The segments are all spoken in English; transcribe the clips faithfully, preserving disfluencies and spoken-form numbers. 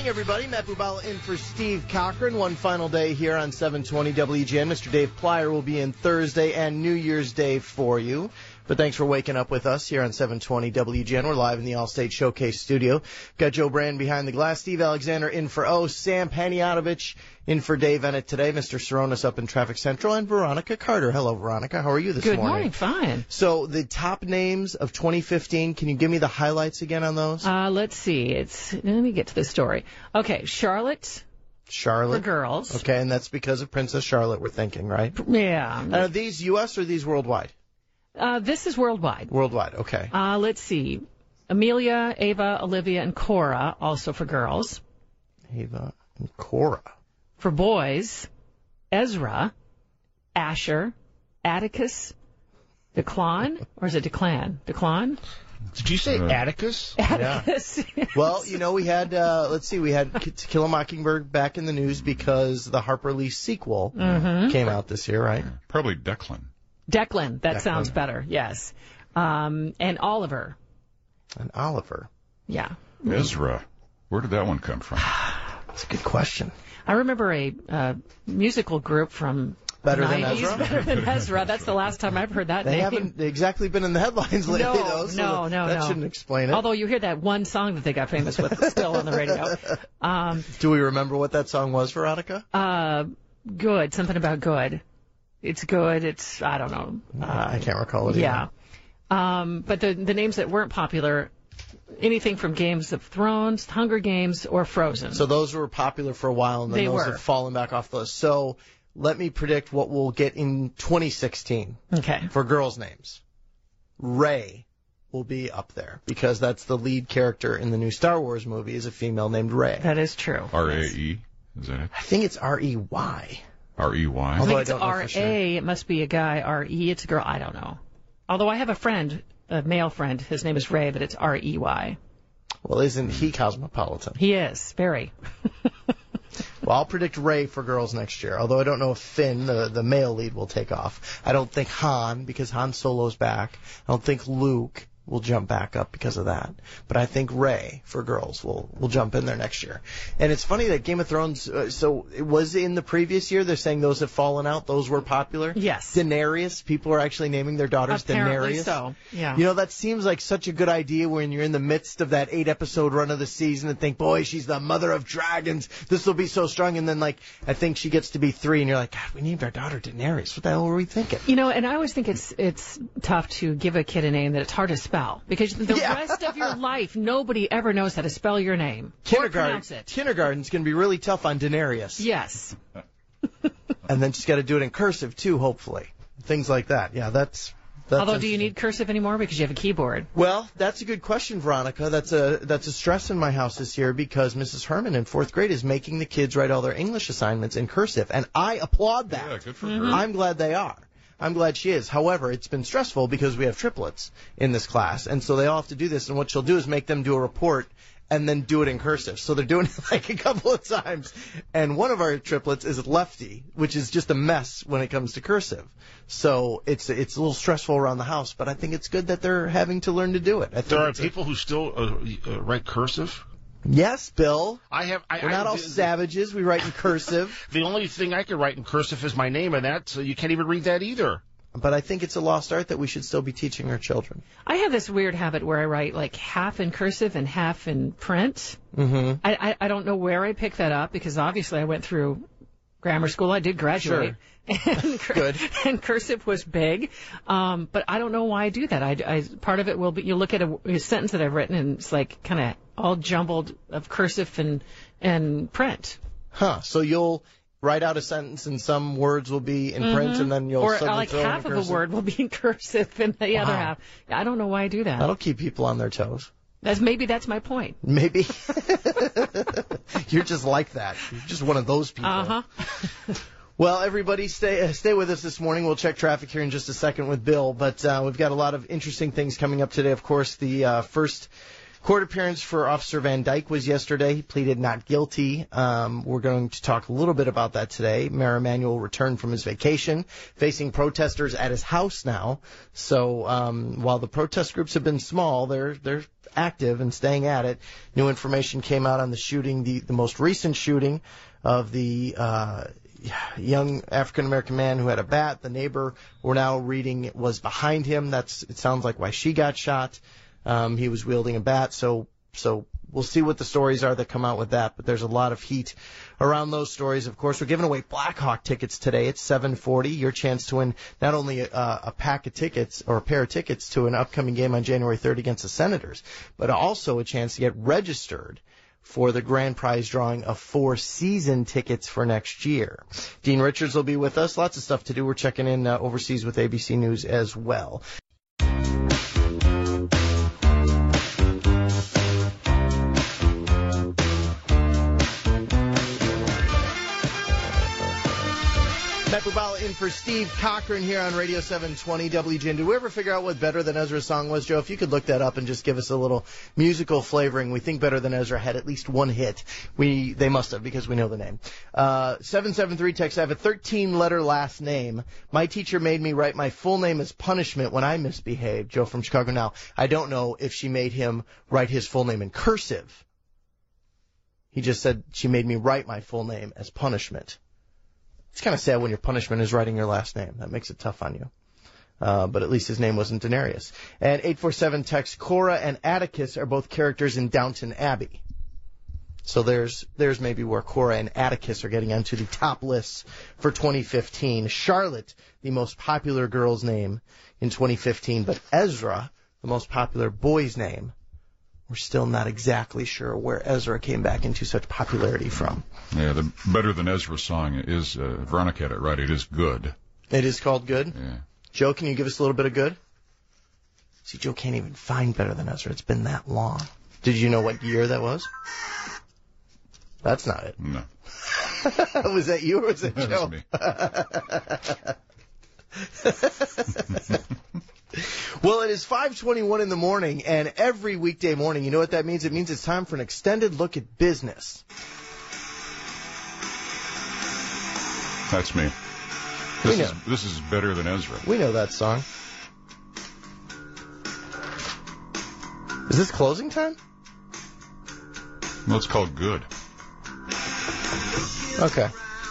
morning, everybody. Matt Bubala in for Steve Cochran. One final day here on seven twenty W G N. Mister Dave Plyer will be in Thursday and New Year's Day for you. But thanks for waking up with us here on seven twenty W G N. We're live in the Allstate Showcase studio. Got Joe Brand behind the glass, Steve Alexander in for O, Sam Paniatovich in for Dave Ennett today, Mister Saronis up in Traffic Central, and Veronica Carter. Hello, Veronica. How are you this Good morning? Good morning. Fine. So the top names of twenty fifteen, can you give me the highlights again on those? Uh, let's see. It's Let me get to the story. Okay, Charlotte. Charlotte. For girls. Okay, and that's because of Princess Charlotte, we're thinking, right? Yeah. And are these U S or are these worldwide? Uh, this is worldwide. Worldwide, okay. Uh, let's see. Amelia, Ava, Olivia, and Cora, also for girls. Ava and Cora. For boys, Ezra, Asher, Atticus, Declan, or is it Declan? Declan? Did you say uh, Atticus? Atticus. Yeah. Yes. Well, you know, we had, uh, let's see, we had To Kill a Mockingbird back in the news because the Harper Lee sequel mm-hmm. came out this year, right? Probably Declan. Declan, that Declan. sounds better, yes. Um, and Oliver. And Oliver. Yeah. Ezra. Where did that one come from? That's a good question. I remember a uh, musical group from Better the than nineties. Ezra? Better than Ezra. That's the last time I've heard that they name. haven't exactly been in the headlines lately, no, though. So no, that, no, that no. shouldn't explain it. Although you hear that one song that they got famous with still on the radio. Um, Do we remember what that song was, Veronica? Uh, good. Something about good. It's good. It's, I don't know. Uh, I can't recall it Yeah. either. Um, but the the names that weren't popular, anything from Games of Thrones, Hunger Games, or Frozen. So those were popular for a while, and then They those were. have fallen back off the list. So let me predict what we'll get in twenty sixteen Okay. for girls' names. Rey will be up there because that's the lead character in the new Star Wars movie is a female named Rey. That is true. R A E, is that it? I think it's R E Y. R E Y? I Although think I it's don't know R for sure. A. It must be a guy. R E. It's a girl. I don't know. Although I have a friend, a male friend. His name is Ray, but it's R E Y. Well, isn't he cosmopolitan? He is. Very. Well, I'll predict Rey for girls next year, although I don't know if Finn, the, the male lead, will take off. I don't think Han, because Han Solo's back. I don't think Luke will jump back up because of that. But I think Rey for girls will will jump in there next year. And it's funny that Game of Thrones, uh, so it was in the previous year, they're saying those have fallen out, those were popular. Yes. Daenerys, people are actually naming their daughters Apparently Daenerys. so, yeah. You know, that seems like such a good idea when you're in the midst of that eight-episode run of the season and think, boy, she's the mother of dragons. This will be so strong. And then, like, I think she gets to be three, and you're like, God, we named our daughter Daenerys. What the hell were we thinking? You know, and I always think it's it's tough to give a kid a name that it's hard to spell because the Yeah. rest of your life nobody ever knows how to spell your name or Kindergarten, pronounce it. kindergarten's going to be really tough on Daenerys. Yes. And then she's got to do it in cursive, too, hopefully. Things like that. Yeah, that's... that's Although, do you need cursive anymore because you have a keyboard? Well, that's a good question, Veronica. That's a that's a stress in my house this year because Missus Herman in fourth grade is making the kids write all their English assignments in cursive, and I applaud that. Yeah, good for Mm-hmm. her. I'm glad they are. I'm glad she is. However, it's been stressful because we have triplets in this class, and so they all have to do this, and what she'll do is make them do a report and then do it in cursive. So they're doing it like a couple of times. And one of our triplets is lefty, which is just a mess when it comes to cursive. So it's it's a little stressful around the house, but I think it's good that they're having to learn to do it. I think There are it's a- people who still uh, uh, write cursive. Yes, Bill. I have. I, We're not I, all the, savages. We write in cursive. The only thing I can write in cursive is my name, and that so you can't even read that either. But I think it's a lost art that we should still be teaching our children. I have this weird habit where I write like half in cursive and half in print. Mm-hmm. I, I, I don't know where I picked that up because obviously I went through grammar school. I did graduate. Sure. And, cur- Good. and cursive was big. Um, but I don't know why I do that. I, I, part of it will be, you look at a, a sentence that I've written and it's like kind of all jumbled of cursive and, and print. Huh. So you'll write out a sentence and some words will be in print and then you'll Or suddenly like throw in half of cursive. a word will be in cursive and the other Wow. half. I don't know why I do that. That'll keep people on their toes. That's, maybe that's my point. Maybe. You're just like that. You're just one of those people. Uh-huh. Well, everybody, stay uh, stay with us this morning. We'll check traffic here in just a second with Bill, but uh, we've got a lot of interesting things coming up today. Of course, the uh, first Court appearance for Officer Van Dyke was yesterday. He pleaded not guilty. Um, we're going to talk a little bit about that today. Mayor Emanuel returned from his vacation, facing protesters at his house now. So um, while the protest groups have been small, they're they're active and staying at it. New information came out on the shooting, the, the most recent shooting of the uh, young African-American man who had a bat. The neighbor, we're now reading, was behind him. That's it sounds like why she got shot. Um, he was wielding a bat, so so we'll see what the stories are that come out with that. But there's a lot of heat around those stories. Of course, we're giving away Blackhawk tickets today at seven forty. Your chance to win not only a, a pack of tickets or a pair of tickets to an upcoming game on January third against the Senators, but also a chance to get registered for the grand prize drawing of four season tickets for next year. Dean Richards will be with us. Lots of stuff to do. We're checking in uh, overseas with A B C News as well. Matt Bubala in for Steve Cochran here on Radio seven twenty W G N. Did we ever figure out what Better Than Ezra's song was, Joe? If you could look that up and just give us a little musical flavoring. We think Better Than Ezra had at least one hit. We They must have, because we know the name. Uh, seven seven three text, I have a thirteen-letter last name. My teacher made me write my full name as punishment when I misbehaved. Joe from Chicago. Now, I don't know if she made him write his full name in cursive. He just said she made me write my full name as punishment. It's kind of sad when your punishment is writing your last name. That makes it tough on you. Uh, but at least his name wasn't Denarius. And eight four seven text, Cora and Atticus are both characters in Downton Abbey. So there's there's maybe where Cora and Atticus are getting onto the top lists for twenty fifteen. Charlotte, the most popular girl's name in twenty fifteen, but Ezra, the most popular boy's name. We're still not exactly sure where Ezra came back into such popularity from. Yeah, the Better Than Ezra song is, uh, Veronica had it right, it is good. It is called Good? Yeah. Joe, can you give us a little bit of Good? See, Joe can't even find Better Than Ezra. It's been that long. Did you know what year that was? That's not it. No. Was that you or was that That Joe? was me. Well, it is five twenty-one in the morning, and every weekday morning, you know what that means? It means it's time for an extended look at business. That's me. We This know. is this is Better Than Ezra. We know that song. Is this closing time? Well, it's called Good. Okay.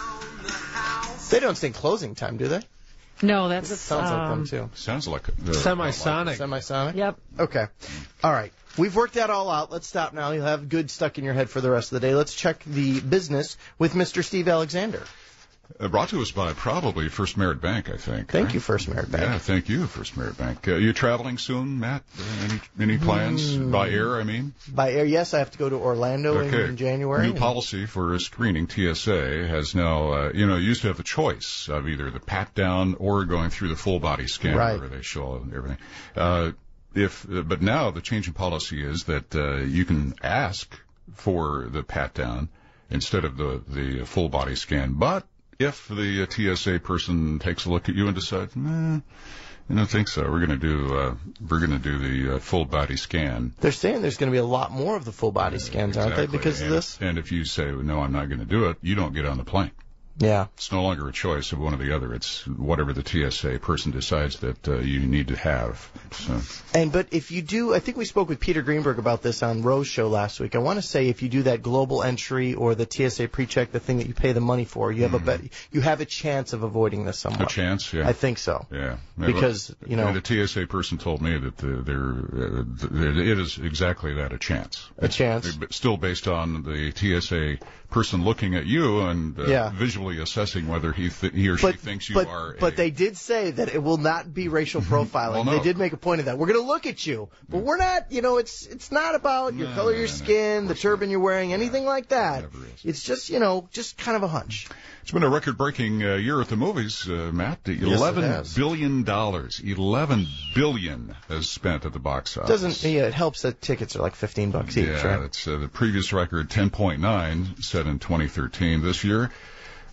They don't sing closing time, do they? No, that's It sounds like um, them, too. Sounds like uh, Semisonic. Semisonic? Yep. Okay. All right. We've worked that all out. Let's stop now. You'll have Good stuck in your head for the rest of the day. Let's check the business with Mister Steve Alexander. Uh, brought to us by probably First Merit Bank, I think. Thank right? you, First Merit Bank. Yeah, thank you, First Merit Bank. Uh, you traveling soon, Matt? Uh, any any plans Mm. by air? I mean. By air, yes, I have to go to Orlando in, Okay. in January. New policy for screening, T S A has now, uh, you know, used to have a choice of either the pat down or going through the full body scan, Right. where they show everything. Uh, if, uh, but now the change in policy is that uh, you can ask for the pat down instead of the the full body scan, but if the uh, T S A person takes a look at you and decides, nah, I don't think so, we're going to do uh, we're going to do the uh, full body scan. They're saying there's going to be a lot more of the full body scans, aren't they, Exactly. because and, of this? And if you say, no, I'm not going to do it, you don't get on the plane. Yeah. It's no longer a choice of one or the other. It's whatever the T S A person decides that uh, you need to have. So. And but if you do, I think we spoke with Peter Greenberg about this on Rose's show last week. I want to say if you do that global entry or the T S A pre-check, the thing that you pay the money for, you have Mm-hmm. a bet, you have a chance of avoiding this somewhat. A chance, yeah. I think so. Yeah. Because, you know, And the T S A person told me that the, there, uh, th- it is exactly that, a chance. A chance. It's still based on the T S A person looking at you and uh, Yeah. visually assessing whether he th- he or she but, thinks you but, are. but a, they did say that it will not be racial profiling. Well, no. They did make a point of that. We're going to look at you, but we're not. You know, it's it's not about your No, color, of your no, no, skin, of the course turban you're wearing, anything like that. Never is. It's just you know, just kind of a hunch. It's been a record-breaking uh, year at the movies, uh, Matt. it Eleven has. billion dollars. Eleven billion is spent at the box office. Doesn't yeah? It helps that tickets are like fifteen bucks each, Yeah, right? it's uh, the previous record, ten point nine, set in twenty thirteen. This year,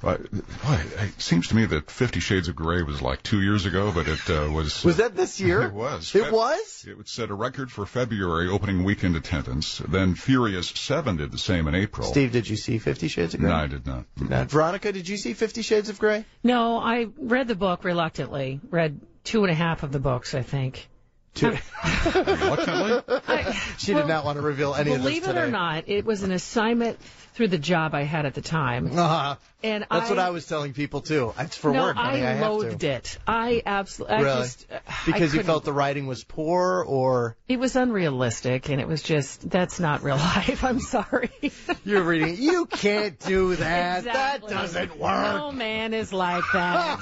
Uh, boy, it seems to me that Fifty Shades of Grey was like two years ago, but it uh, was... Was that this year? It was. It was? It would set a record for February opening weekend attendance. Then Furious seven did the same in April. Steve, did you see Fifty Shades of Grey? No, I did not. Did not. Veronica, did you see Fifty Shades of Grey? No, I read the book reluctantly. Read two and a half of the books, I think. Two. Reluctantly? I, She well, did not want to reveal any of this Believe today. it or not, it was an assignment through the job I had at the time. Uh-huh. And That's I, what I was telling people, too. It's for no, work, honey. I, I have loathed to. it. I absolutely. I Really? just, I Because you couldn't- felt the writing was poor, or it was unrealistic, and it was just that's not real life. I'm sorry. you're reading, you can't do that. Exactly. That doesn't work. No man is like that.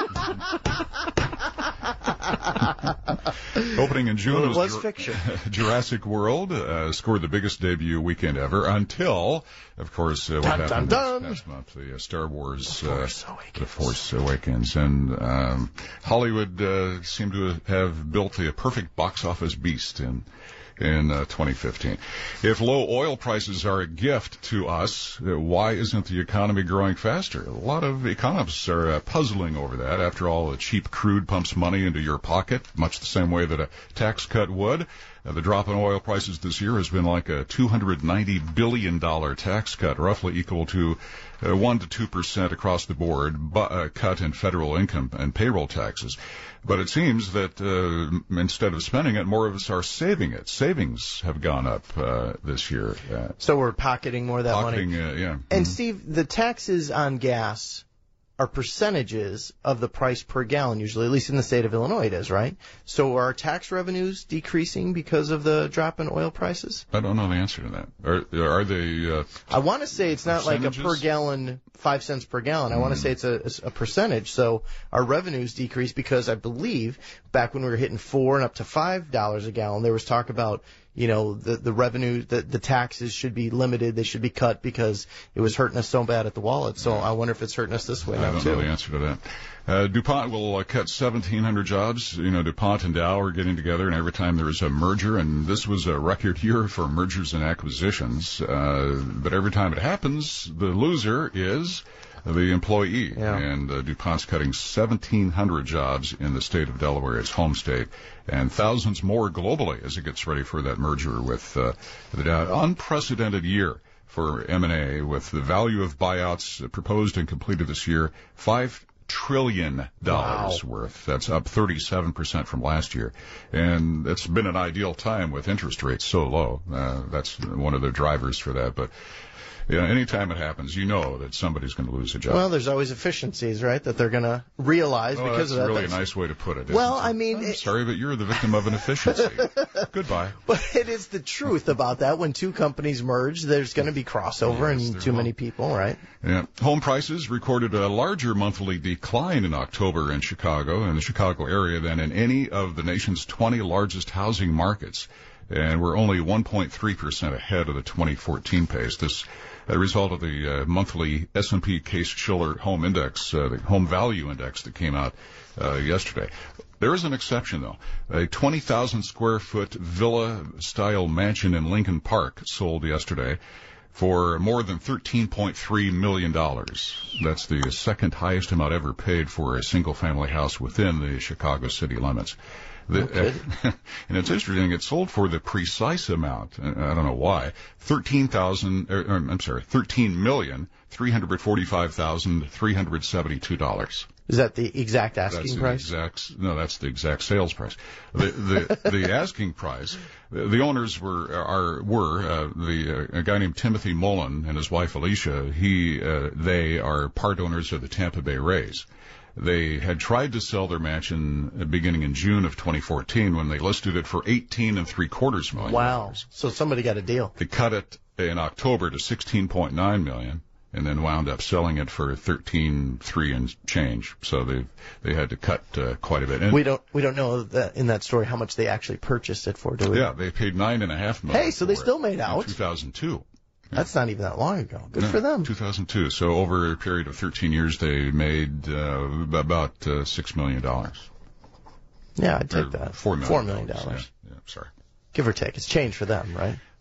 Opening in June Well, it was, was Jur- fiction. Jurassic World uh, scored the biggest debut weekend ever until, of course, uh, what Dun, happened dun, this past month, the uh, Star Wars The Force uh, Awakens. The Force Awakens. And um, Hollywood uh, seemed to have built a perfect box office beast in in uh, twenty fifteen. If low oil prices are a gift to us, uh, why isn't the economy growing faster? A lot of economists are uh, puzzling over that. After all, a cheap crude pumps money into your pocket, much the same way that a tax cut would. Uh, the drop in oil prices this year has been like a two hundred ninety billion dollars tax cut, roughly equal to uh, one to two percent across the board, bu- uh, cut in federal income and payroll taxes. But it seems that uh, instead of spending it, more of us are saving it. Savings have gone up uh, this year. Uh, So we're pocketing more of that pocketing, money. uh, yeah. And Mhm. Steve, the taxes on gas are percentages of the price per gallon, usually, at least in the state of Illinois it is, right? So are tax revenues decreasing because of the drop in oil prices? I don't know the answer to that. Are, are they... Uh, I want to say it's not like a per Percentages? gallon, five cents per gallon. I want to say it's a, a percentage. So our revenues decrease because I believe back when we were hitting four and up to five dollars a gallon, there was talk about, you know, the the revenue, the the taxes should be limited, they should be cut because it was hurting us so bad at the wallet. So I wonder if it's hurting us this way I now don't too. know the answer to that. Uh, DuPont will uh, cut seventeen hundred jobs. You know, DuPont and Dow are getting together, and every time there is a merger, and this was a record year for mergers and acquisitions, uh, but every time it happens, the loser is the employee. Yeah. And uh, DuPont's cutting seventeen hundred jobs in the state of Delaware, its home state, and thousands more globally as it gets ready for that merger with uh, the Dow. Unprecedented year for M and A, with the value of buyouts proposed and completed this year, five trillion dollars Wow. worth. That's up thirty-seven percent from last year. And it's been an ideal time with interest rates so low. Uh, that's one of the drivers for that. But you know, anytime it happens, you know that somebody's going to lose a job. Well, there's always efficiencies, right, that they're going to realize Oh, because that's of that. really That's- a nice way to put it. isn't Well, it? I mean, I'm it- sorry, but you're the victim of an efficiency. Goodbye. But it is the truth about that. When two companies merge, there's going to be crossover Yes, and there too will. many people, right? Yeah. Home prices recorded a larger monthly decline in October in Chicago and the Chicago area than in any of the nation's twenty largest housing markets. And we're only one point three percent ahead of the twenty fourteen pace. This a result of the uh, monthly S and P Case-Shiller Home Index, uh, the Home Value Index that came out uh, yesterday. There is an exception, though. A twenty thousand square foot villa-style mansion in Lincoln Park sold yesterday for more than thirteen point three million dollars. That's the second highest amount ever paid for a single-family house within the Chicago city limits. The, uh, and it's interesting, it sold for the precise amount, uh, I don't know why, thirteen thousand, er, er, I'm sorry, thirteen million three hundred forty-five thousand three hundred seventy-two dollars. Is that the exact That's asking the price? exact, no, that's the exact sales price. The the, the asking price. The, the owners were are were uh, the uh, a guy named Timothy Mullen and his wife Alicia. He uh, they are part owners of the Tampa Bay Rays. They had tried to sell their mansion beginning in June of twenty fourteen when they listed it for eighteen and three quarters million. Wow. dollars. So somebody got a deal. They cut it in October to sixteen point nine million, and then wound up selling it for thirteen three and change. So they they had to cut uh, quite a bit. And We don't we don't know that in that story how much they actually purchased it for, do we? yeah, they paid nine and a half million. Hey, so they for still it made in out. two thousand two. That's not even that long ago. Good No, for them. two thousand two. So over a period of thirteen years, they made uh, about uh, six million dollars. Yeah, I'd Or take that. Four million. Four million dollars. Yeah, yeah, sorry. Give or take. It's change for them, right?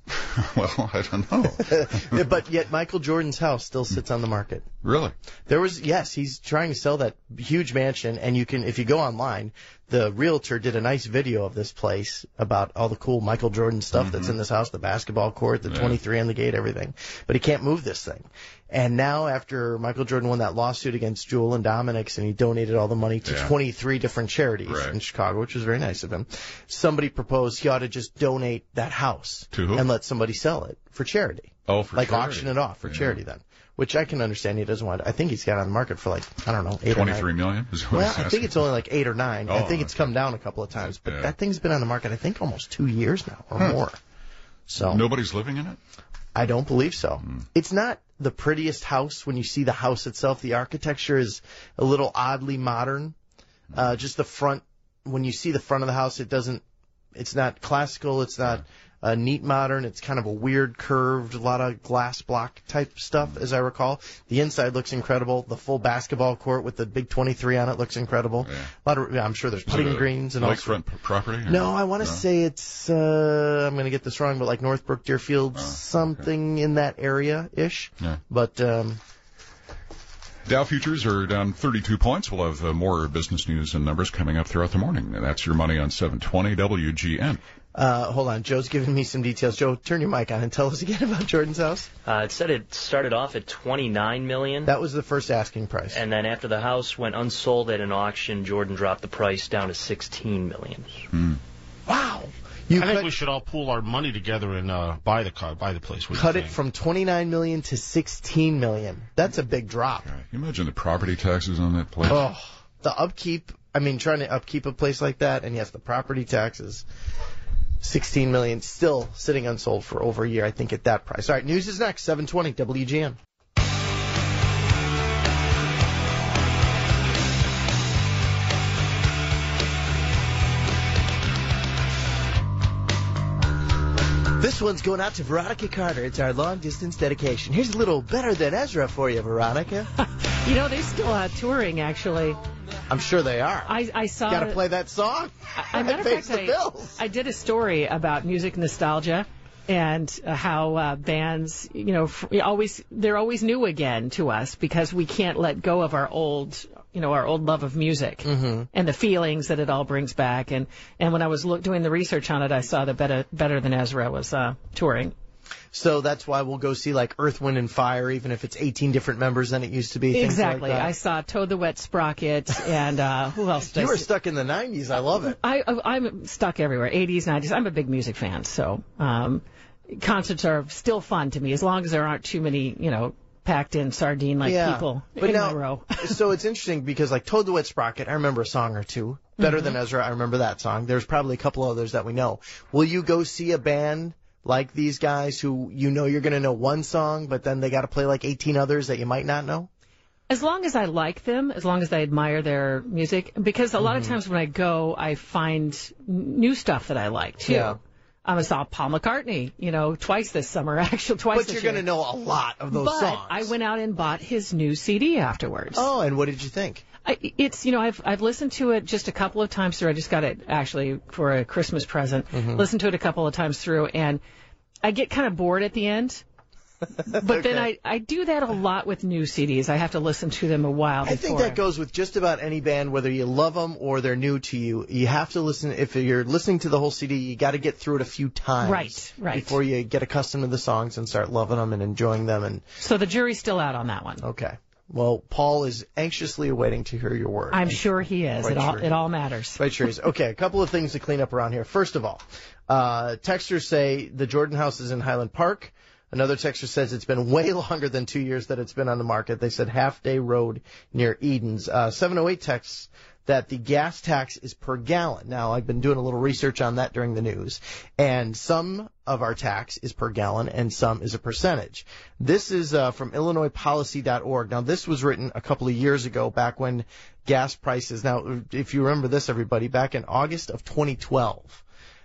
Well, I don't know. But yet Michael Jordan's house still sits on the market. Really? There was, yes, he's trying to sell that huge mansion, and you can, if you go online, the realtor did a nice video of this place about all the cool Michael Jordan stuff mm-hmm. that's in this house, the basketball court, the yeah. twenty-three on the gate, everything. But he can't move this thing. And now after Michael Jordan won that lawsuit against Jewel and Dominic's, and he donated all the money to yeah. twenty-three different charities right. in Chicago, which was very nice of him, somebody proposed he ought to just donate that house to who? And let somebody sell it for charity. Oh, for like charity. auction it off for yeah. charity then. Which I can understand he doesn't want. I think he's got it on the market for like, I don't know, eight twenty-three or nine. million? Is what well, he's I think it's only like eight or nine. Oh, I think it's okay. come down a couple of times. But yeah. that thing's been on the market, I think, almost two years now or huh. more. So nobody's living in it? I don't believe so. Hmm. It's not the prettiest house when you see the house itself. The architecture is a little oddly modern. Hmm. Uh, just the front, when you see the front of the house, it doesn't, it's not classical. It's not... Yeah. Uh, neat modern. It's kind of a weird curved, a lot of glass block type stuff, as I recall. The inside looks incredible. The full basketball court with the big twenty-three on it looks incredible. Yeah. A lot of, yeah, I'm sure there's putting greens and all. Lakefront property? Or? No, I want to no? say it's. Uh, I'm going to get this wrong, but like Northbrook, Deerfield, oh, something okay. in that area ish. Yeah. But. Um, Dow futures are down thirty-two points. We'll have uh, more business news and numbers coming up throughout the morning. And that's your money on seven twenty W G N. Uh, hold on. Joe's giving me some details. Joe, turn your mic on and tell us again about Jordan's house. Uh, it said it started off at twenty-nine million dollars. That was the first asking price. And then after the house went unsold at an auction, Jordan dropped the price down to sixteen million dollars. Hmm. Wow. You I think cut, we should all pool our money together and uh, buy the car, buy the place. What cut it from twenty-nine million dollars to sixteen million dollars. That's a big drop. Can you imagine the property taxes on that place? Oh, the upkeep. I mean, trying to upkeep a place like that, and yes, the property taxes. sixteen million dollars still sitting unsold for over a year, I think, at that price. All right, news is next, seven twenty W G N. This one's going out to Veronica Carter. It's our long-distance dedication. Here's a little Better Than Ezra for you, Veronica. You know, they're still uh, touring, actually. I'm sure they are. I, I saw. Got to play that song. I, matter of fact, I, I did a story about music nostalgia and uh, how uh, bands, you know, f- always they're always new again to us because we can't let go of our old, you know, our old love of music mm-hmm. and the feelings that it all brings back. And and when I was look, doing the research on it, I saw that Better Better Than Ezra was uh, touring. So that's why we'll go see like Earth, Wind, and Fire, even if it's eighteen different members than it used to be. Exactly. Like I saw Toad the Wet Sprocket, and uh, who else? Did you I were see? stuck in the nineties. I love it. I, I, I'm stuck everywhere. eighties, nineties. I'm a big music fan, so um, concerts are still fun to me as long as there aren't too many, you know, packed in sardine like yeah. people but in now, my row. So it's interesting because like Toad the Wet Sprocket, I remember a song or two. Better mm-hmm. Than Ezra, I remember that song. There's probably a couple others that we know. Will you go see a band like these guys who you know you're going to know one song, but then they got to play like eighteen others that you might not know? As long as I like them, as long as I admire their music, because a lot mm-hmm. of times when I go, I find new stuff that I like too. Yeah. I saw Paul McCartney, you know, twice this summer, actually twice But this you're year. going to know a lot of those but songs. I went out and bought his new C D afterwards. Oh, and what did you think? I, it's, you know, I've I've listened to it just a couple of times through. I just got it actually for a Christmas present. Mm-hmm. Listened to it a couple of times through, and I get kind of bored at the end. But okay. then I, I do that a lot with new C Ds. I have to listen to them a while before. I think that goes with just about any band, whether you love them or they're new to you. You have to listen. If you're listening to the whole C D, you got to get through it a few times. Right, right. Before you get accustomed to the songs and start loving them and enjoying them. And So the jury's still out on that one. Okay. Well, Paul is anxiously awaiting to hear your word. I'm sure he is. It Quite all sure it all matters. Quite sure he is. Okay, a couple of things to clean up around here. First of all, uh, texters say the Jordan house is in Highland Park. Another texter says it's been way longer than two years that it's been on the market. They said Half Day Road near Edens. Uh, seven oh eight texts that the gas tax is per gallon. Now, I've been doing a little research on that during the news, and some of our tax is per gallon and some is a percentage. This is uh, from Illinois Policy dot org. Now, this was written a couple of years ago, back when gas prices, now, if you remember this, everybody, back in August of twenty twelve,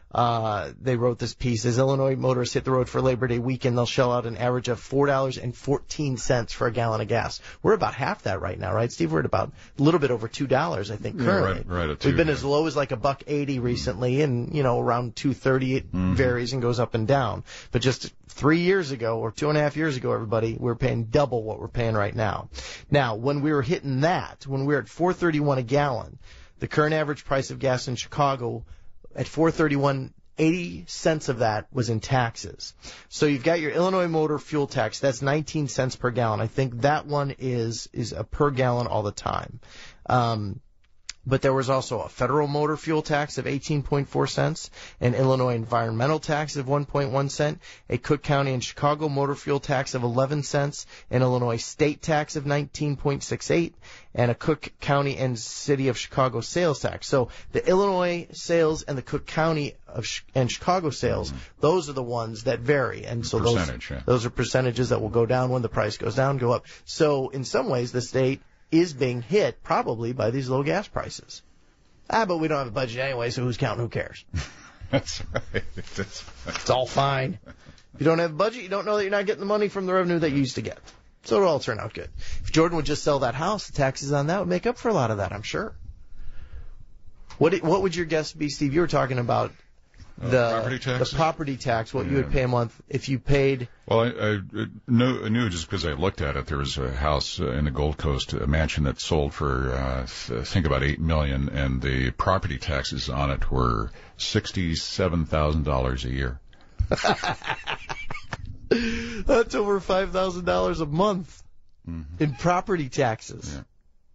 Uh, they wrote this piece. As Illinois motorists hit the road for Labor Day weekend, they'll shell out an average of four dollars and fourteen cents for a gallon of gas. We're about half that right now, right, Steve? We're at about a little bit over two dollars, I think, currently. Yeah, right, right at two, We've been yeah. as low as like a buck eighty recently, and, you know, around two thirty it Mm-hmm. varies and goes up and down. But just three years ago, or two and a half years ago, everybody, we were paying double what we're paying right now. Now, when we were hitting that, when we were at four thirty-one a gallon, the current average price of gas in Chicago at four thirty-one, eighty cents of that was in taxes. So you've got your Illinois motor fuel tax. That's nineteen cents per gallon. I think that one is is a per gallon all the time. Um, but there was also a federal motor fuel tax of eighteen point four cents, an Illinois environmental tax of one point one cent, a Cook County and Chicago motor fuel tax of eleven cents, an Illinois state tax of nineteen point six eight, and a Cook County and City of Chicago sales tax. So the Illinois sales and the Cook County of Ch- and Chicago sales, mm-hmm. those are the ones that vary. And so those, yeah. those are percentages that will go down when the price goes down, go up. So in some ways, the state is being hit probably by these low gas prices. Ah, but we don't have a budget anyway, so who's counting? Who cares? That's right. That's right. It's all fine. If you don't have a budget, you don't know that you're not getting the money from the revenue that you used to get. So it'll all turn out good. If Jordan would just sell that house, the taxes on that would make up for a lot of that, I'm sure. What what would your guess be, Steve? You were talking about the uh, property tax. The property tax, what yeah. you would pay a month if you paid. Well, I, I, knew, I knew just because I looked at it. There was a house uh, in the Gold Coast, a mansion that sold for uh, I think about eight million, and the property taxes on it were sixty-seven thousand dollars a year. That's over five thousand dollars a month mm-hmm. in property taxes. Yeah.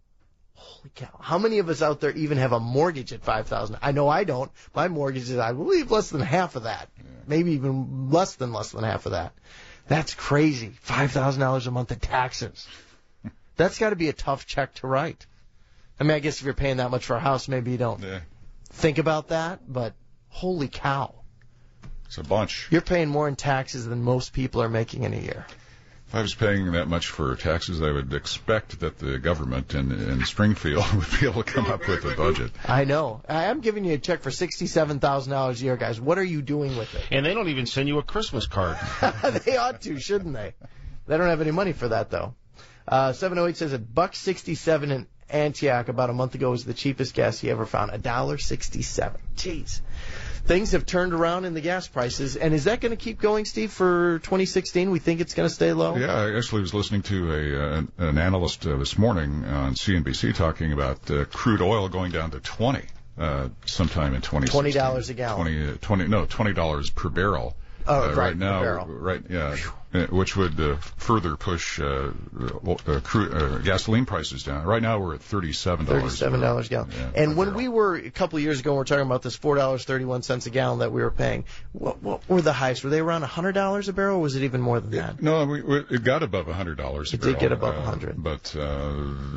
Holy cow. How many of us out there even have a mortgage at five thousand dollars? I know I don't. My mortgage is, I believe, less than half of that. Yeah. Maybe even less than less than half of that. That's crazy. five thousand dollars a month in taxes. That's got to be a tough check to write. I mean, I guess if you're paying that much for a house, maybe you don't Yeah. think about that, but holy cow. It's a bunch. You're paying more in taxes than most people are making in a year. If I was paying that much for taxes, I would expect that the government in, in Springfield would be able to come up with a budget. I know. I am giving you a check for sixty-seven thousand dollars a year, guys. What are you doing with it? And they don't even send you a Christmas card. They ought to, shouldn't they? They don't have any money for that, though. Uh, seven oh eight says a buck sixty-seven in Antioch about a month ago was the cheapest gas he ever found. a dollar sixty-seven. Jeez. Things have turned around in the gas prices. And is that going to keep going, Steve, for twenty sixteen? We think it's going to stay low? Yeah, I actually was listening to a uh, an, an analyst uh, this morning on C N B C talking about uh, crude oil going down to twenty uh, sometime in twenty sixteen. twenty dollars a gallon. twenty, uh, twenty, no, twenty dollars per barrel. Oh, uh, right, right now, per barrel. right, yeah, uh, which would uh, further push uh, uh, crude, uh, gasoline prices down. Right now, we're at thirty-seven dollars. Thirty-seven dollars a gallon. Yeah, and when barrel. we were a couple of years ago, we were talking about this four dollars and thirty-one cents a gallon that we were paying. What, what were the highs? Were they around a hundred dollars a barrel, or was it even more than that? It, no, we, we, it got above a hundred dollars a It barrel. did get above a uh, hundred, but uh,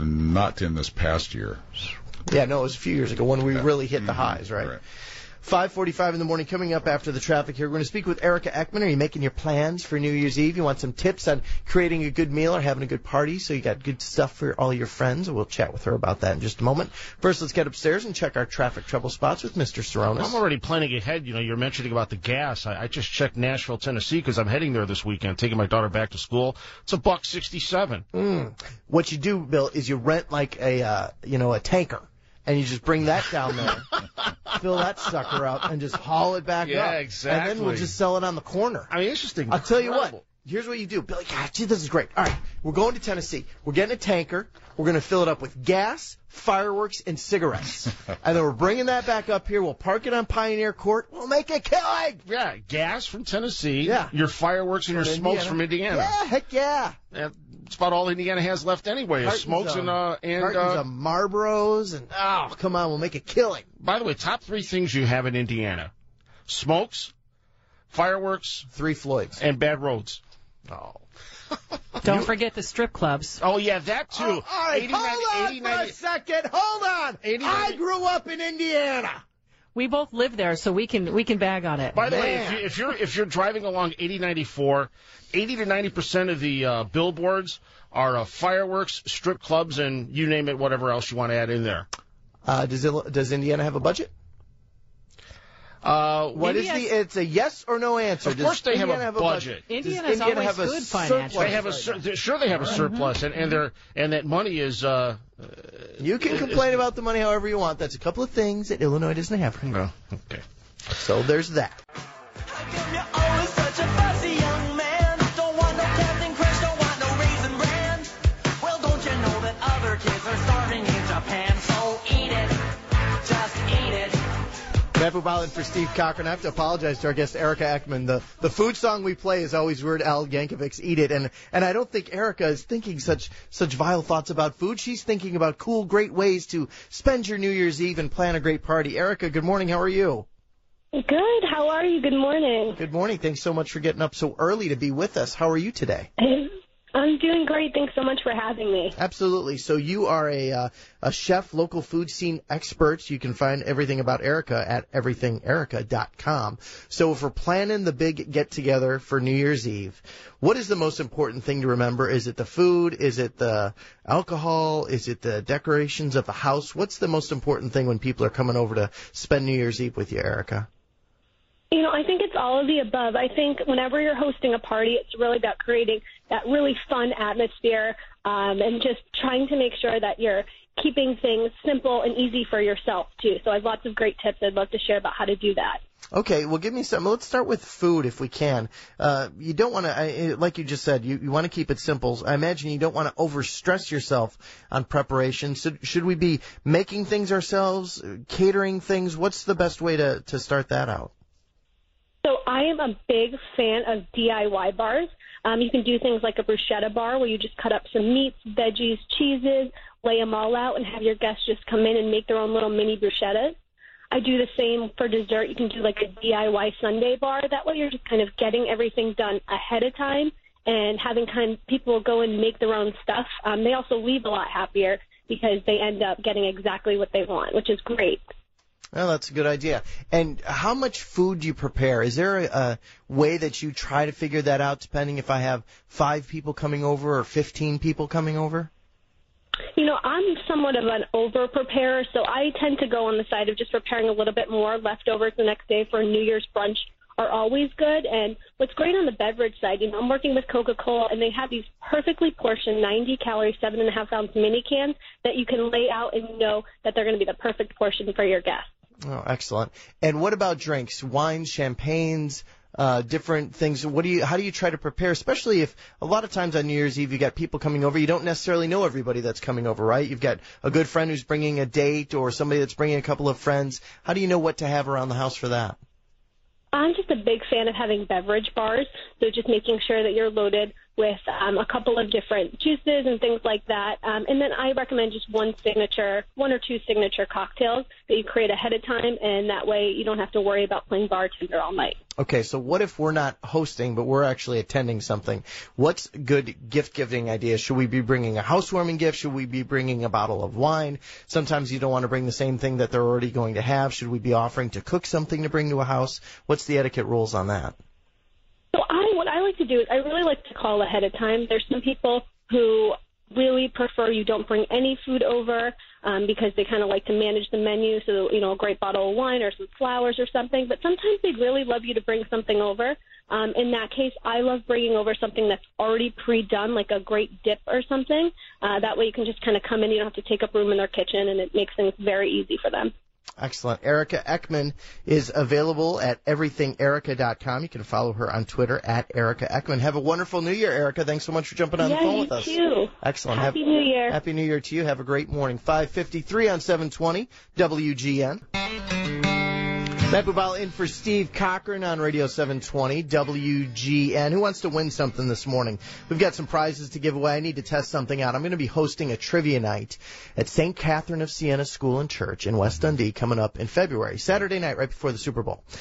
not in this past year. Yeah, no, it was a few years ago when we Yeah. really hit mm-hmm. the highs, right? right. five forty-five in the morning, coming up after the traffic here. We're going to speak with Erica Ekman. Are you making your plans for New Year's Eve? You want some tips on creating a good meal or having a good party so you got good stuff for all your friends? We'll chat with her about that in just a moment. First, let's get upstairs and check our traffic trouble spots with Mister Saronis. I'm already planning ahead. You know, you're mentioning about the gas. I, I just checked Nashville, Tennessee, because I'm heading there this weekend, taking my daughter back to school. It's a buck sixty-seven. Mm. What you do, Bill, is you rent like a, uh, you know, a tanker. And you just bring that down there, fill that sucker up, and just haul it back yeah, up. Yeah, exactly. And then we'll just sell it on the corner. I mean, it's just incredible. I'll tell you what. Here's what you do. Billy, God, gee, this is great. All right, we're going to Tennessee. We're getting a tanker. We're going to fill it up with gas, fireworks, and cigarettes. And then we're bringing that back up here. We'll park it on Pioneer Court. We'll make a killing. Yeah, gas from Tennessee. Yeah. Your fireworks and your From smokes Indiana. from Indiana. Yeah, heck yeah. That's about all Indiana has left anyway, is Cartons smokes of- and, uh, and, Cartons uh, of Marlboros. And, oh, come on, we'll make a killing. by the way, top three things you have in Indiana. Smokes, fireworks, Three Floyds. and bad roads. Oh. Don't forget the strip clubs. Oh, yeah, that too. Oh, all right, eighty, hold ninety, on eighty, for a ninety second. Hold on. eighty, I ninety grew up in Indiana. We both live there, so we can we can bag on it. By the way, Man. if, you, if you're if you're driving along eighty ninety-four, eighty to ninety percent of the uh, billboards are uh, fireworks, strip clubs, and you name it, whatever else you want to add in there. Uh, does, Il- does Indiana have a budget? Uh, what is the? It's a yes or no answer. Of Does course, they have Indiana a have a budget. Indiana's Indiana always have a good surplus? financially. They have a sur- sure they have a surplus, and and they're and that money is. Uh, you can complain about the money however you want. That's a couple of things that Illinois doesn't have. No, okay. So there's that. Matt Bubalin for Steve Cochran. I have to apologize to our guest Erica Ekman. The the food song we play is always Weird Al Yankovic's "Eat It," and and I don't think Erica is thinking such such vile thoughts about food. She's thinking about cool, great ways to spend your New Year's Eve and plan a great party. Erica, good morning. How are you? Good. How are you? Good morning. Good morning. Thanks so much for getting up so early to be with us. How are you today? I'm doing great. Thanks so much for having me. Absolutely. So you are a uh, a chef, local food scene expert. You can find everything about Erica at everything erica dot com. So if we're planning the big get-together for New Year's Eve, what is the most important thing to remember? Is it the food? Is it the alcohol? Is it the decorations of the house? What's the most important thing when people are coming over to spend New Year's Eve with you, Erica? You know, I think it's all of the above. I think whenever you're hosting a party, it's really about creating that really fun atmosphere um, and just trying to make sure that you're keeping things simple and easy for yourself, too. So I have lots of great tips I'd love to share about how to do that. Okay, well, give me some. Let's start with food if we can. Uh, you don't want to, like you just said, you, you want to keep it simple. I imagine you don't want to overstress yourself on preparation. So should we be making things ourselves, catering things? What's the best way to, to start that out? So I am a big fan of D I Y bars. Um, you can do things like a bruschetta bar where you just cut up some meats, veggies, cheeses, lay them all out, and have your guests just come in and make their own little mini bruschettas. I do the same for dessert. You can do like a D I Y sundae bar. That way you're just kind of getting everything done ahead of time and having kind of people go and make their own stuff. Um, they also leave a lot happier because they end up getting exactly what they want, which is great. Well, that's a good idea. And how much food do you prepare? Is there a, a way that you try to figure that out, depending if I have five people coming over or fifteen people coming over? You know, I'm somewhat of an over-preparer, so I tend to go on the side of just preparing a little bit more. Leftovers the next day for a New Year's brunch are always good. And what's great on the beverage side, you know, I'm working with Coca-Cola, and they have these perfectly portioned ninety-calorie, seven and a half ounce mini cans that you can lay out and know that they're going to be the perfect portion for your guests. Oh, excellent. And what about drinks, wines, champagnes, uh, different things? What do you, how do you try to prepare, especially if a lot of times on New Year's Eve you got people coming over, you don't necessarily know everybody that's coming over, right? You've got a good friend who's bringing a date or somebody that's bringing a couple of friends. How do you know what to have around the house for that? I'm just a big fan of having beverage bars, so just making sure that you're loaded with um, a couple of different juices and things like that. Um, and then I recommend just one signature, one or two signature cocktails that you create ahead of time, and that way you don't have to worry about playing bartender all night. Okay, so what if we're not hosting, but we're actually attending something? What's good gift-giving ideas? Should we be bringing a housewarming gift? Should we be bringing a bottle of wine? Sometimes you don't want to bring the same thing that they're already going to have. Should we be offering to cook something to bring to a house? What's the etiquette rules on that? So I, what I like to do is I really like to call ahead of time. There's some people who really prefer you don't bring any food over um, because they kind of like to manage the menu, so, you know, a great bottle of wine or some flowers or something. But sometimes they'd really love you to bring something over. Um, in that case, I love bringing over something that's already pre-done, like a great dip or something. Uh, that way you can just kind of come in. You don't have to take up room in their kitchen, and it makes things very easy for them. Excellent. Erica Ekman is available at everything erica dot com. You can follow her on Twitter at Erica Ekman. Have a wonderful New Year, Erica. Thanks so much for jumping on yeah, the phone with us. Yeah, you too. Excellent. Happy have, New Year. Happy New Year to you. Have a great morning. five fifty-three on seven twenty W G N. Matt Bubal in for Steve Cochran on Radio seven twenty W G N. Who wants to win something this morning? We've got some prizes to give away. I need to test something out. I'm going to be hosting a trivia night at Saint Catherine of Siena School and Church in West Dundee coming up in February, Saturday night right before the Super Bowl. Okay.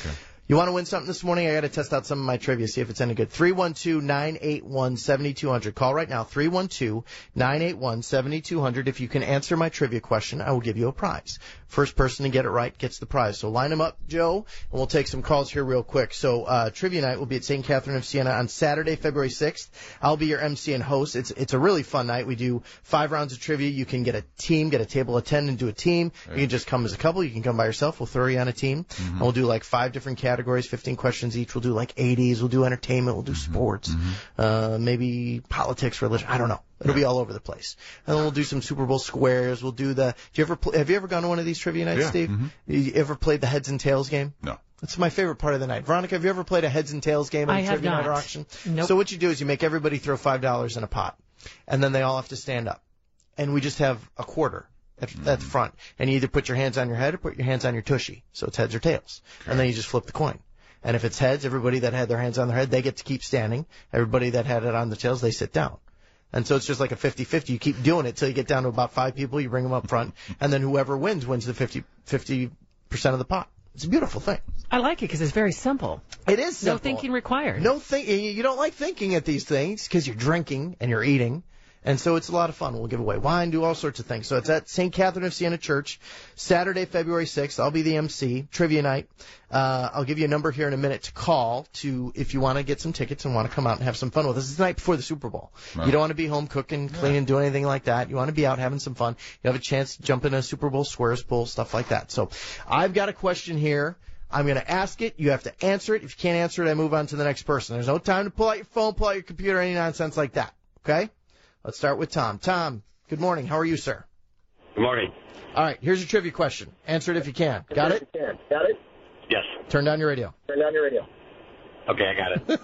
You want to win something this morning? I got to test out some of my trivia, see if it's any good. three one two, nine eight one, seven two zero zero. Call right now, three one two, nine eight one, seven two zero zero. If you can answer my trivia question, I will give you a prize. First person to get it right gets the prize. So line them up, Joe, and we'll take some calls here real quick. So uh trivia night will be at Saint Catherine of Siena on Saturday, February sixth. I'll be your M C and host. It's it's a really fun night. We do five rounds of trivia. You can get a team, get a table of ten and do a team. You can just come as a couple. You can come by yourself. We'll throw you on a team. Mm-hmm. And we'll do like five different categories, fifteen questions each. We'll do like eighties. We'll do entertainment. We'll do sports. Mm-hmm. Uh, maybe politics, religion. I don't know. It'll be all over the place. And then we'll do some Super Bowl squares. We'll do the, do you ever, pl- have you ever gone to one of these trivia nights, yeah. Steve? Mm-hmm. You ever played the heads and tails game? No. That's my favorite part of the night. Veronica, have you ever played a heads and tails game at I a have trivia not. night or auction? Nope. So what you do is you make everybody throw five dollars in a pot. And then they all have to stand up. And we just have a quarter at, mm-hmm. at the front. And you either put your hands on your head or put your hands on your tushy. So it's heads or tails. Okay. And then you just flip the coin. And if it's heads, everybody that had their hands on their head, they get to keep standing. Everybody that had it on the tails, they sit down. And so it's just like a fifty-fifty. You keep doing it till you get down to about five people. You bring them up front. And then whoever wins, wins the fifty, fifty percent of the pot. It's a beautiful thing. I like it because it's very simple. It is simple. No thinking required. No thinking. You don't like thinking at these things because you're drinking and you're eating. And so it's a lot of fun. We'll give away wine, do all sorts of things. So it's at Saint Catherine of Siena Church, Saturday, February sixth. I'll be the M C. Trivia night. Uh, I'll give you a number here in a minute to call to if you want to get some tickets and want to come out and have some fun with us. It's the night before the Super Bowl. Right. You don't want to be home cooking, cleaning, yeah. doing anything like that. You want to be out having some fun. You have a chance to jump in a Super Bowl squares pool, stuff like that. So I've got a question here. I'm going to ask it. You have to answer it. If you can't answer it, I move on to the next person. There's no time to pull out your phone, pull out your computer, any nonsense like that. Okay? Let's start with Tom. Tom, good morning. How are you, sir? Good morning. All right, here's your trivia question. Answer it if you can. Got it? Got it? Yes. Turn down your radio. Turn down your radio. Okay, I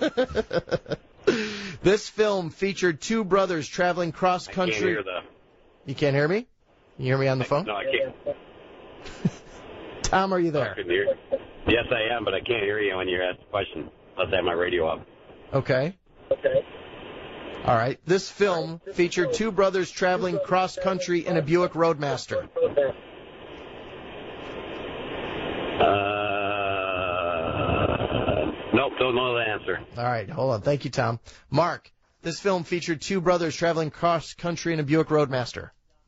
got it. This film featured two brothers traveling cross-country. I can't hear the... You can't hear me? You hear me on the phone? No, I can't. Tom, are you there? I can hear. Yes, I am, but I can't hear you when you're asking the question. Let's have my radio up. Okay. Okay. All right. This film featured two brothers traveling cross-country in a Buick Roadmaster. Uh, nope, don't know the answer. All right, hold on. Thank you, Tom. Mark, this film featured two brothers traveling cross-country in a Buick Roadmaster.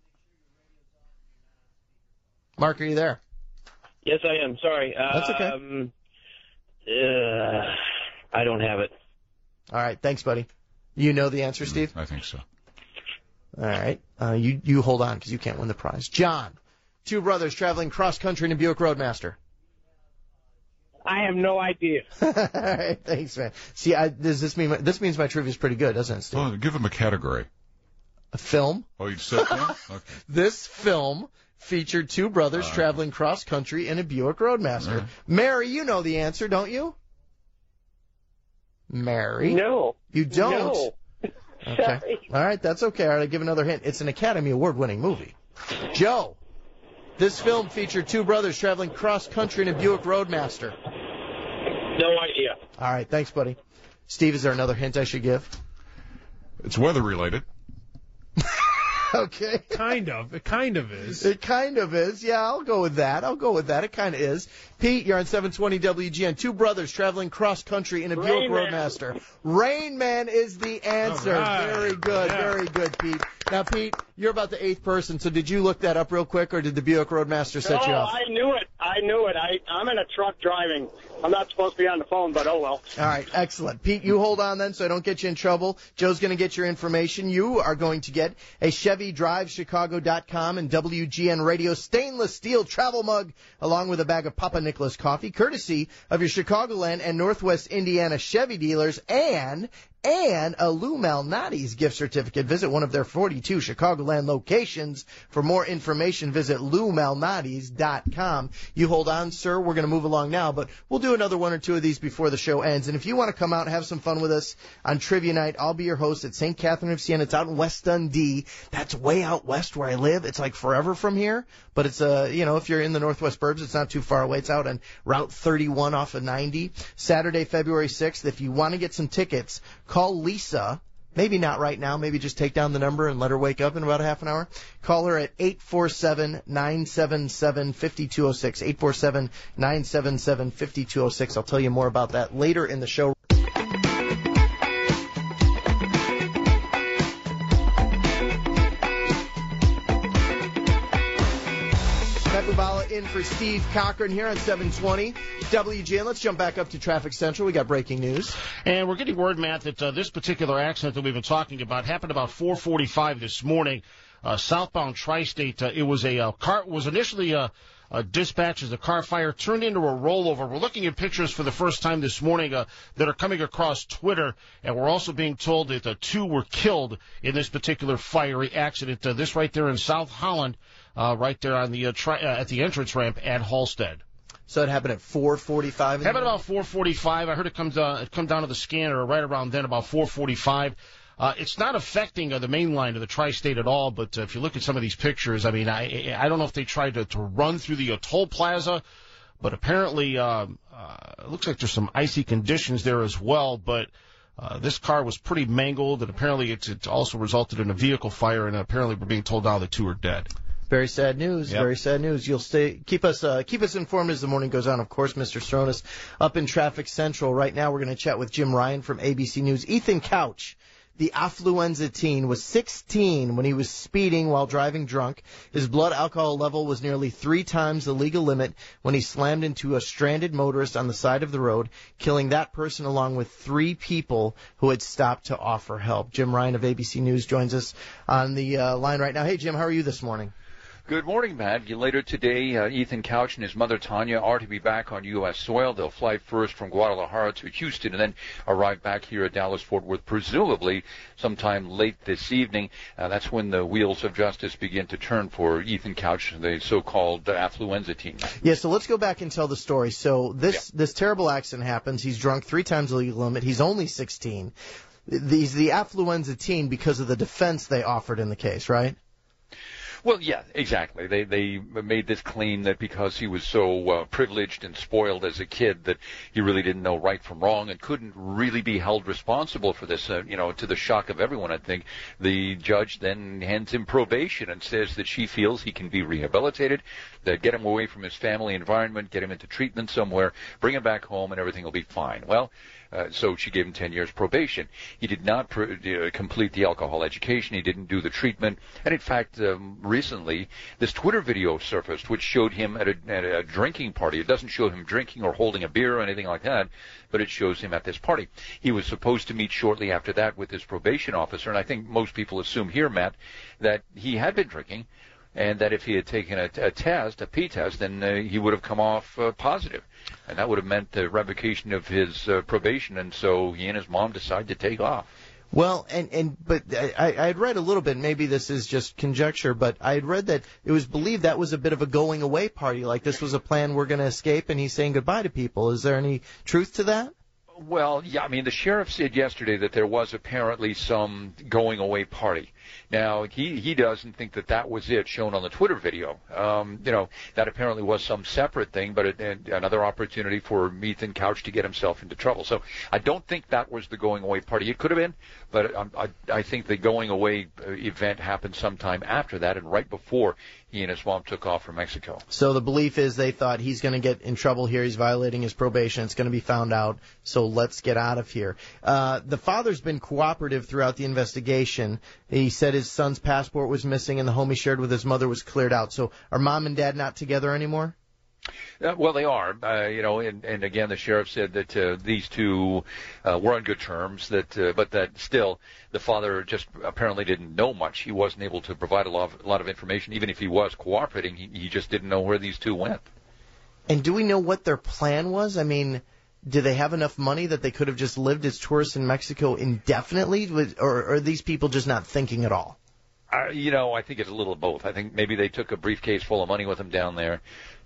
Mark, are you there? Yes, I am. Sorry. That's okay. Um, uh, I don't have it. All right. Thanks, buddy. You know the answer, Steve? I think so. All right. Uh, you, you hold on because you can't win the prize. John, two brothers traveling cross-country in a Buick Roadmaster. I have no idea. All right. Thanks, man. See, I, does this mean this means my trivia is pretty good, doesn't it, Steve? Well, give him a category. A film? Oh, you said film? Okay. This film featured two brothers uh, traveling cross-country in a Buick Roadmaster. Right. Mary, you know the answer, don't you? Mary? No. You don't? No. Okay. Sorry. All right, that's okay. All right, I'll give another hint. It's an Academy Award-winning movie. Joe, this film featured two brothers traveling cross-country in a Buick Roadmaster. No idea. All right, thanks, buddy. Steve, is there another hint I should give? It's weather-related. Okay. Kind of. It kind of is. It kind of is. Yeah, I'll go with that. I'll go with that. It kind of is. Pete, you're on seven twenty W G N. Two brothers traveling cross-country in a Buick Rain Roadmaster. Man. Rain Man is the answer. Right. Very good. Yeah. Very good, Pete. Now, Pete, you're about the eighth person, so did you look that up real quick, or did the Buick Roadmaster set no, you off? I knew it. I knew it. I, I'm in a truck driving. I'm not supposed to be on the phone, but oh well. All right, excellent. Pete, you hold on then so I don't get you in trouble. Joe's going to get your information. You are going to get a Chevy Drive Chicago dot com and W G N Radio stainless steel travel mug along with a bag of Papa Nicholas coffee, courtesy of your Chicagoland and Northwest Indiana Chevy dealers, and and a Lou Malnati's gift certificate. Visit one of their forty-two Chicagoland locations. For more information, visit Lou Malnati's dot com. You hold on, sir. We're going to move along now, but we'll do another one or two of these before the show ends. And if you want to come out and have some fun with us on Trivia Night, I'll be your host at Saint Catherine of Siena. It's out in West Dundee. That's way out west where I live. It's like forever from here, but it's, uh, you know, if you're in the Northwest Burbs, it's not too far away. It's out on Route thirty-one off of ninety. Saturday, February sixth. If you want to get some tickets, call Lisa maybe not right now, maybe just take down the number and let her wake up in about a half an hour. Call her at eight four seven, nine seven seven, five two zero six, eight four seven, nine seven seven, five two zero six. I'll tell you more about that later in the show. Bubala in for Steve Cochran here on seven twenty W G N. Let's jump back up to Traffic Central. We got breaking news. And we're getting word, Matt, that uh, this particular accident that we've been talking about happened about four forty-five this morning. Uh, southbound Tri-State, uh, it was a uh, car, was initially uh, uh, dispatched as a car fire, turned into a rollover. We're looking at pictures for the first time this morning uh, that are coming across Twitter, and we're also being told that uh, two were killed in this particular fiery accident. Uh, this right there in South Holland. Uh, right there on the uh, tri- uh, at the entrance ramp at Halstead. So it happened at four forty-five. Happened about four forty-five. I heard it comes uh, it come down to the scanner right around then, about four forty-five. Uh, it's not affecting uh, the main line of the Tri-State at all. But uh, if you look at some of these pictures, I mean, I I don't know if they tried to, to run through the uh, toll plaza, but apparently uh, uh, it looks like there's some icy conditions there as well. But Uh, this car was pretty mangled, and apparently it's, it also resulted in a vehicle fire, and apparently we're being told now that two are dead. Very sad news. Yep. Very sad news. You'll stay keep us uh, keep us informed as the morning goes on. Of course, Mister Stronis up in Traffic Central right now. We're going to chat with Jim Ryan from A B C News. Ethan Couch, the affluenza teen, was sixteen when he was speeding while driving drunk. His blood alcohol level was nearly three times the legal limit when he slammed into a stranded motorist on the side of the road, killing that person along with three people who had stopped to offer help. Jim Ryan of A B C News joins us on the uh, line right now. Hey, Jim, how are you this morning? Good morning, Matt. Later today, uh, Ethan Couch and his mother, Tanya, are to be back on U S soil. They'll fly first from Guadalajara to Houston and then arrive back here at Dallas-Fort Worth, presumably sometime late this evening. Uh, that's when the wheels of justice begin to turn for Ethan Couch, the so-called uh, affluenza teen. Yeah, so let's go back and tell the story. So this, yeah. this terrible accident happens. He's drunk three times the legal limit. He's only sixteen. He's the affluenza teen because of the defense they offered in the case, right? Well, yeah, exactly. They they made this claim that because he was so uh, privileged and spoiled as a kid that he really didn't know right from wrong and couldn't really be held responsible for this. Uh, you know, to the shock of everyone, I think the judge then hands him probation and says that she feels he can be rehabilitated, that get him away from his family environment, get him into treatment somewhere, bring him back home, and everything will be fine. Well. Uh, so she gave him ten years probation. He did not pr- uh, complete the alcohol education. He didn't do the treatment. And in fact, um, recently, this Twitter video surfaced, which showed him at a, at a drinking party. It doesn't show him drinking or holding a beer or anything like that, but it shows him at this party. He was supposed to meet shortly after that with his probation officer, and I think most people assume here, Matt, that he had been drinking, and that if he had taken a, a test, a P-test, then uh, he would have come off uh, positive. And that would have meant the revocation of his uh, probation, and so he and his mom decided to take off. Well, and, and but I, I had read a little bit, maybe this is just conjecture, but I had read that it was believed that was a bit of a going away party, like this was a plan, we're going to escape, and he's saying goodbye to people. Is there any truth to that? Well, yeah, I mean, the sheriff said yesterday that there was apparently some going away party. Now, he, he doesn't think that that was it shown on the Twitter video. Um, you know, that apparently was some separate thing, but it, and another opportunity for Ethan Couch to get himself into trouble. So I don't think that was the going away party. It could have been, but I, I, I think the going away event happened sometime after that and right before he and his mom took off for Mexico. So the belief is they thought he's going to get in trouble here. He's violating his probation. It's going to be found out. So let's get out of here. Uh, the father's been cooperative throughout the investigation. He said his son's passport was missing and the home he shared with his mother was cleared out. So are mom and dad not together anymore? Uh, well, they are, uh, you know, and, and again, the sheriff said that uh, these two uh, were on good terms, that, uh, but that still the father just apparently didn't know much. He wasn't able to provide a lot of, a lot of information. Even if he was cooperating, he, he just didn't know where these two went. And do we know what their plan was? I mean, do they have enough money that they could have just lived as tourists in Mexico indefinitely, or, or are these people just not thinking at all? Uh, you know, I think it's a little of both. I think maybe they took a briefcase full of money with them down there.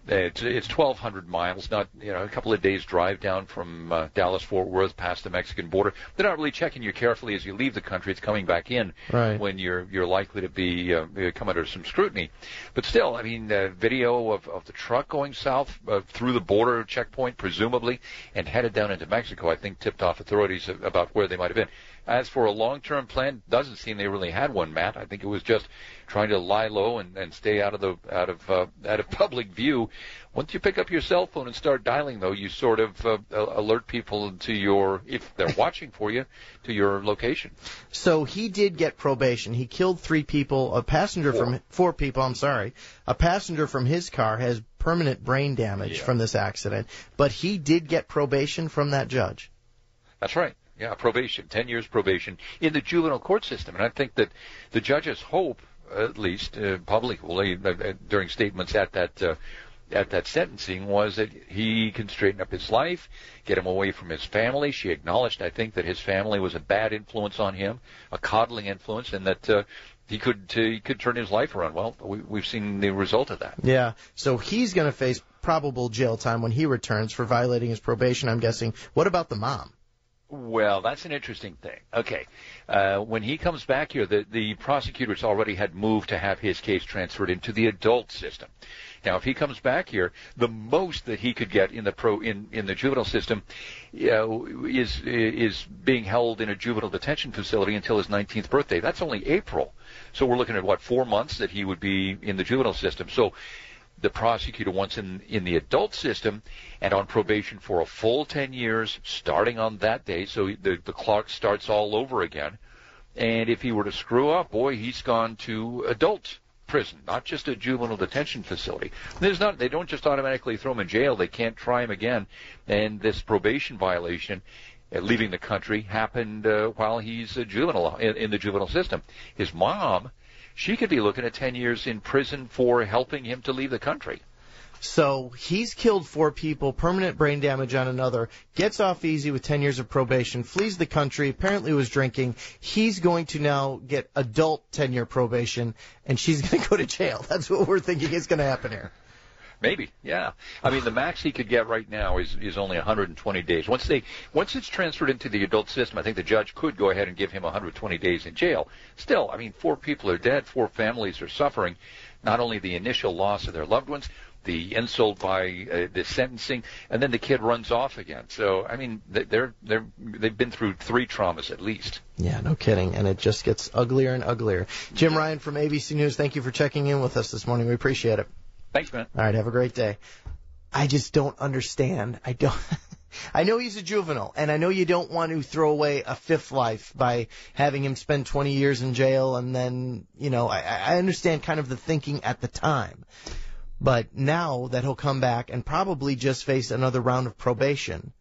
It's it's twelve hundred miles, not you know a couple of days drive down from uh, Dallas Fort Worth past the Mexican border. They're not really checking you carefully as you leave the country. It's coming back in right. when you're you're likely to be uh, come under some scrutiny. But still, I mean, uh, video of of the truck going south uh, through the border checkpoint, presumably, and headed down into Mexico, I think tipped off authorities about where they might have been. As for a long-term plan, doesn't seem they really had one, Matt. I think it was just trying to lie low and, and stay out of the out of uh, out of public view. Once you pick up your cell phone and start dialing, though, you sort of uh, alert people to your, if they're watching for you, to your location. So he did get probation. He killed three people. A passenger four. from four people. I'm sorry. A passenger from his car has permanent brain damage yeah. from this accident, but he did get probation from that judge. That's right. Yeah, probation, ten years probation in the juvenile court system. And I think that the judge's hope, at least uh, publicly, uh, during statements at that uh, at that sentencing, was that he can straighten up his life, get him away from his family. She acknowledged, I think, that his family was a bad influence on him, a coddling influence, and that uh, he could uh, he could turn his life around. Well, we, we've seen the result of that. Yeah, so he's going to face probable jail time when he returns for violating his probation, I'm guessing. What about the mom? Well, that's an interesting thing. Okay. Uh, when he comes back here, the, the prosecutors already had moved to have his case transferred into the adult system. Now, if he comes back here, the most that he could get in the pro in, in the juvenile system you know, is is being held in a juvenile detention facility until his nineteenth birthday. That's only April. So we're looking at, what, four months that he would be in the juvenile system. So the prosecutor wants him in the adult system and on probation for a full ten years, starting on that day, so the, the clock starts all over again. And if he were to screw up, boy, he's gone to adult prison, not just a juvenile detention facility. There's not, they don't just automatically throw him in jail. They can't try him again. And this probation violation, uh, leaving the country, happened uh, while he's a juvenile in, in the juvenile system. His mom, she could be looking at ten years in prison for helping him to leave the country. So he's killed four people, permanent brain damage on another, gets off easy with ten years of probation, flees the country, apparently was drinking. He's going to now get adult ten-year probation, and she's going to go to jail. That's what we're thinking is going to happen here. Maybe, yeah. I mean, the max he could get right now is, is only one hundred twenty days. Once they once it's transferred into the adult system, I think the judge could go ahead and give him one hundred twenty days in jail. Still, I mean, four people are dead, four families are suffering, not only the initial loss of their loved ones, the insult by uh, the sentencing, and then the kid runs off again. So, I mean, they're they're they've been through three traumas at least. Yeah, no kidding, and it just gets uglier and uglier. Jim Ryan from A B C News, thank you for checking in with us this morning. We appreciate it. Thanks, man. All right, have a great day. I just don't understand. I don't. I know he's a juvenile, and I know you don't want to throw away a fifth life by having him spend twenty years in jail, and then, you know, I, I understand kind of the thinking at the time. But now that he'll come back and probably just face another round of probation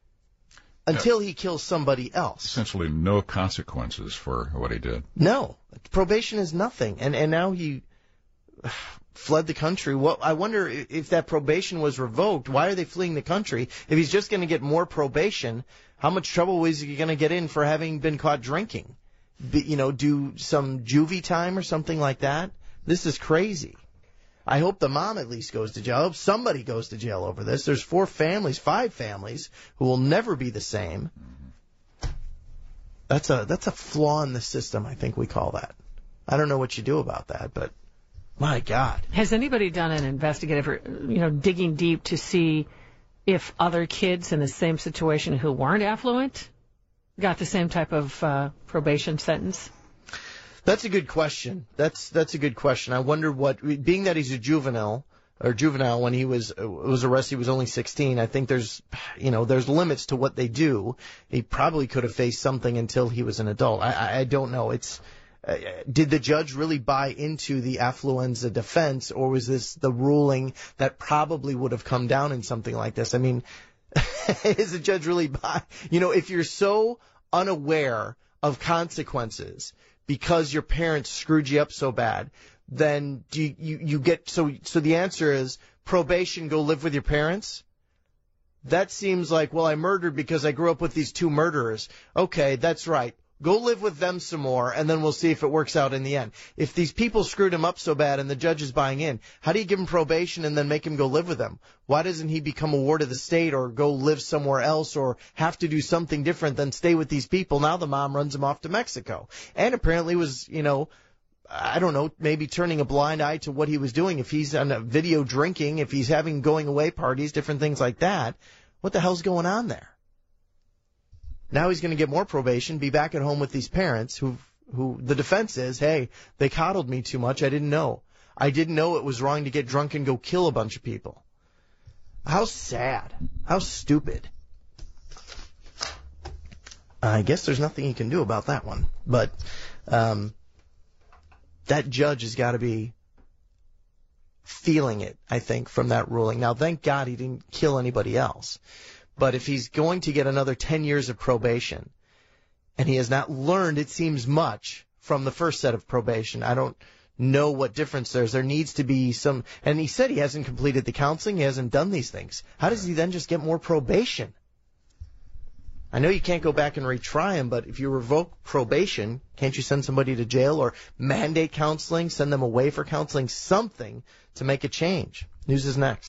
until he kills somebody else. Essentially no consequences for what he did. No. Probation is nothing. And and now he fled the country. Well, I wonder if that probation was revoked. Why are they fleeing the country? If he's just going to get more probation, how much trouble is he going to get in for having been caught drinking? Be, you know, do some juvie time or something like that? This is crazy. I hope the mom at least goes to jail. I hope somebody goes to jail over this. There's four families, five families, who will never be the same. That's a that's a flaw in the system, I think we call that. I don't know what you do about that, but my God. Has anybody done an investigative, or, you know, digging deep to see if other kids in the same situation who weren't affluent got the same type of uh, probation sentence? That's a good question. That's that's a good question. I wonder what, being that he's a juvenile or juvenile when he was was arrested, he was only sixteen. I think there's, you know, there's limits to what they do. He probably could have faced something until he was an adult. I I, I don't know. It's uh, did the judge really buy into the affluenza defense, or was this the ruling that probably would have come down in something like this? I mean, is the judge really buy? You know, if you're so unaware of consequences because your parents screwed you up so bad, then do you, you, you get, so, so the answer is probation, go live with your parents? That seems like, well, I murdered because I grew up with these two murderers. Okay, that's right. Go live with them some more, and then we'll see if it works out in the end. If these people screwed him up so bad and the judge is buying in, how do you give him probation and then make him go live with them? Why doesn't he become a ward of the state or go live somewhere else or have to do something different than stay with these people? Now the mom runs him off to Mexico. And apparently was, you know, I don't know, maybe turning a blind eye to what he was doing. If he's on a video drinking, if he's having going away parties, different things like that, what the hell's going on there? Now he's going to get more probation, be back at home with these parents who, who the defense is, hey, they coddled me too much. I didn't know. I didn't know it was wrong to get drunk and go kill a bunch of people. How sad. How stupid. I guess there's nothing you can do about that one. But um, that judge has got to be feeling it, I think, from that ruling. Now, thank God he didn't kill anybody else. But if he's going to get another ten years of probation, and he has not learned, it seems, much from the first set of probation, I don't know what difference there is. There needs to be some, and he said he hasn't completed the counseling, he hasn't done these things. How does he then just get more probation? I know you can't go back and retry him, but if you revoke probation, can't you send somebody to jail or mandate counseling, send them away for counseling, something to make a change? News is next.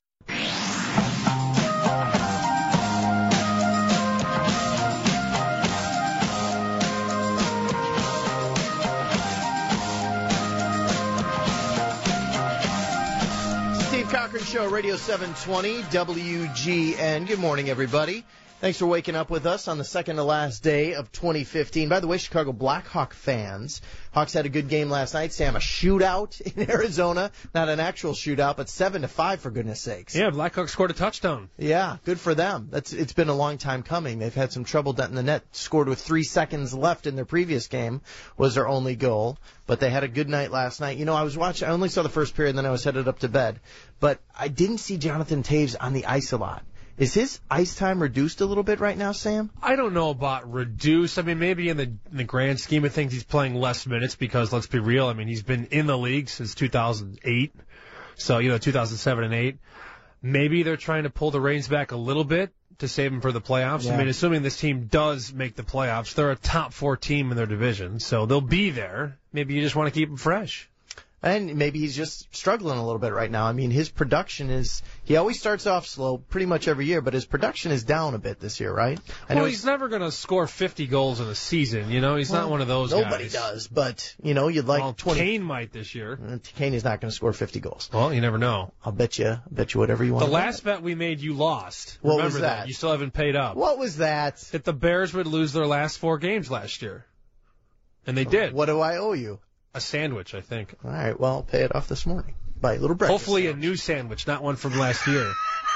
Cochran Show, Radio seven twenty, W G N. Good morning, everybody. Thanks for waking up with us on the second to last day of twenty fifteen. By the way, Chicago Blackhawk fans, Hawks had a good game last night. Sam, a shootout in Arizona. Not an actual shootout, but seven to five, for goodness sakes. Yeah, Blackhawks scored a touchdown. Yeah, good for them. That's It's been a long time coming. They've had some trouble denting the net. Scored with three seconds left in their previous game was their only goal. But they had a good night last night. You know, I was watching, I only saw the first period, and then I was headed up to bed. But I didn't see Jonathan Taves on the ice a lot. Is his ice time reduced a little bit right now, Sam? I don't know about reduced. I mean, maybe in the, in the grand scheme of things, he's playing less minutes because, let's be real, I mean, he's been in the league since two thousand eight. So, you know, two thousand seven and eight. Maybe they're trying to pull the reins back a little bit to save him for the playoffs. Yeah. I mean, assuming this team does make the playoffs, they're a top four team in their division, so they'll be there. Maybe you just want to keep him fresh. And maybe he's just struggling a little bit right now. I mean, his production is, he always starts off slow pretty much every year, but his production is down a bit this year, right? I well, know he's, he's never going to score fifty goals in a season, you know? He's well, not one of those nobody guys. Nobody does, but, you know, you'd like well, twenty. Kane might this year. Kane is not going to score fifty goals. Well, you never know. I'll bet you, I'll bet you whatever you want. The last bet. bet we made, you lost. What Remember was that? that? You still haven't paid up. What was that? That the Bears would lose their last four games last year. And they did. What do I owe you? A sandwich, I think. All right, well, I'll pay it off this morning. Buy a little breakfast. Hopefully sandwich. A new sandwich, not one from last year.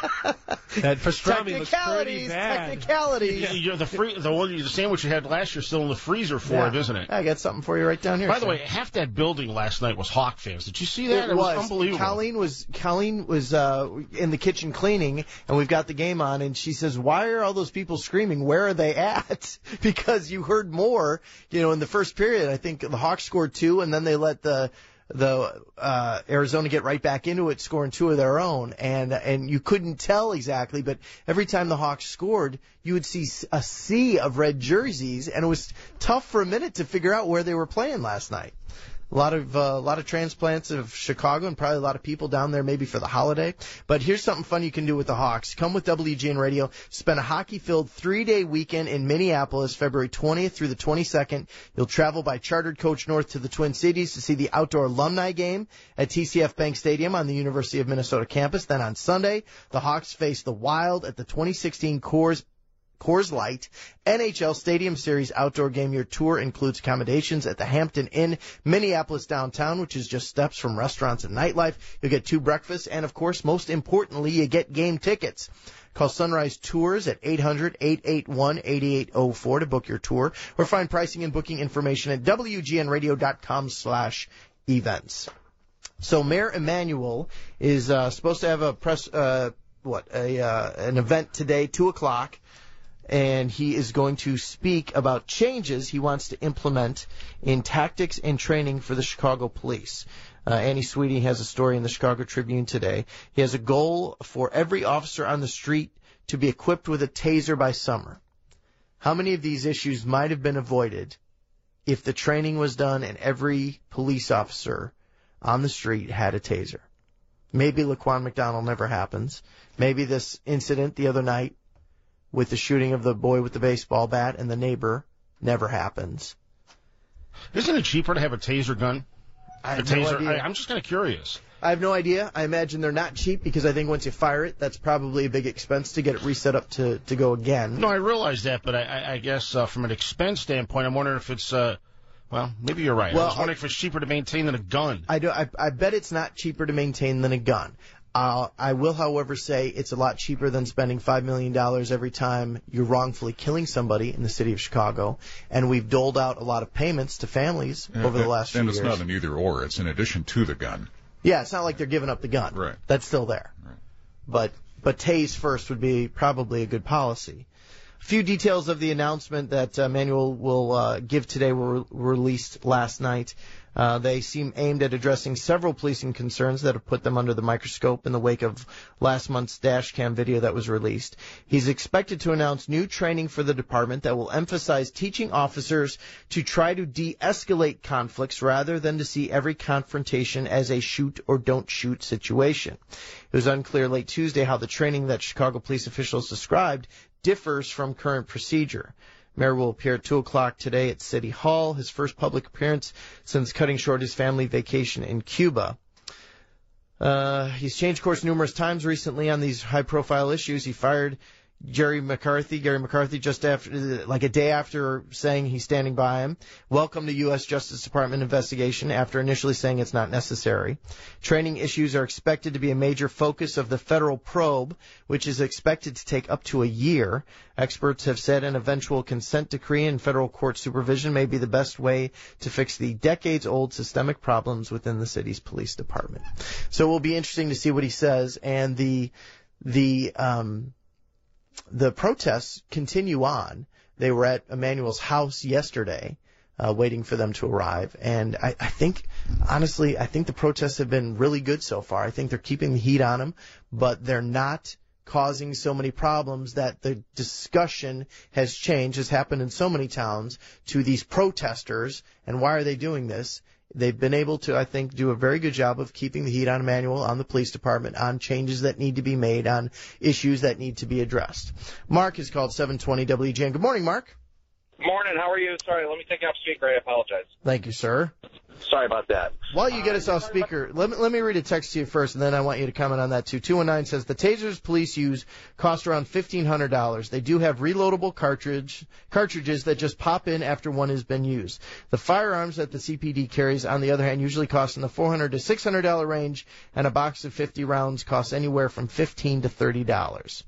That pastrami looks pretty bad. Technicalities. Yeah, you're the free, the one, the sandwich you had last year, still in the freezer for yeah. it, isn't it? I got something for you right down here. By the sir. way, half that building last night was Hawk fans. Did you see that? It, it was. was unbelievable. Colleen was Colleen was uh, in the kitchen cleaning, and we've got the game on, and she says, "Why are all those people screaming? Where are they at?" Because you heard more. You know, in the first period, I think the Hawks scored two, and then they let the. the uh, Arizona get right back into it, scoring two of their own, and and you couldn't tell exactly, but every time the Hawks scored, you would see a sea of red jerseys, and it was tough for a minute to figure out where they were playing last night. A lot of uh, a lot of transplants of Chicago, and probably a lot of people down there maybe for the holiday. But here's something fun you can do with the Hawks. Come with W G N Radio. Spend a hockey-filled three-day weekend in Minneapolis, February twentieth through the twenty-second. You'll travel by chartered coach north to the Twin Cities to see the outdoor alumni game at T C F Bank Stadium on the University of Minnesota campus. Then on Sunday, the Hawks face the Wild at the twenty sixteen Coors Coors Light N H L Stadium Series outdoor game. Your tour includes accommodations at the Hampton Inn, Minneapolis downtown, which is just steps from restaurants and nightlife. You'll get two breakfasts, and of course, most importantly, you get game tickets. Call Sunrise Tours at eight hundred, eight eight one, eight eight zero four to book your tour, or find pricing and booking information at W G N radio dot com slash events. So Mayor Emanuel is uh, supposed to have a press, uh, what, a uh, an event today, two o'clock. And he is going to speak about changes he wants to implement in tactics and training for the Chicago police. Uh, Annie Sweetie has a story in the Chicago Tribune today. He has a goal for every officer on the street to be equipped with a taser by summer. How many of these issues might have been avoided if the training was done and every police officer on the street had a taser. Maybe Laquan McDonald never happens. Maybe this incident the other night with the shooting of the boy with the baseball bat and the neighbor never happens. Isn't it cheaper to have a taser gun? I have a no taser? idea. I, I'm just kind of curious. I have no idea. I imagine they're not cheap because I think once you fire it, that's probably a big expense to get it reset up to, to go again. No, I realize that, but I, I, I guess uh, from an expense standpoint, I'm wondering if it's, uh, well, maybe you're right. Well, I was wondering if it's cheaper to maintain than a gun. I, do, I, I bet it's not cheaper to maintain than a gun. Uh, I will, however, say it's a lot cheaper than spending five million dollars every time you're wrongfully killing somebody in the city of Chicago. And we've doled out a lot of payments to families and, over the last few and years. And it's not an either-or. It's in addition to the gun. Yeah, it's not like they're giving up the gun. Right. That's still there. Right. But but tase first would be probably a good policy. A few details of the announcement that uh, Manuel will uh, give today were re- released last night. Uh, they seem aimed at addressing several policing concerns that have put them under the microscope in the wake of last month's dash cam video that was released. He's expected to announce new training for the department that will emphasize teaching officers to try to de-escalate conflicts rather than to see every confrontation as a shoot or don't shoot situation. It was unclear late Tuesday how the training that Chicago police officials described differs from current procedure. Mayor will appear at two o'clock today at City Hall, his first public appearance since cutting short his family vacation in Cuba. Uh, he's changed course numerous times recently on these high-profile issues. He fired Jerry McCarthy, Gary McCarthy, just after, like a day after saying he's standing by him. Welcome to U S Justice Department investigation after initially saying it's not necessary. Training issues are expected to be a major focus of the federal probe, which is expected to take up to a year. Experts have said an eventual consent decree and federal court supervision may be the best way to fix the decades-old systemic problems within the city's police department. So it will be interesting to see what he says, and the the um The protests continue on. They were at Emmanuel's house yesterday, uh, waiting for them to arrive. And I, I think, honestly, I think the protests have been really good so far. I think they're keeping the heat on them, but they're not causing so many problems that the discussion has changed, has happened in so many towns, to these protesters. And why are they doing this? They've been able to, I think, do a very good job of keeping the heat on Emmanuel, on the police department, on changes that need to be made, on issues that need to be addressed. Mark is called seven twenty W G N. Good morning, Mark. Morning. How are you? Sorry, let me take you off speaker. I apologize. Thank you, sir. Sorry about that. While you get us off speaker, let me, let me read a text to you first, and then I want you to comment on that, too. two one nine says, the tasers police use cost around fifteen hundred dollars. They do have reloadable cartridge cartridges that just pop in after one has been used. The firearms that the C P D carries, on the other hand, usually cost in the four hundred dollars to six hundred dollars range, and a box of fifty rounds costs anywhere from fifteen dollars to thirty dollars.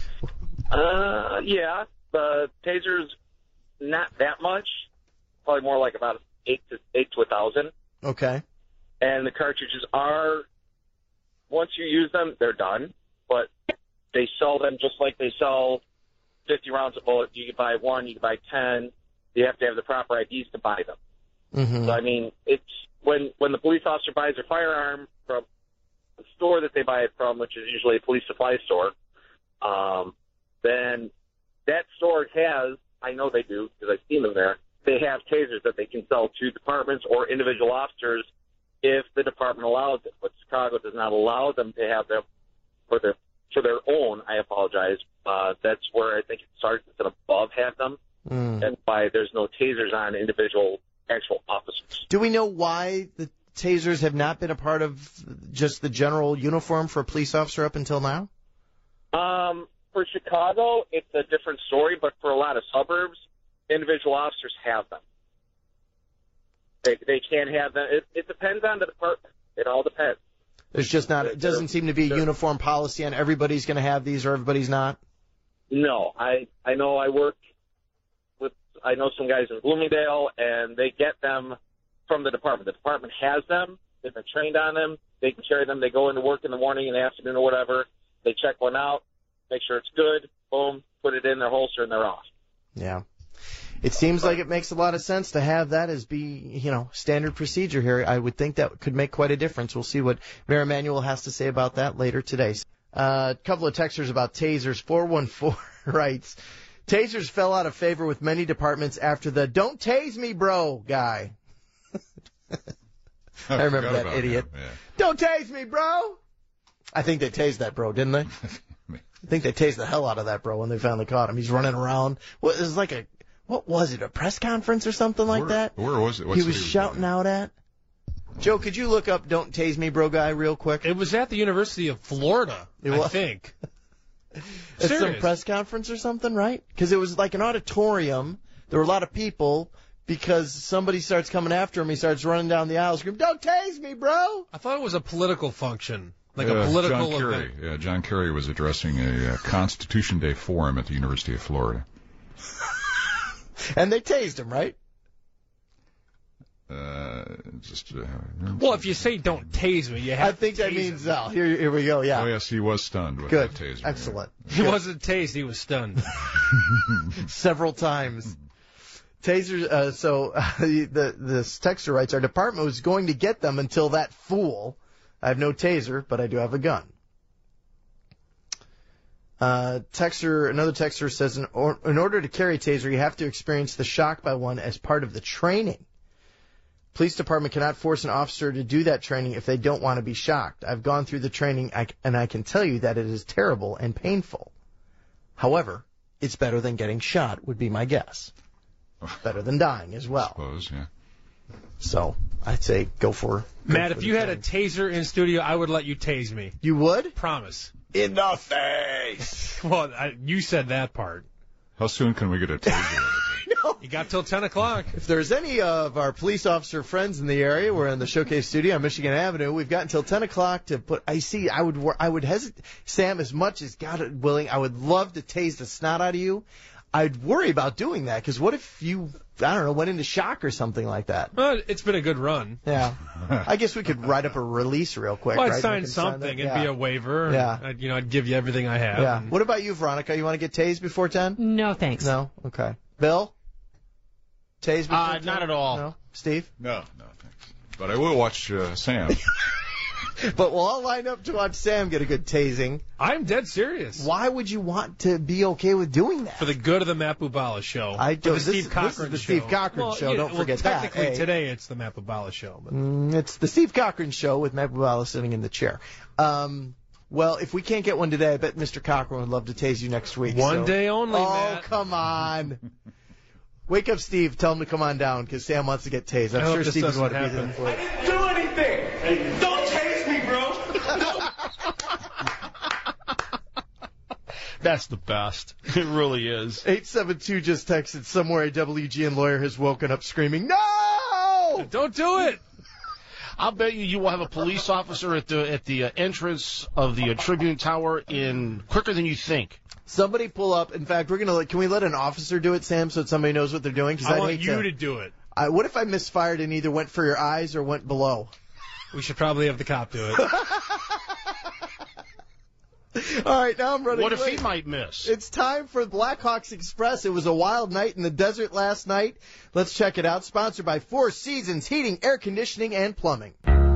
Uh, yeah, the tasers, not that much. Probably more like about eight to eight to a thousand. Okay. And the cartridges are, once you use them, they're done. But they sell them just like they sell fifty rounds of bullets. You can buy one, you can buy ten. You have to have the proper I Ds to buy them. Mm-hmm. So I mean, it's when when the police officer buys a firearm from the store that they buy it from, which is usually a police supply store, um, then that store has, I know they do because I've seen them there, they have tasers that they can sell to departments or individual officers if the department allows it. But Chicago does not allow them to have them for their for their own. I apologize. Uh, that's where I think it starts. It's above have them. Mm. That's why there's no tasers on individual actual officers. Do we know why the tasers have not been a part of just the general uniform for a police officer up until now? Um, for Chicago, it's a different story, but for a lot of suburbs, individual officers have them. They they can have them. It, it depends on the department. It all depends. There's just not. It doesn't seem to be a uniform policy on everybody's going to have these or everybody's not. No, I I know I work with I know some guys in Bloomingdale, and they get them from the department. The department has them. They've been trained on them. They can carry them. They go into work in the morning, in the afternoon, or whatever. They check one out, make sure it's good. Boom, put it in their holster, and they're off. Yeah. It seems like it makes a lot of sense to have that as be, you know, standard procedure here. I would think that could make quite a difference. We'll see what Mayor Emanuel has to say about that later today. Uh, a couple of texters about tasers. four one four writes, Tasers fell out of favor with many departments after the "Don't tase me, bro" guy. I, I remember that idiot. Him, yeah. Don't tase me, bro. I think they tased that bro, didn't they? I think they tased the hell out of that bro when they finally caught him. He's running around. What it was like a what was it? A press conference or something like where, that? Where was it? What's he was shouting out at. Joe, could you look up "Don't tase me, bro" guy real quick? It was at the University of Florida, it I was. think. It's some press conference or something, right? Because it was like an auditorium. There were a lot of people. Because somebody starts coming after him, he starts running down the aisle, screaming, "Don't tase me, bro!" I thought it was a political function, like uh, a political John Kerry. event. Yeah, John Kerry was addressing a uh, Constitution Day forum at the University of Florida. And they tased him, right? Uh, just. Uh, well, if you say "Don't tase me," you have. I think to that tase means him. uh, here. Here we go. Yeah. Oh yes, he was stunned with Good. that taser. Excellent. Yeah. He wasn't tased; he was stunned. Several times. Tasers, uh, so uh, the this texter writes, our department was going to get them until that fool. I have no taser, but I do have a gun. Uh, texter, another texter says, in, or, in order to carry a taser, you have to experience the shock by one as part of the training. Police department cannot force an officer to do that training if they don't want to be shocked. I've gone through the training, I, and I can tell you that it is terrible and painful. However, it's better than getting shot, would be my guess. Better than dying as well. I suppose, yeah. So I'd say go for Matt, go for if you had a taser in studio, I would let you tase me. You would? Promise. In the face. Well, I, you said that part. How soon can we get a taser? No. You got till ten o'clock. If there's any of our police officer friends in the area, we're in the Showcase studio on Michigan Avenue. We've got until ten o'clock to put. I see. I would. I would hesitate, Sam, as much as God willing. I would love to tase the snot out of you. I'd worry about doing that because what if you, I don't know, went into shock or something like that? Well, it's been a good run. Yeah. I guess we could write up a release real quick. Well, I'd right? sign something. Sign It'd yeah. be a waiver. Yeah. I'd, you know, I'd give you everything I have. Yeah. And... What about you, Veronica? You want to get tased before ten? No, thanks. No? Okay. Bill? Tased before Uh, ten? not at all. No? Steve? No, no, thanks. But I will watch uh, Sam. But we'll all line up to watch Sam get a good tasing. I'm dead serious. Why would you want to be okay with doing that? For the good of the Matt Bubala show. I For don't, the this, Steve is, Cochran this is the show. Steve Cochran well, show. Yeah, don't well, forget technically that. Hey. today it's the Matt Bubala show. But... Mm, it's the Steve Cochran show with Matt Bubala sitting in the chair. Um, well, if we can't get one today, I bet Mister Cochran would love to tase you next week. One so. day only, Oh, Matt. come on. Wake up, Steve. Tell him to come on down because Sam wants to get tased. I'm I hope sure this Steve would doesn't want to be happen. there for it. I didn't do anything. Don't tase me, bro. That's the best. It really is. eight seven two just texted somewhere a W G N lawyer has woken up screaming, "No! Don't do it!" I'll bet you you will have a police officer at the at the uh, entrance of the uh, Tribune Tower in quicker than you think. Somebody pull up. In fact, we're gonna let, can we let an officer do it, Sam, so that somebody knows what they're doing? Because I I'd want hate you to, to do it. I, what if I misfired and either went for your eyes or went below? We should probably have the cop do it. All right, now I'm running. What if late. he might miss? It's time for Blackhawks Express. It was a wild night in the desert last night. Let's check it out. Sponsored by Four Seasons Heating, Air Conditioning, and Plumbing.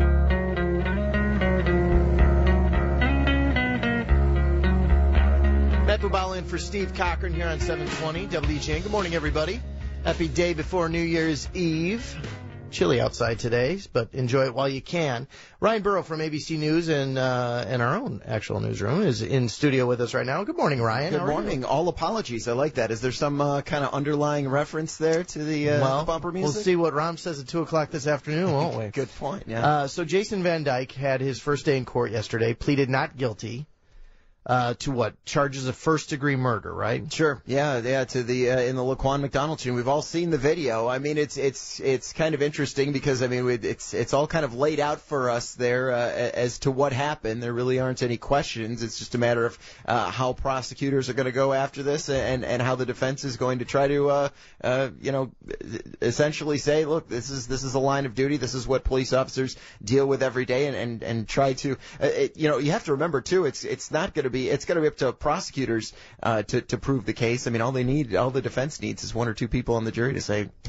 Matt Bubala in for Steve Cochran here on seven twenty W G N. Good morning, everybody. Happy day before New Year's Eve. Chilly outside today, but enjoy it while you can. Ryan Burrow from A B C News and uh, and our own actual newsroom is in studio with us right now. Good morning, Ryan. Good How are morning. you? All apologies. I like that. Is there some uh, kind of underlying reference there to the uh, well, bumper music? We'll see what Rom says at two o'clock this afternoon, won't we? Good point. Yeah. Uh, so Jason Van Dyke had his first day in court yesterday, pleaded not guilty. Uh, to what? Charges of first-degree murder, right? Sure. Yeah, yeah. To the uh, in the Laquan McDonald tune. We've all seen the video. I mean, it's it's it's kind of interesting because I mean it's it's all kind of laid out for us there uh, as to what happened. There really aren't any questions. It's just a matter of uh, how prosecutors are going to go after this and and how the defense is going to try to uh, uh, you know essentially say, look, this is this is a line of duty. This is what police officers deal with every day, and and and try to uh, it, you know you have to remember too. It's it's not going to be it's going to be up to prosecutors uh, to to prove the case. I mean, all they need, all the defense needs, is one or two people on the jury to say,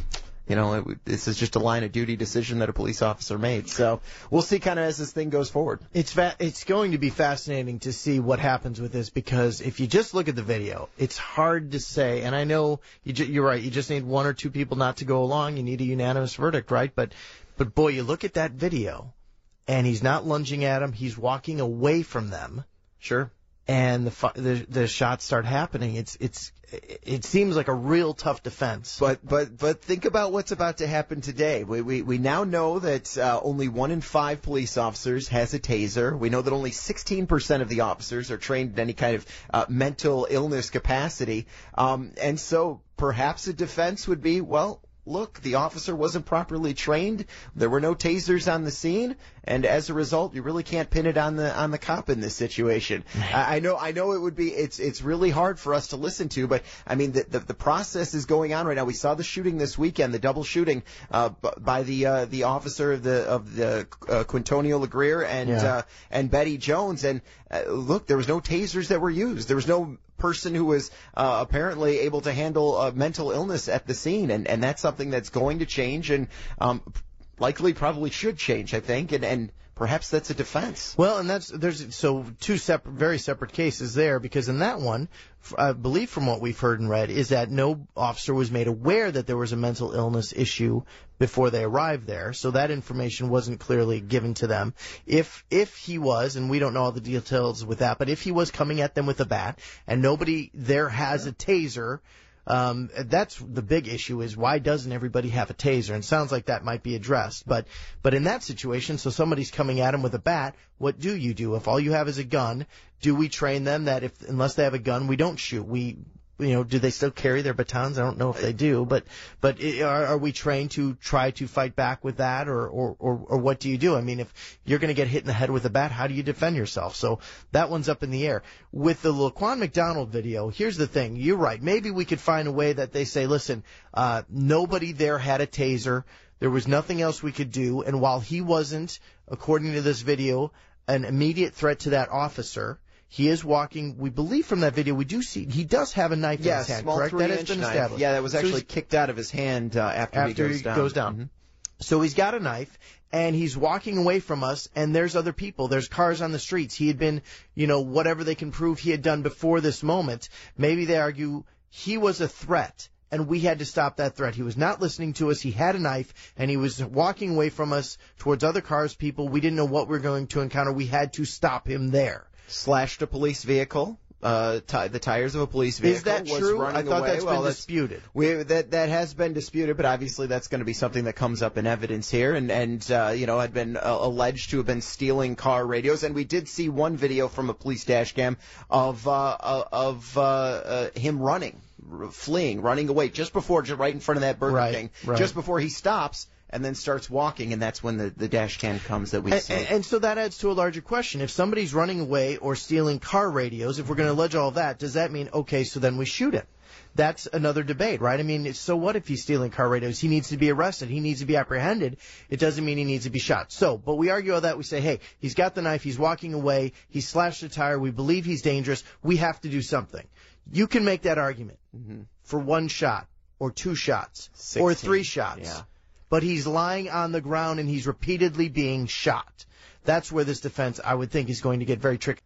you know, it, this is just a line of duty decision that a police officer made. So we'll see kind of as this thing goes forward. It's fa- it's going to be fascinating to see what happens with this, because if you just look at the video, it's hard to say. And I know you ju- you're right. You just need one or two people not to go along. You need a unanimous verdict, right? But but boy, you look at that video, and he's not lunging at them. He's walking away from them. Sure. And the, fu- the the shots start happening. It's it's it seems like a real tough defense. But but but think about what's about to happen today. We we we now know that uh, only one in five police officers has a taser. We know that only sixteen percent of the officers are trained in any kind of uh, mental illness capacity. Um, and so perhaps a defense would be, well, look, the officer wasn't properly trained. There were no tasers on the scene, and as a result, you really can't pin it on the on the cop in this situation. I, I know, I know it would be. It's it's really hard for us to listen to, but I mean, the the, the process is going on right now. We saw the shooting this weekend, the double shooting uh, by the uh, the officer of the of the uh, Quintonio Legrier and Yeah. uh, and Betty Jones. And uh, look, there was no tasers that were used. There was no person who was uh, apparently able to handle uh, mental illness at the scene, and, and that's something that's going to change, and um, likely probably should change, I think, and, and perhaps that's a defense. Well, and that's there's so two separate, very separate cases there, because in that one, I believe from what we've heard and read, is that no officer was made aware that there was a mental illness issue before they arrived there, so that information wasn't clearly given to them. If if he was, and we don't know all the details with that, but if he was coming at them with a bat and nobody there has a taser, um, that's the big issue, is why doesn't everybody have a taser? And it sounds like that might be addressed. But but in that situation, so somebody's coming at him with a bat, what do you do? If all you have is a gun, do we train them that if unless they have a gun, we don't shoot? We You know, do they still carry their batons? I don't know if they do, but but are, are we trained to try to fight back with that, or, or, or, or what do you do? I mean, if you're going to get hit in the head with a bat, how do you defend yourself? So that one's up in the air. With the Laquan McDonald video, here's the thing. You're right. Maybe we could find a way that they say, listen, uh, nobody there had a taser. There was nothing else we could do. And while he wasn't, according to this video, an immediate threat to that officer, he is walking, we believe from that video, we do see, he does have a knife Yeah, in his hand, small correct? That has three-inch been knife. established. Yeah, that was So actually he's- kicked out of his hand uh, after, after he goes down. goes down. Mm-hmm. So he's got a knife, and he's walking away from us, and there's other people. There's cars on the streets. He had been, you know, whatever they can prove he had done before this moment. Maybe they argue he was a threat, and we had to stop that threat. He was not listening to us. He had a knife, and he was walking away from us towards other cars, people. We didn't know what we were going to encounter. We had to stop him there. Slashed a police vehicle. Uh, t- the tires of a police vehicle. Is that was true? running I thought away. that's well, been that's, disputed. We, that that has been disputed, but obviously that's going to be something that comes up in evidence here, and and uh, you know had been uh, alleged to have been stealing car radios, and we did see one video from a police dash cam of uh, of uh, uh, him running, fleeing, running away just before, just right in front of that Burger Right, King, right. just before he stops. And then starts walking, and that's when the, the dash cam comes that we And, see. and, and so that adds to a larger question. If somebody's running away or stealing car radios, if we're going to allege all that, does that mean, okay, so then we shoot him? That's another debate, right? I mean, so what if he's stealing car radios? He needs to be arrested. He needs to be apprehended. It doesn't mean he needs to be shot. So, but we argue all that. We say, hey, he's got the knife. He's walking away. He slashed the tire. We believe he's dangerous. We have to do something. You can make that argument mm-hmm. for one shot or two shots sixteen. or three shots. Yeah. But he's lying on the ground and he's repeatedly being shot. That's where this defense, I would think, is going to get very tricky.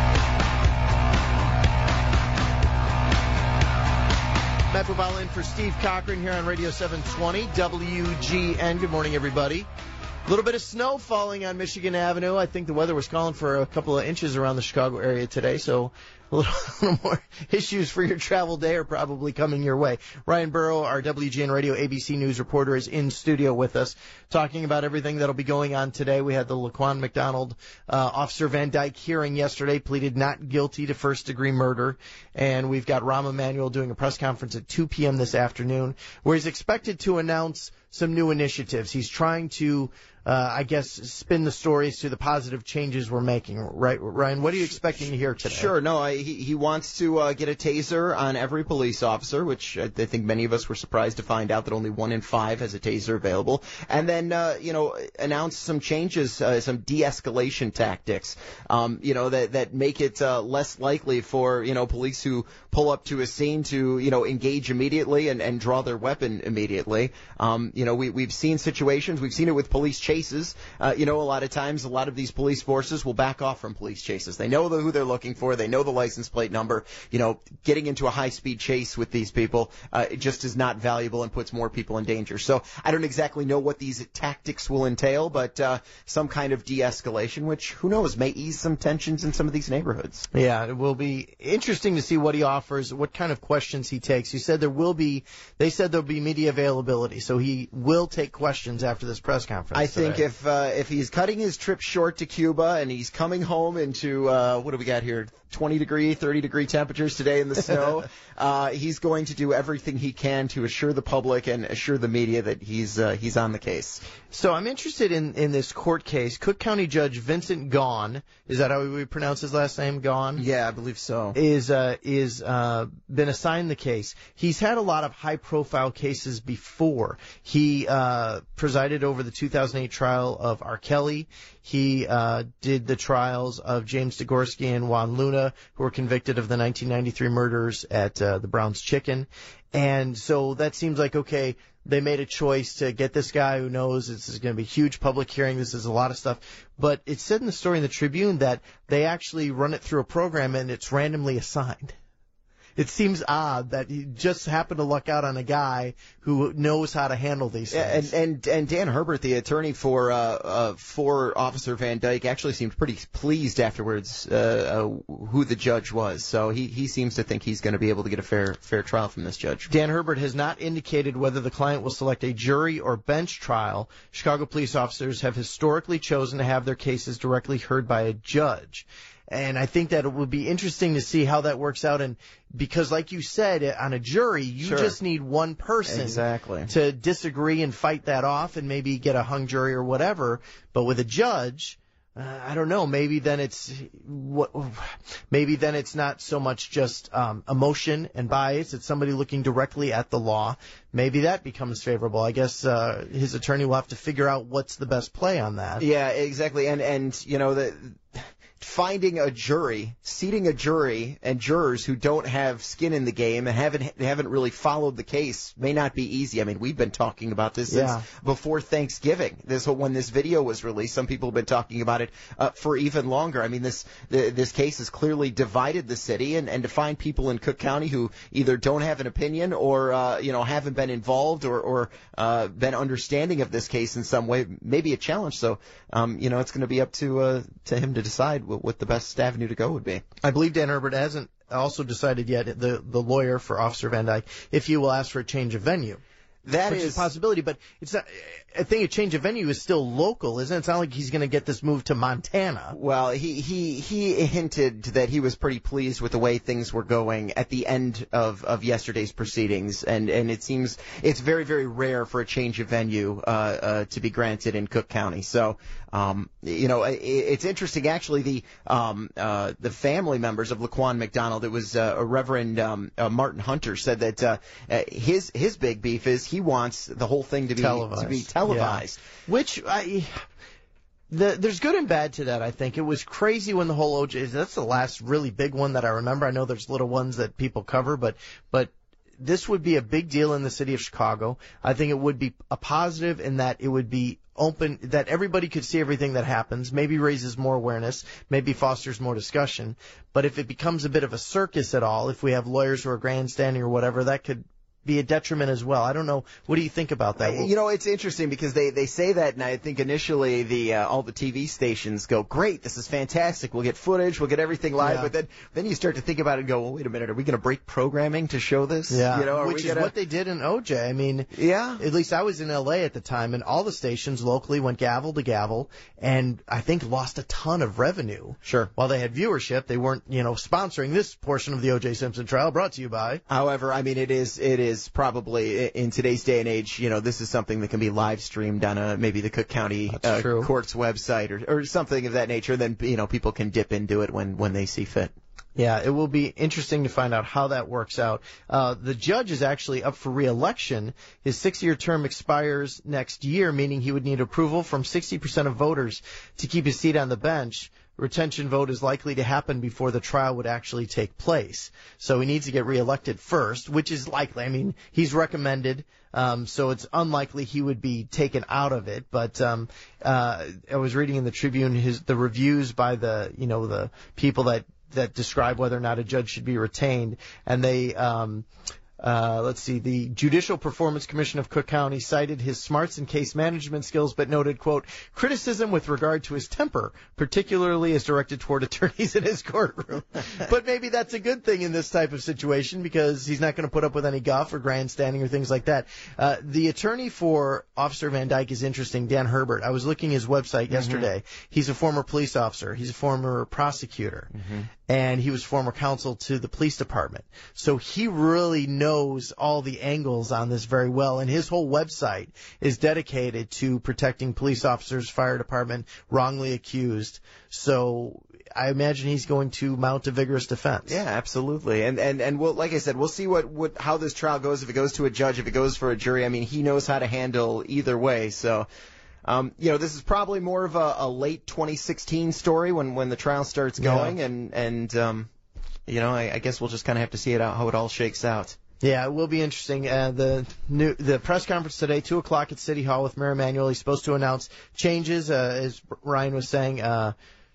Matt Bobal in for Steve Cochran here on Radio seven twenty W G N. Good morning, everybody. A little bit of snow falling on Michigan Avenue. I think the weather was calling for a couple of inches around the Chicago area today, so a little, a little more issues for your travel day are probably coming your way. Ryan Burrow, our W G N Radio A B C News reporter, is in studio with us talking about everything that'll be going on today. We had the Laquan McDonald uh, Officer Van Dyke hearing yesterday, pleaded not guilty to first-degree murder, and we've got Rahm Emanuel doing a press conference at two p.m. this afternoon where he's expected to announce some new initiatives. He's trying to, uh, I guess, spin the stories to the positive changes we're making. Right, Ryan? What are you expecting to hear today? Sure. No, I, he, he wants to uh, get a taser on every police officer, which I, I think many of us were surprised to find out that only one in five has a taser available. And then, uh, you know, announce some changes, uh, some de-escalation tactics, um, you know, that, that make it uh, less likely for, you know, police who pull up to a scene to, you know, engage immediately and, and draw their weapon immediately. Um, you know, we, we've seen situations, we've seen it with police chases. Uh, you know, a lot of times, a lot of these police forces will back off from police chases. They know the, who they're looking for. They know the license plate number. You know, getting into a high-speed chase with these people uh, it just is not valuable and puts more people in danger. So I don't exactly know what these tactics will entail, but uh, some kind of de-escalation, which, who knows, may ease some tensions in some of these neighborhoods. Yeah, it will be interesting to see what he offers, what kind of questions he takes. You said there will be, they said there'll be media availability, so he will take questions after this press conference. I today. think if uh, if he's cutting his trip short to Cuba and he's coming home into, uh, what do we got here, twenty degree, thirty degree temperatures today in the snow, uh, he's going to do everything he can to assure the public and assure the media that he's uh, he's on the case. So I'm interested in, in this court case. Cook County Judge Vincent Gahn, is that how we pronounce his last name, Gahn? Yeah, I believe so. Is uh, is uh, been assigned the case. He's had a lot of high-profile cases before. He uh, presided over the two thousand eight trial of R. Kelly. He uh, did the trials of James Degorski and Juan Luna, who were convicted of the nineteen ninety-three murders at uh, the Brown's Chicken. And so that seems like, okay, they made a choice to get this guy who knows this is going to be a huge public hearing. This is a lot of stuff. But it said in the story in the Tribune that they actually run it through a program and it's randomly assigned. It seems odd that he just happened to luck out on a guy who knows how to handle these things. And and, and Dan Herbert, the attorney for uh, uh, for Officer Van Dyke, actually seemed pretty pleased afterwards uh, uh, who the judge was. So he, he seems to think he's going to be able to get a fair fair trial from this judge. Dan Herbert has not indicated whether the client will select a jury or bench trial. Chicago police officers have historically chosen to have their cases directly heard by a judge. And I think that it would be interesting to see how that works out. And because, like you said, on a jury, you Sure. just need one person Exactly. to disagree and fight that off and maybe get a hung jury or whatever. But with a judge, uh, I don't know. Maybe then it's what. Maybe then it's not so much just um, emotion and bias. It's somebody looking directly at the law. Maybe that becomes favorable. I guess uh, his attorney will have to figure out what's the best play on that. Yeah, exactly. And and you know the. Finding a jury, seating a jury and jurors who don't have skin in the game and haven't haven't really followed the case may not be easy. I mean, we've been talking about this since Yeah. before Thanksgiving. This when this video was released, some people have been talking about it uh, for even longer. I mean, this the, this case has clearly divided the city, and, and to find people in Cook County who either don't have an opinion or uh, you know haven't been involved or or uh, been understanding of this case in some way may be a challenge. So um, you know, it's going to be up to uh, to him to decide what, what the best avenue to go would be. I believe Dan Herbert hasn't also decided yet, the the lawyer for Officer Van Dyke, if he will ask for a change of venue. That which is is a possibility, but it's not. I think a change of venue is still local, isn't it? It's not like he's going to get this moved to Montana. Well, he, he, he hinted that he was pretty pleased with the way things were going at the end of, of yesterday's proceedings, and, and it seems it's very, very rare for a change of venue uh, uh, to be granted in Cook County. So, um, you know, it, it's interesting. Actually, the um, uh, the family members of Laquan McDonald, it was uh, a Reverend um, uh, Martin Hunter, said that uh, uh, his his big beef is he wants the whole thing to be Televised. to be televised. Yeah. Which I. The, there's good and bad to that, I think. It was crazy when the whole O J, that's the last really big one that I remember. I know there's little ones that people cover, but, but this would be a big deal in the city of Chicago. I think it would be a positive in that it would be open, that everybody could see everything that happens, maybe raises more awareness, maybe fosters more discussion. But if it becomes a bit of a circus at all, if we have lawyers who are grandstanding or whatever, that could be a detriment as well. I don't know. What do you think about that? You know, it's interesting because they, they say that, and I think initially the uh, all the T V stations go, great, this is fantastic. We'll get footage, we'll get everything live. Yeah. But then then you start to think about it and go, well, wait a minute, are we going to break programming to show this? Yeah, you know, are which we is gonna... what they did in O J. I mean, yeah. At least I was in L A at the time, and all the stations locally went gavel to gavel, and I think lost a ton of revenue. Sure. While they had viewership, they weren't, you know, sponsoring this portion of the O J Simpson trial. Brought to you by. However, I mean, it is it is. is probably in today's day and age, you know, this is something that can be live streamed on a maybe the Cook County uh, Court's website or, or something of that nature. Then, you know, people can dip into it when, when they see fit. Yeah, it will be interesting to find out how that works out. Uh, the judge is actually up for re-election. His six-year term expires next year, meaning he would need approval from sixty percent of voters to keep his seat on the bench. Retention vote is likely to happen before the trial would actually take place. So he needs to get reelected first, which is likely. I mean, he's recommended, um, so it's unlikely he would be taken out of it. But um, uh, I was reading in the Tribune his the reviews by the you know the people that that describe whether or not a judge should be retained, and they. Um, Uh, let's see, the Judicial Performance Commission of Cook County cited his smarts and case management skills, but noted, quote, criticism with regard to his temper, particularly as directed toward attorneys in his courtroom. But maybe that's a good thing in this type of situation because he's not going to put up with any guff or grandstanding or things like that. Uh, the attorney for Officer Van Dyke is interesting, Dan Herbert. I was looking at his website mm-hmm. yesterday. He's a former police officer. He's a former prosecutor. Mm-hmm. And he was former counsel to the police department. So he really knows all the angles on this very well. And his whole website is dedicated to protecting police officers, fire department, wrongly accused. So I imagine he's going to mount a vigorous defense. Yeah, absolutely. And and and we'll, like I said, we'll see what, what how this trial goes. If it goes to a judge, if it goes for a jury. I mean, he knows how to handle either way. So. Um, you know, this is probably more of a, a late twenty sixteen story when, when the trial starts going, yeah. and, and um, you know, I, I guess we'll just kind of have to see it out, how it all shakes out. Yeah, it will be interesting. Uh, the new the press conference today, two o'clock at City Hall with Mayor Emanuel. He's supposed to announce changes, uh, as Ryan was saying, uh,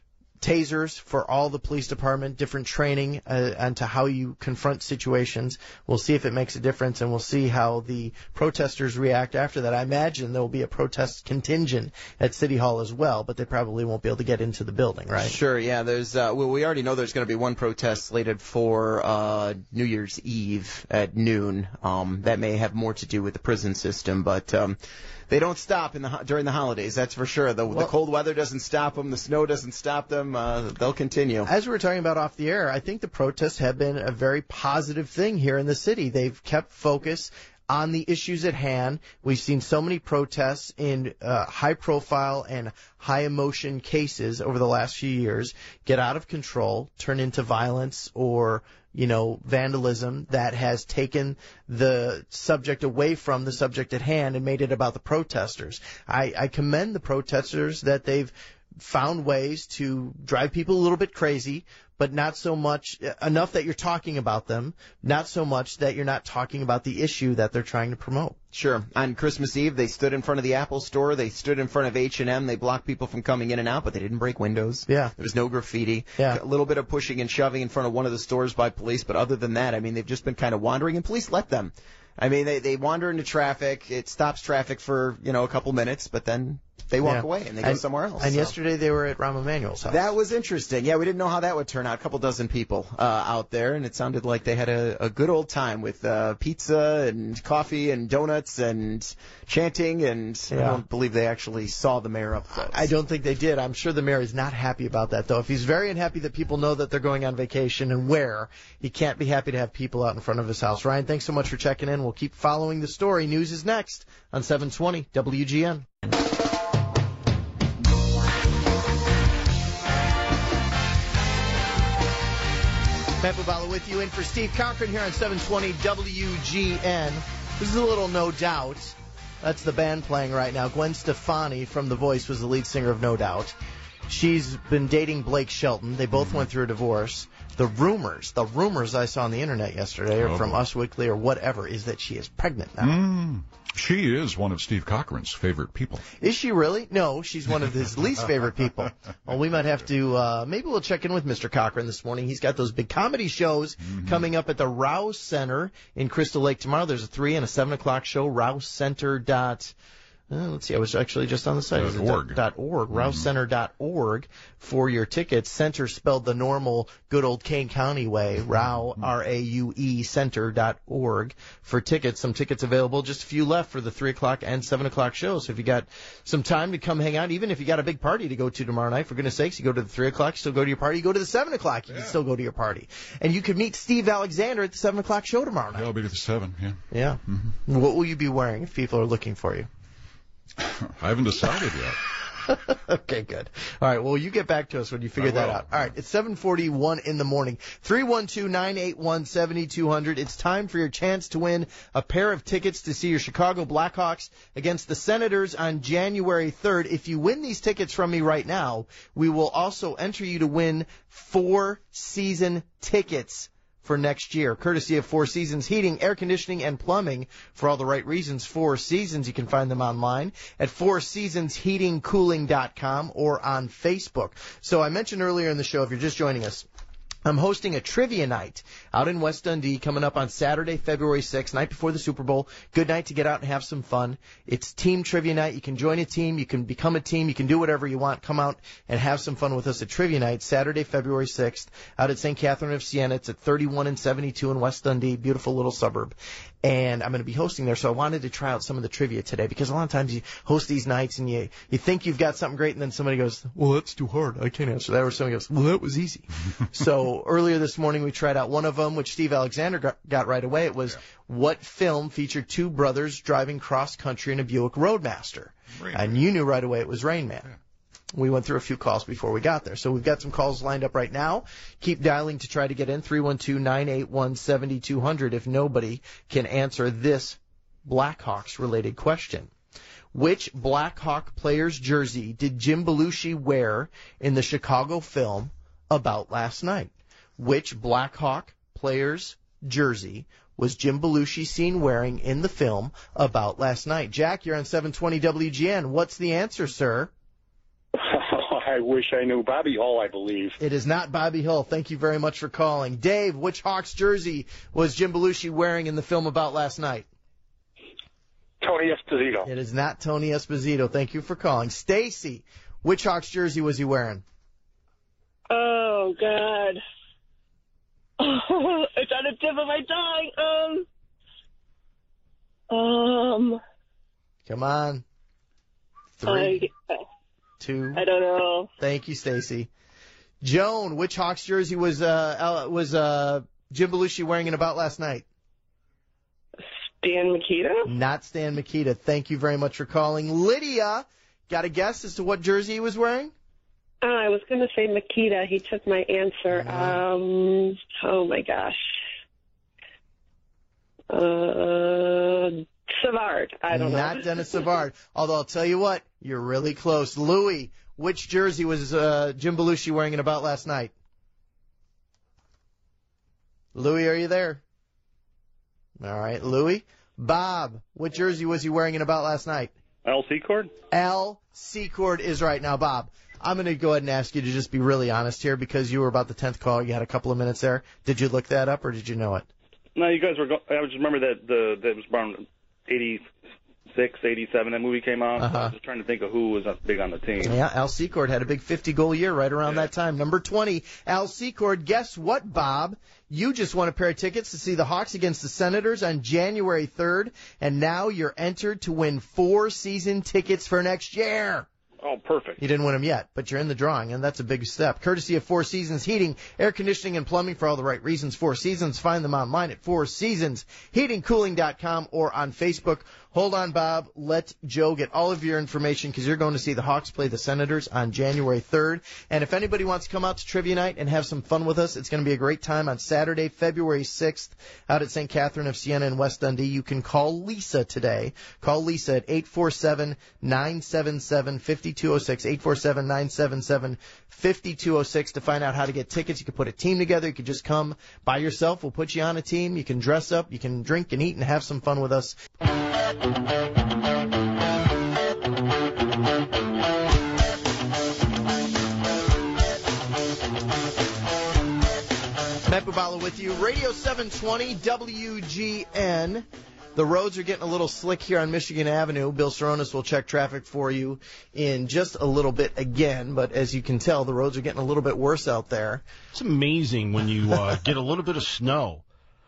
tasers for all the police department, different training uh, onto how you confront situations. We'll see if it makes a difference, and we'll see how the protesters react after that. I imagine there will be a protest contingent at City Hall as well, but they probably won't be able to get into the building, right? Sure, yeah. There's uh, well, we already know there's going to be one protest slated for uh, New Year's Eve at noon. Um, that may have more to do with the prison system, but um, they don't stop in the during the holidays, that's for sure. The, well, the cold weather doesn't stop them. The snow doesn't stop them. Uh, they'll continue. As we were talking about off the air, I think the protests have been a very positive thing here in the city. They've kept focus on the issues at hand. We've seen so many protests in uh, high-profile and high-emotion cases over the last few years get out of control, turn into violence or you know, vandalism that has taken the subject away from the subject at hand and made it about the protesters. I, I commend the protesters that they've found ways to drive people a little bit crazy, but not so much enough that you're talking about them, not so much that you're not talking about the issue that they're trying to promote. Sure. On Christmas Eve, they stood in front of the Apple store. They stood in front of H and M. They blocked people from coming in and out, but they didn't break windows. Yeah. There was no graffiti. Yeah. A little bit of pushing and shoving in front of one of the stores by police, but other than that, I mean, they've just been kind of wandering, and police let them. I mean, they, they wander into traffic. It stops traffic for, you know, a couple minutes, but then they walk yeah. away and they go and, somewhere else. And so. yesterday they were at Rahm Emanuel's house. That was interesting. Yeah, we didn't know how that would turn out. A couple dozen people uh, out there, and it sounded like they had a, a good old time with uh, pizza and coffee and donuts and chanting, and yeah. I don't believe they actually saw the mayor up close. I don't think they did. I'm sure the mayor is not happy about that, though. If he's very unhappy that people know that they're going on vacation and where, he can't be happy to have people out in front of his house. Ryan, thanks so much for checking in. We'll keep following the story. News is next on seven twenty W G N. Matt Bubala with you in for Steve Cochran here on seven twenty W G N. This is a little No Doubt. That's the band playing right now. Gwen Stefani from The Voice was the lead singer of No Doubt. She's been dating Blake Shelton. They both went through a divorce. The rumors, the rumors I saw on the internet yesterday, or oh. from Us Weekly or whatever, is that she is pregnant now. Mm. She is one of Steve Cochran's favorite people. Is she really? No, she's one of his least favorite people. Well, we might have to, uh, maybe we'll check in with Mister Cochran this morning. He's got those big comedy shows mm-hmm. coming up at the Rouse Center in Crystal Lake tomorrow. There's a three and a seven o'clock show, rouse center dot Uh, let's see, I was actually just on the site. Dot org. Dot org, Mm-hmm. rouse center dot org for your tickets. Center spelled the normal, good old Kane County way. Rau, R A U E, center dot org for tickets. Some tickets available. Just a few left for the three o'clock and seven o'clock shows. So if you got some time to come hang out, even if you got a big party to go to tomorrow night, for goodness sakes, you go to the three o'clock, you still go to your party. You go to the seven o'clock, you Yeah. can still go to your party. And you could meet Steve Alexander at the seven o'clock show tomorrow night. Yeah, I'll be to the seven, yeah. Yeah. Mm-hmm. What will you be wearing if people are looking for you? I haven't decided yet. Okay, good. All right, well, you get back to us when you figure I that will. out. All right, it's seven forty-one in the morning. three one two, nine eight one, seven two zero zero. It's time for your chance to win a pair of tickets to see your Chicago Blackhawks against the Senators on January third. If you win these tickets from me right now, we will also enter you to win four season tickets for next year, courtesy of Four Seasons Heating, Air Conditioning, and Plumbing. For all the right reasons, Four Seasons, you can find them online at four seasons heating cooling dot com or on Facebook. So I mentioned earlier in the show, if you're just joining us, I'm hosting a trivia night out in West Dundee coming up on Saturday, February sixth, night before the Super Bowl. Good night to get out and have some fun. It's team trivia night. You can join a team. You can become a team. You can do whatever you want. Come out and have some fun with us at trivia night, Saturday, February sixth, out at Saint Catherine of Siena. It's at thirty-one and seventy-two in West Dundee, beautiful little suburb. And I'm going to be hosting there, so I wanted to try out some of the trivia today, because a lot of times you host these nights and you you think you've got something great, and then somebody goes, well, that's too hard. I can't answer that. Or somebody goes, well, that was easy. So earlier this morning we tried out one of them, which Steve Alexander got, got right away. It was, yeah. What film featured two brothers driving cross-country in a Buick Roadmaster? Rain and Man. You knew right away it was Rain Man. Yeah. We went through a few calls before we got there. So we've got some calls lined up right now. Keep dialing to try to get in, three one two, nine eight one, seven two zero zero if nobody can answer this Blackhawks-related question. Which Blackhawk player's jersey did Jim Belushi wear in the Chicago film About Last Night? Which Blackhawk player's jersey was Jim Belushi seen wearing in the film About Last Night? Jack, you're on seven twenty W G N. What's the answer, sir? I wish I knew. Bobby Hull, I believe. It is not Bobby Hull. Thank you very much for calling. Dave, which Hawks jersey was Jim Belushi wearing in the film About Last Night? Tony Esposito. It is not Tony Esposito. Thank you for calling. Stacy, which Hawks jersey was he wearing? Oh, God. Oh, it's on the tip of my tongue. Um. Um. Come on. Three. I, Two. I don't know. Thank you, Stacy. Joan, which Hawks jersey was uh was uh Jim Belushi wearing in About Last Night? Stan Mikita? Not Stan Mikita. Thank you very much for calling. Lydia, got a guess as to what jersey he was wearing? Uh, I was going to say Mikita. He took my answer. Uh-huh. Um. Oh, my gosh. Uh, Savard. I don't Not know. Dennis Savard. Although I'll tell you what, you're really close. Louie, which jersey was uh, Jim Belushi wearing in About Last Night? Louie, are you there? All right, Louie. Bob, what jersey was he wearing in About Last Night? Al Secord? Al Secord is right. Now, Bob, I'm going to go ahead and ask you to just be really honest here, because you were about the tenth call. You had a couple of minutes there. Did you look that up, or did you know it? No, you guys were. Go- I just remember that the that was around eighty-six, eighty-seven. That movie came out. Uh-huh. So I was just trying to think of who was big on the team. Yeah, Al Secord had a big fifty-goal year right around Yeah. that time. Number twenty, Al Secord. Guess what, Bob? You just won a pair of tickets to see the Hawks against the Senators on January third, and now you're entered to win four season tickets for next year. Oh, perfect. You didn't win them yet, but you're in the drawing, and that's a big step. Courtesy of Four Seasons Heating, Air Conditioning, and Plumbing. For all the right reasons, Four Seasons. Find them online at four seasons heating cooling dot com or on Facebook. Hold on, Bob. Let Joe get all of your information, because you're going to see the Hawks play the Senators on January third. And if anybody wants to come out to Trivia Night and have some fun with us, it's going to be a great time on Saturday, February sixth, out at Saint Catherine of Siena in West Dundee. You can call Lisa today. Call Lisa at eight four seven, nine seven seven, five two zero six, eight four seven, nine seven seven, five two zero six to find out how to get tickets. You can put a team together. You can just come by yourself. We'll put you on a team. You can dress up. You can drink and eat and have some fun with us. Matt Bubala with you. Radio seven twenty W G N. The roads are getting a little slick here on Michigan Avenue. Bill Saronis will check traffic for you in just a little bit again, but as you can tell, the roads are getting a little bit worse out there. It's amazing when you uh, get a little bit of snow,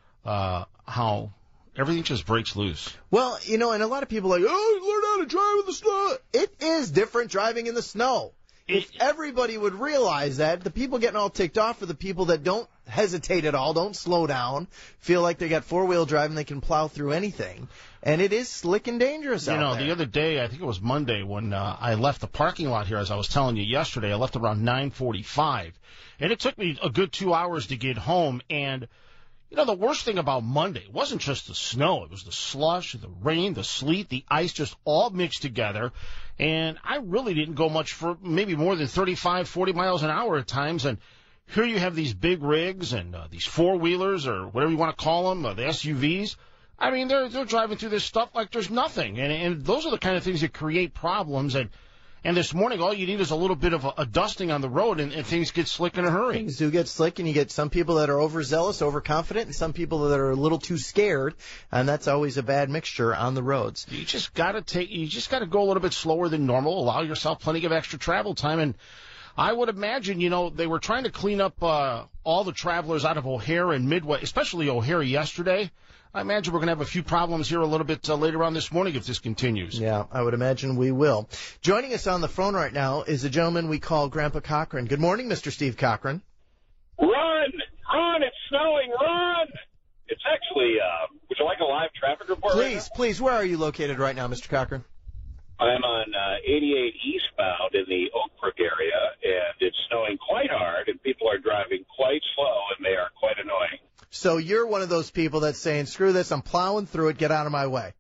uh, how everything just breaks loose. Well, you know, and a lot of people are like, oh, learn how to drive in the snow. It is different driving in the snow. If everybody would realize that, the people getting all ticked off are the people that don't hesitate at all, don't slow down, feel like they got four-wheel drive and they can plow through anything. And it is slick and dangerous you out know, there. The other day, I think it was Monday, when uh, I left the parking lot here, as I was telling you yesterday, I left around nine forty-five. And it took me a good two hours to get home. And, you know, the worst thing about Monday wasn't just the snow. It was the slush, the rain, the sleet, the ice, just all mixed together. And I really didn't go much for maybe more than thirty-five, forty miles an hour at times. And here you have these big rigs and uh, these four-wheelers or whatever you want to call them, uh, the S U Vs. I mean, they're they're driving through this stuff like there's nothing. And, and those are the kind of things that create problems. And And this morning, all you need is a little bit of a, a dusting on the road, and, and things get slick in a hurry. Things do get slick, and you get some people that are overzealous, overconfident, and some people that are a little too scared, and that's always a bad mixture on the roads. You just got to take, you just got to go a little bit slower than normal, allow yourself plenty of extra travel time, and I would imagine, you know, they were trying to clean up uh, all the travelers out of O'Hare and Midway, especially O'Hare yesterday. I imagine we're going to have a few problems here a little bit uh, later on this morning if this continues. Yeah, I would imagine we will. Joining us on the phone right now is a gentleman we call Grandpa Cochran. Good morning, Mister Steve Cochran. Run! Run! It's snowing! Run! It's actually, uh, would you like a live traffic report? Please, right please, where are you located right now, Mister Cochran? I'm on uh, eighty-eight eastbound in the Oak Brook area, and it's snowing quite hard, and people are driving quite slow, and they are quite annoying. So you're one of those people that's saying, screw this, I'm plowing through it, get out of my way.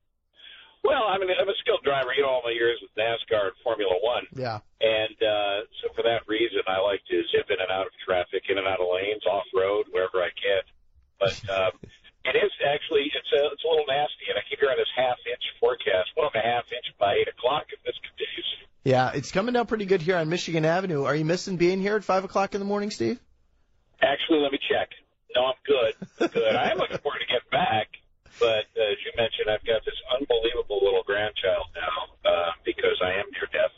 Well, I mean, I'm a skilled driver, you know, all my years with NASCAR and Formula One. Yeah. And uh, so for that reason, I like to zip in and out of traffic, in and out of lanes, off-road, wherever I can. But um, it is actually, it's a, it's a little nasty, and I keep hearing this half-inch forecast, one and a half inch by eight o'clock if this continues. Yeah, it's coming down pretty good here on Michigan Avenue. Are you missing being here at five o'clock in the morning, Steve? Actually, let me check. No, I'm good. I'm good. I am looking forward to getting back, but uh, as you mentioned, I've got this unbelievable little grandchild now uh, because I am near death.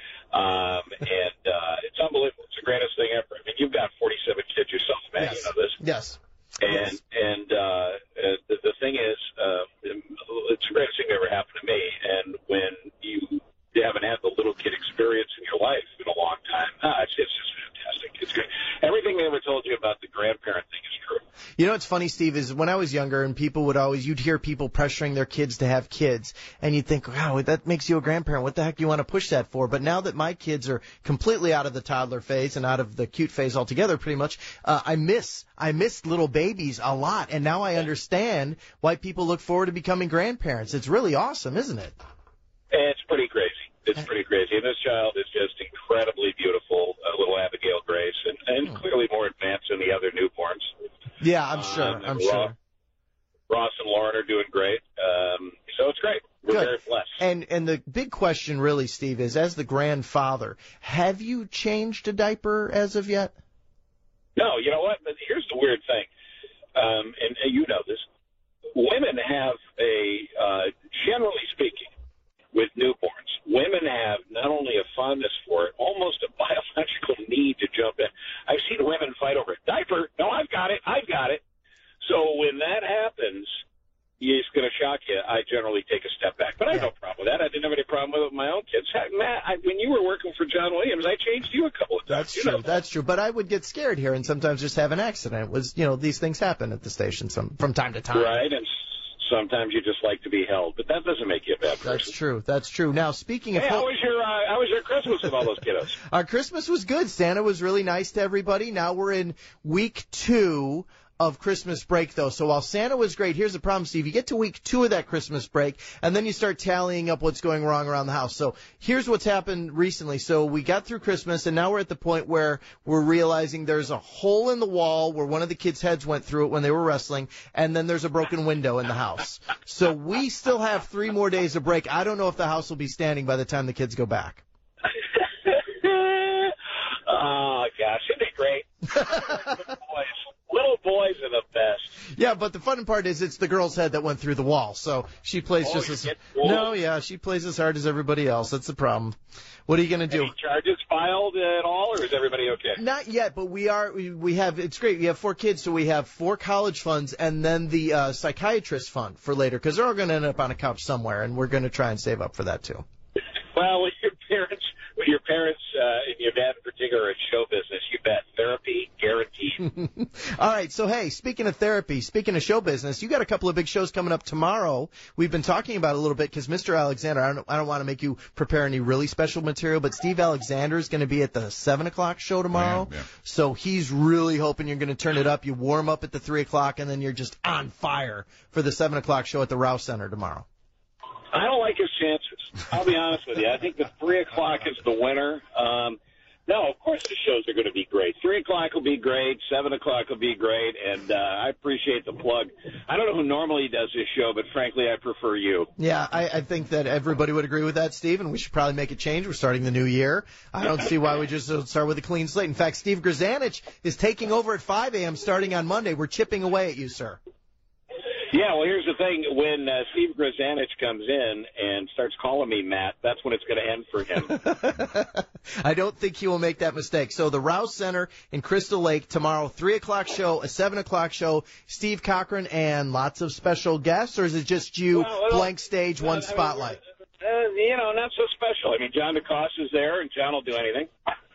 Um, and uh, it's unbelievable. It's the greatest thing ever. I mean, you've got forty-seven kids yourself, man. Yes. You know this. Yes. And and uh, uh, the, the thing is, uh, it's the greatest thing that ever happened to me. And when you haven't had the little kid experience in your life in a long time, ah, it's, it's just fantastic. It's good. Everything they ever told you about the grandparent thing is true. You know what's funny, Steve, is when I was younger and people would always, you'd hear people pressuring their kids to have kids, and you'd think, wow, that makes you a grandparent. What the heck do you want to push that for? But now that my kids are completely out of the toddler phase and out of the cute phase altogether, pretty much, uh, I miss, I miss little babies a lot, and now I understand why people look forward to becoming grandparents. It's really awesome, isn't it? It's pretty crazy. It's pretty crazy. And this child is just incredibly beautiful, uh, little Abigail Grace, and, and clearly more advanced than the other newborns. Yeah, I'm sure. Um, I'm Ross, sure. Ross and Lauren are doing great. Um, so it's great. We're Good. very blessed. And and the big question really, Steve, is as the grandfather, have you changed a diaper as of yet? No, you know what? But here's the weird thing, um, and, and you know this. Women have a, uh, generally speaking, with newborns, women have not only a fondness for it, almost a biological need to jump in. I've seen women fight over a diaper. No, I've got it. I've got it. So when that happens, it's going to shock you. I generally take a step back. But I have no problem with that. I didn't have any problem with it with my own kids. Heck, Matt, I, when you were working for John Williams, I changed you a couple of times. That's you true. know. That's true. But I would get scared here and sometimes just have an accident. It was, you know, these things happen at the station some from time to time. Right, and sometimes you just like to be held, but that doesn't make you a bad person. That's true. That's true. Now, speaking of... Hey, how was your, uh, how was your Christmas with all those kiddos? Our Christmas was good. Santa was really nice to everybody. Now we're in week two of Christmas break, though. So while Santa was great, here's the problem, Steve. You get to week two of that Christmas break, and then you start tallying up what's going wrong around the house. So here's what's happened recently. So we got through Christmas, and now we're at the point where we're realizing there's a hole in the wall where one of the kids' heads went through it when they were wrestling, and then there's a broken window in the house. So we still have three more days of break. I don't know if the house will be standing by the time the kids go back. Oh, gosh, isn't it great? Little boys, Little boys are the best. Yeah, but the fun part is it's the girl's head that went through the wall, so she plays Oh, just you as get fooled. no, yeah, she plays as hard as everybody else. That's the problem. What are you going to do? Any charges filed at all, or is everybody okay? Not yet, but we are. We, we have. It's great. We have four kids, so we have four college funds, and then the uh, psychiatrist fund for later, because they're all going to end up on a couch somewhere, and we're going to try and save up for that too. Well, with your parents, with your parents, uh, and your dad in particular, in show business, you bet therapy guaranteed. All right, so hey, speaking of therapy, speaking of show business, you got a couple of big shows coming up tomorrow. We've been talking about it a little bit because Mister Alexander, I don't, I don't want to make you prepare any really special material, but Steve Alexander is going to be at the seven o'clock show tomorrow. Yeah, yeah. So he's really hoping you're going to turn it up. You warm up at the three o'clock, and then you're just on fire for the seven o'clock show at the Rouse Center tomorrow. I don't like his chances. I'll be honest with you. I think the three o'clock is the winner. Um, no, of course the shows are going to be great. Three o'clock will be great. Seven o'clock will be great. And uh, I appreciate the plug. I don't know who normally does this show, but frankly, I prefer you. Yeah, I, I think that everybody would agree with that, Steve, and we should probably make a change. We're starting the new year. I don't see why we just don't start with a clean slate. In fact, Steve Grzanich is taking over at five a.m. starting on Monday. We're chipping away at you, sir. Yeah, well, here's the thing. When uh, Steve Grzanich comes in and starts calling me Matt, that's when it's going to end for him. I don't think he will make that mistake. So the Rouse Center in Crystal Lake tomorrow, three o'clock show, a seven o'clock show, Steve Cochran, and lots of special guests, or is it just you, well, well, blank stage, well, one spotlight? I mean, uh, you know, not so special. I mean, John DeCosta is there, and John will do anything.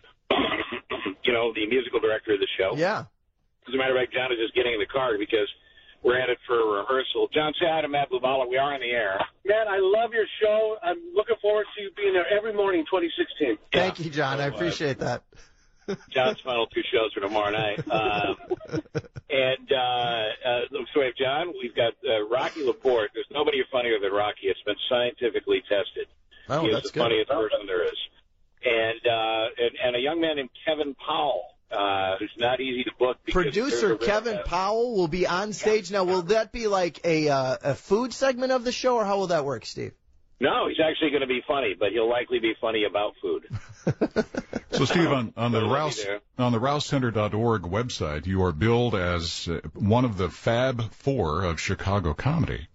You know, the musical director of the show. Yeah. As a matter of fact, John is just getting in the car because we're headed for a rehearsal. John, say hi to Matt Bubala. We are on the air. Matt, I love your show. I'm looking forward to you being there every morning in twenty sixteen. Thank you, John. I appreciate that. John's final two shows are tomorrow night. Um, and uh, uh, so we have John. We've got uh, Rocky Laporte. There's nobody funnier than Rocky. It's been scientifically tested. Oh, he is that's the good. funniest person there is. And, uh, and and a young man named Kevin Powell, uh, who's not easy to book. because Producer they're- Kevin Powell will be on stage. Now, will that be like a uh, a food segment of the show, or how will that work, Steve? No, he's actually going to be funny, but he'll likely be funny about food. So, Steve, on, on the We'll be Rouse there. on the rouse center dot org website, you are billed as uh, one of the Fab Four of Chicago comedy.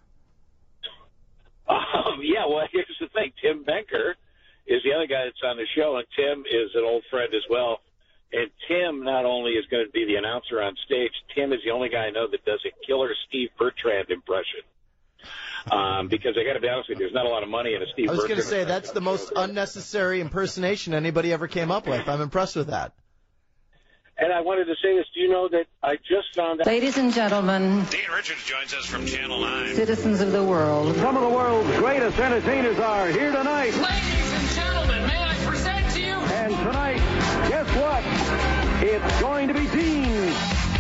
Um, yeah, well, here's the thing. Tim Benker is the other guy that's on the show, and Tim is an old friend as well. And Tim not only is going to be the announcer on stage, Tim is the only guy I know that does a killer Steve Bertrand impression. Um, because I got to be honest with you, there's not a lot of money in a Steve I was Bertrand going to say impression. that's the most unnecessary impersonation anybody ever came up with. I'm impressed with that. And I wanted to say this. Do you know that I just found out? Ladies and gentlemen, Dean Richards joins us from Channel nine. citizens of the world, Some of the world's greatest entertainers are here tonight. Ladies and gentlemen, may I present to you? And tonight, guess what? It's going to be Dean.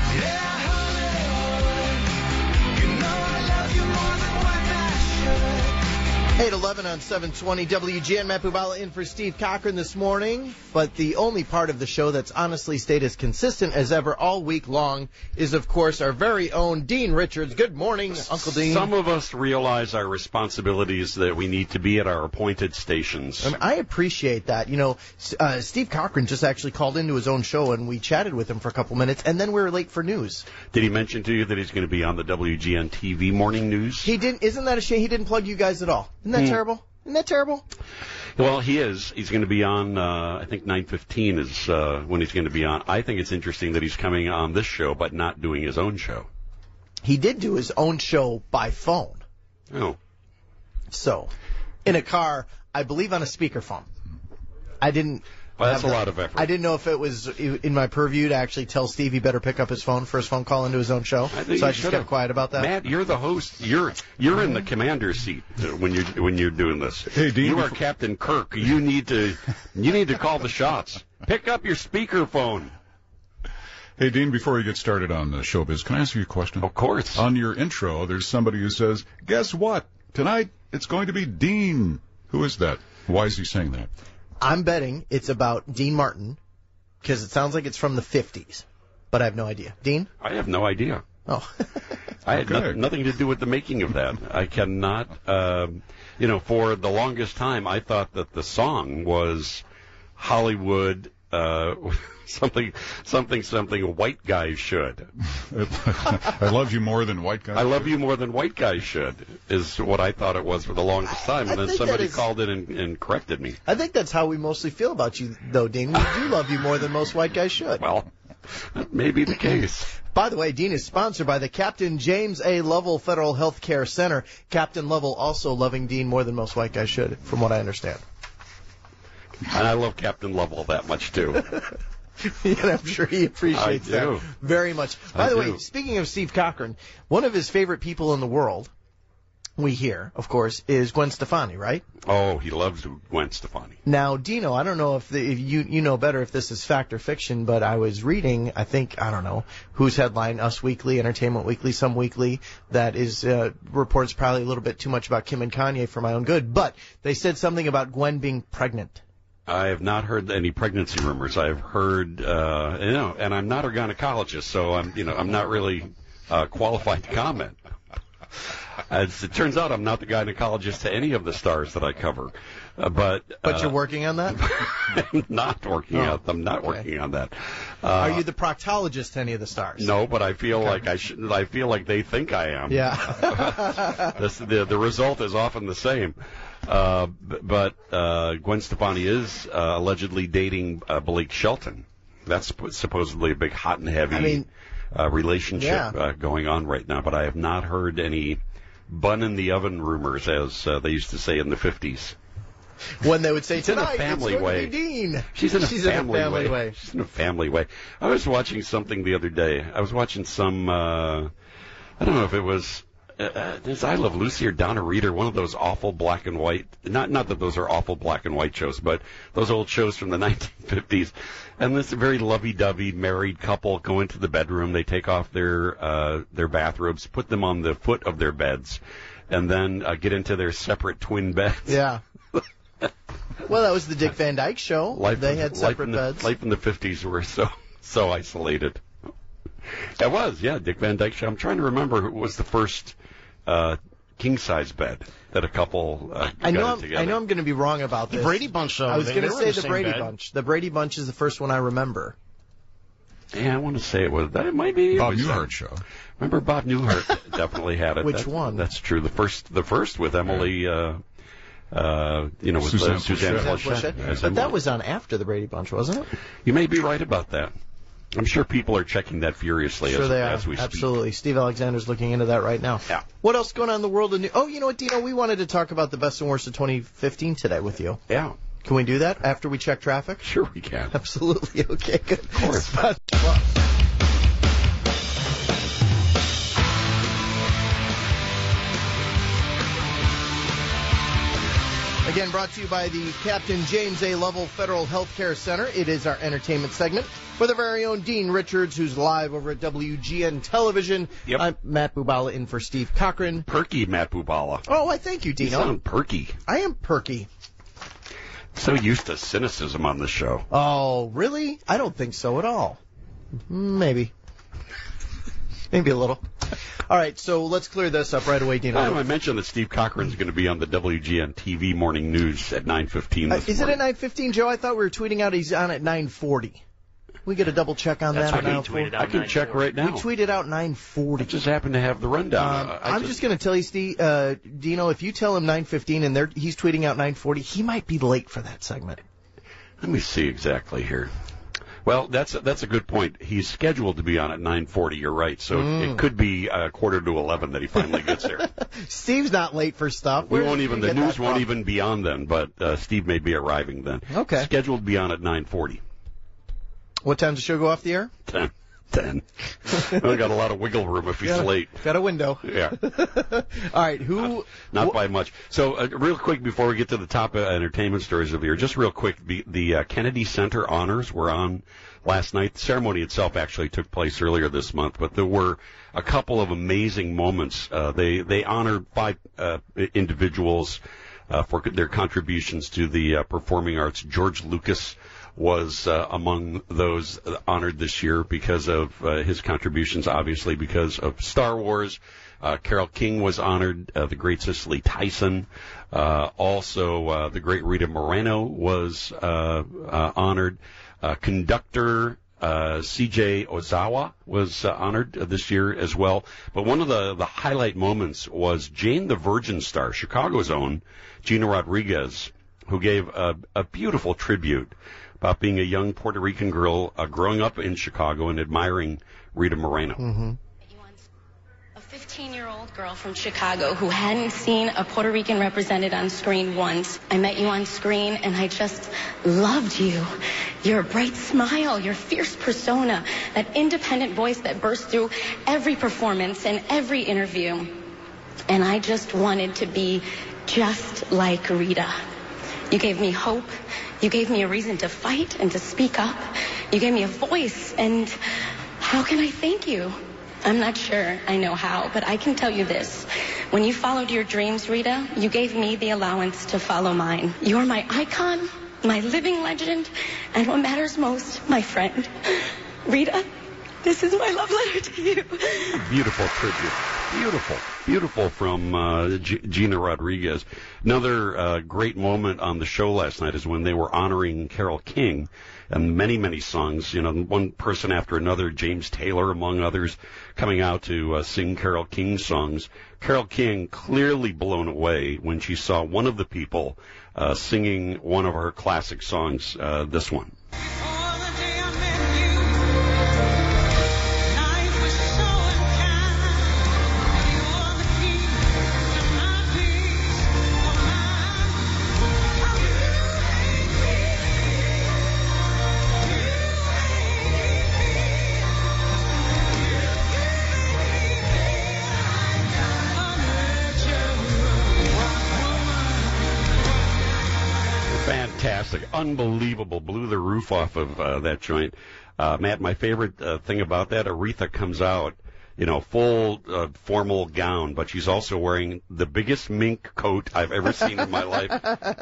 eight eleven on seven twenty W G N. Matt Bubala in for Steve Cochran this morning. But the only part of the show that's honestly stayed as consistent as ever all week long is, of course, our very own Dean Richards. Good morning, Uncle Dean. Some of us realize our responsibilities that we need to be at our appointed stations. I, mean, I appreciate that. You know, uh, Steve Cochran just actually called into his own show, and we chatted with him for a couple minutes, and then we were late for news. Did he mention to you that he's going to be on the W G N T V morning news? He didn't. Isn't that a shame? He didn't plug you guys at all. Isn't that Hmm. terrible? Isn't that terrible? Well, he is. He's going to be on, uh, I think nine fifteen is uh, when he's going to be on. I think it's interesting that he's coming on this show but not doing his own show. He did do his own show by phone. Oh. So, in a car, I believe on a speakerphone. I didn't... Well, that's have a the- lot of effort. I didn't know if it was in my purview to actually tell Steve he better pick up his phone for his phone call into his own show. I think so you I just should've. kept quiet about that. Matt, you're the host. You're you're in the commander's seat uh, when you're when you're doing this. Hey, Dean, you are before- Captain Kirk. You need to you need to call the shots. Pick up your speakerphone. Hey, Dean, before we get started on the showbiz, can I ask you a question? Of course. On your intro, there's somebody who says, guess what? Tonight, it's going to be Dean. Who is that? Why is he saying that? I'm betting it's about Dean Martin, because it sounds like it's from the fifties, but I have no idea. Dean? I have no idea. Oh. I had no, Okay. nothing to do with the making of that. I cannot, um, you know, for the longest time, I thought that the song was Hollywood uh, something, something, something white guys should. I love you more than white guys. I love you more than white guys should is what I thought it was for the longest time, and I then think somebody that is- called in and, and corrected me. I think that's how we mostly feel about you, though, Dean. We do love you more than most white guys should. Well, that may be the case. By the way, Dean is sponsored by the Captain James A. Lovell Federal Health Care Center. Captain Lovell also loving Dean more than most white guys should, from what I understand. And I love Captain Lovell that much, too. And I'm sure he appreciates I do. that very much. By I the do. way, speaking of Steve Cochran, one of his favorite people in the world, we hear, of course, is Gwen Stefani, right? Oh, he loves Gwen Stefani. Now, Dino, I don't know if, the, if you you know better if this is fact or fiction, but I was reading, I think, I don't know, whose headline, Us Weekly, Entertainment Weekly, Some Weekly, that is uh, reports probably a little bit too much about Kim and Kanye for my own good, but they said something about Gwen being pregnant. I have not heard any pregnancy rumors. I've heard, uh, you know, and I'm not a gynecologist, so I'm, you know, I'm not really uh, qualified to comment. As it turns out, I'm not the gynecologist to any of the stars that I cover, uh, but But uh, you're working on that? I'm not working Oh, on. I'm not okay. working on that. Uh, Are you the proctologist to any of the stars? No, but I feel like I should. I feel like they think I am. Yeah. This, the the result is often the same. Uh, b- but uh, Gwen Stefani is uh, allegedly dating uh, Blake Shelton. That's supp- supposedly a big hot and heavy I mean, uh, relationship yeah. uh, going on right now. But I have not heard any bun in the oven rumors, as uh, they used to say in the fifties. When they would say, It's in a tonight, family it's going way. to be Dean. She's in a She's family, in a family way. way. She's in a family way. I was watching something the other day. I was watching some. Uh, I don't know if it was. Uh, is I Love Lucy or Donna Reed or one of those awful black and white. Not not that those are awful black and white shows, but those old shows from the nineteen fifties. And this very lovey-dovey married couple go into the bedroom. They take off their uh, their bathrobes, put them on the foot of their beds, and then uh, get into their separate twin beds. Yeah. Well, that was the Dick Van Dyke Show. Life they in- had life separate in the, beds. Life in the fifties were so so isolated. It was, yeah, Dick Van Dyke Show. I'm trying to remember who was the first uh, king-size bed that a couple uh, I know. got I'm, together. I know. I'm going to be wrong about The this. Brady Bunch, uh, I was they- going they to were in say the the same Brady bed. Bunch. The Brady Bunch is the first one I remember. Yeah, I want to say it was that. It might be Bob it was Newhart that. show. Remember Bob Newhart definitely had it. Which That- one? That's true. The first, the first with Emily. Uh, uh, you know, with Suzanne uh, Suzanne Pleshette. Pleshette. as But that Emily. was on after the Brady Bunch, wasn't it? You may be right about that. I'm sure people are checking that furiously Sure as, they are. as we speak. Absolutely. Steve Alexander's looking into that right now. Yeah. What else going on in the world of new? Oh, you know what, Dino? We wanted to talk about the best and worst of twenty fifteen today with you. Yeah. Can we do that after we check traffic? Sure we can. Absolutely. Okay, good. Of course. Again, brought to you by the Captain James A. Lovell Federal Health Care Center. It is our entertainment segment with our very own Dean Richards, who's live over at W G N Television. Yep. I'm Matt Bubala in for Steve Cochran. Perky Matt Bubala. Oh, I thank you, You Dino. sound perky. I am perky. So used to cynicism on the show. Oh, really? I don't think so at all. Maybe. Maybe a little. All right, so let's clear this up right away, Dino. I mentioned that Steve Cochran's going to be on the W G N T V morning news at nine fifteen Uh, this is it morning. at nine fifteen, Joe? I thought we were tweeting out he's on at nine forty. We get a double check on That's that. what on he tweeted out. I can check right now. We tweeted out nine forty. I just happen to have the rundown. Um, Uh, I I'm just- just going to tell you, Steve, uh, Dino, if you tell him nine fifteen and they're, he's tweeting out nine forty, he might be late for that segment. Let me see exactly here. Well, that's a, that's a good point. He's scheduled to be on at nine forty. You're right. So Mm. it could be a quarter to eleven that he finally gets there. Steve's not late for stuff. We Where won't did even you the get news that won't from? even be on then, but uh, Steve may be arriving then. Okay. Scheduled to be on at nine forty. What time does the show go off the air? Ten. Ten. Well, got a lot of wiggle room if he's Got a- late. Got a window. Yeah. All right, who? Not wh- by much. So, uh, real quick before we get to the top uh, entertainment stories of the year, just real quick, the, the uh, Kennedy Center honors were on last night. The ceremony itself actually took place earlier this month, but there were a couple of amazing moments. Uh, they they honored five uh, individuals uh, for their contributions to the uh, performing arts. George Lucas was uh, among those honored this year because of uh, his contributions, obviously because of Star Wars. Uh, Carole King was honored, uh, the great Cicely Tyson. Uh, also, uh, the great Rita Moreno was uh, uh, honored. Uh, conductor uh, C J Ozawa was uh, honored uh, this year as well. But one of the, the highlight moments was Jane the Virgin star, Chicago's own Gina Rodriguez, who gave a, a beautiful tribute about being a young Puerto Rican girl uh, growing up in Chicago and admiring Rita Moreno. Mm-hmm. A fifteen-year-old girl from Chicago who hadn't seen a Puerto Rican represented on screen once. I met you on screen, and I just loved you. Your bright smile, your fierce persona, that independent voice that burst through every performance and every interview. And I just wanted to be just like Rita. You gave me hope. You gave me a reason to fight and to speak up. You gave me a voice, and how can I thank you? I'm not sure I know how, but I can tell you this. When you followed your dreams, Rita, you gave me the allowance to follow mine. You're my icon, my living legend, and what matters most, my friend. Rita, this is my love letter to you. Beautiful tribute. Beautiful. Beautiful from uh, G- Gina Rodriguez. Another uh, great moment on the show last night is when they were honoring Carole King, and many, many songs, you know, one person after another, James Taylor among others, coming out to uh, sing Carole King songs. Carole King clearly blown away when she saw one of the people uh, singing one of her classic songs, uh, this one. Fantastic, unbelievable, blew the roof off of uh, that joint. Uh, Matt, my favorite uh, thing about that, Aretha comes out, you know, full uh, formal gown, but she's also wearing the biggest mink coat I've ever seen in my life,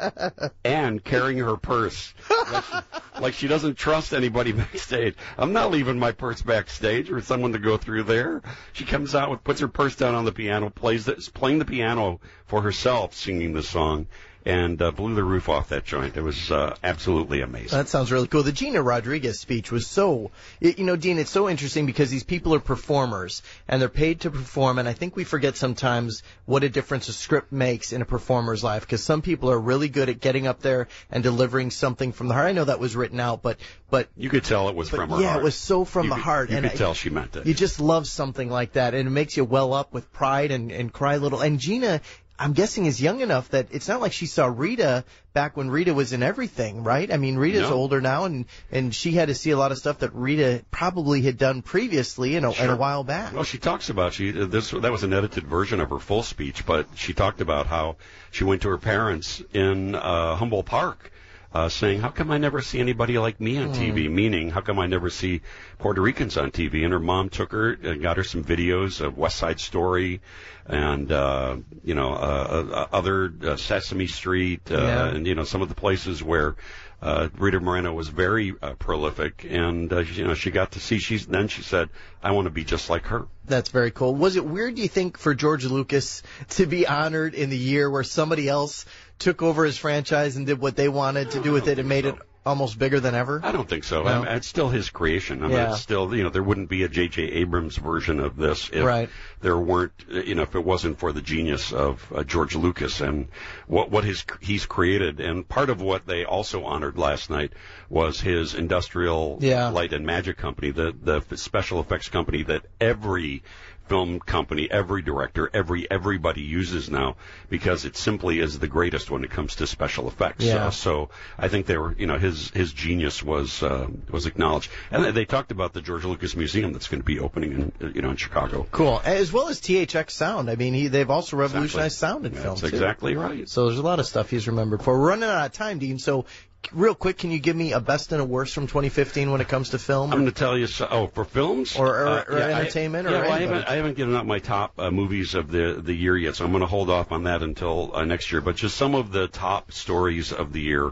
and carrying her purse, like she, like she doesn't trust anybody backstage. I'm not leaving my purse backstage for someone to go through there. She comes out with, puts her purse down on the piano, plays the, playing the piano for herself, singing the song. And uh, blew the roof off that joint. It was uh, absolutely amazing. That sounds really cool. The Gina Rodriguez speech was so, you know, Dean, it's so interesting because these people are performers, and they're paid to perform, and I think we forget sometimes what a difference a script makes in a performer's life, because some people are really good at getting up there and delivering something from the heart. I know that was written out, but... but you could tell it was from her yeah, heart. Yeah, it was so from you the could, heart. You and could I, tell she meant it. You just love something like that, and it makes you well up with pride and, and cry a little. And Gina... I'm guessing is young enough that it's not like she saw Rita back when Rita was in everything, right? I mean, Rita's no. older now, and and she had to see a lot of stuff that Rita probably had done previously, you know, sure. a while back. Well, she talks about she this that was an edited version of her full speech, but she talked about how she went to her parents in uh, Humboldt Park. Uh, saying, how come I never see anybody like me on T V? Mm. Meaning, how come I never see Puerto Ricans on T V? And her mom took her and got her some videos of West Side Story and, uh, you know, uh, uh, other uh, Sesame Street, uh, yeah. and, you know, some of the places where uh, Rita Moreno was very uh, prolific. And, uh, you know, she got to see, she's, then she said, I want to be just like her. That's very cool. Was it weird, do you think, for George Lucas to be honored in the year where somebody else took over his franchise and did what they wanted to do with it and made so. it almost bigger than ever? I don't think so. No. I mean, it's still his creation. I mean, yeah. it's still, you know, there wouldn't be a J J Abrams version of this if right. there weren't, you know, if it wasn't for the genius of uh, George Lucas and what what his he's created. And part of what they also honored last night was his Industrial yeah. Light and Magic company, the the special effects company that every film company, every director, every everybody uses now because it simply is the greatest when it comes to special effects. Yeah. Uh, so I think they were, you know, his his genius was uh, was acknowledged, and they, they talked about the George Lucas Museum that's going to be opening in you know in Chicago. Cool, as well as T H X Sound. I mean, he they've also revolutionized exactly. sound in that's film. That's exactly right. So there's a lot of stuff he's remembered for. We're running out of time, Dean. So. Real quick, can you give me a best and a worst from twenty fifteen when it comes to film? I'm going to tell you. So, oh, for films or, or, uh, or yeah, entertainment, I, or yeah, well, I anybody. haven't, I haven't given out my top uh, movies of the the year yet, so I'm going to hold off on that until uh, next year. But just some of the top stories of the year.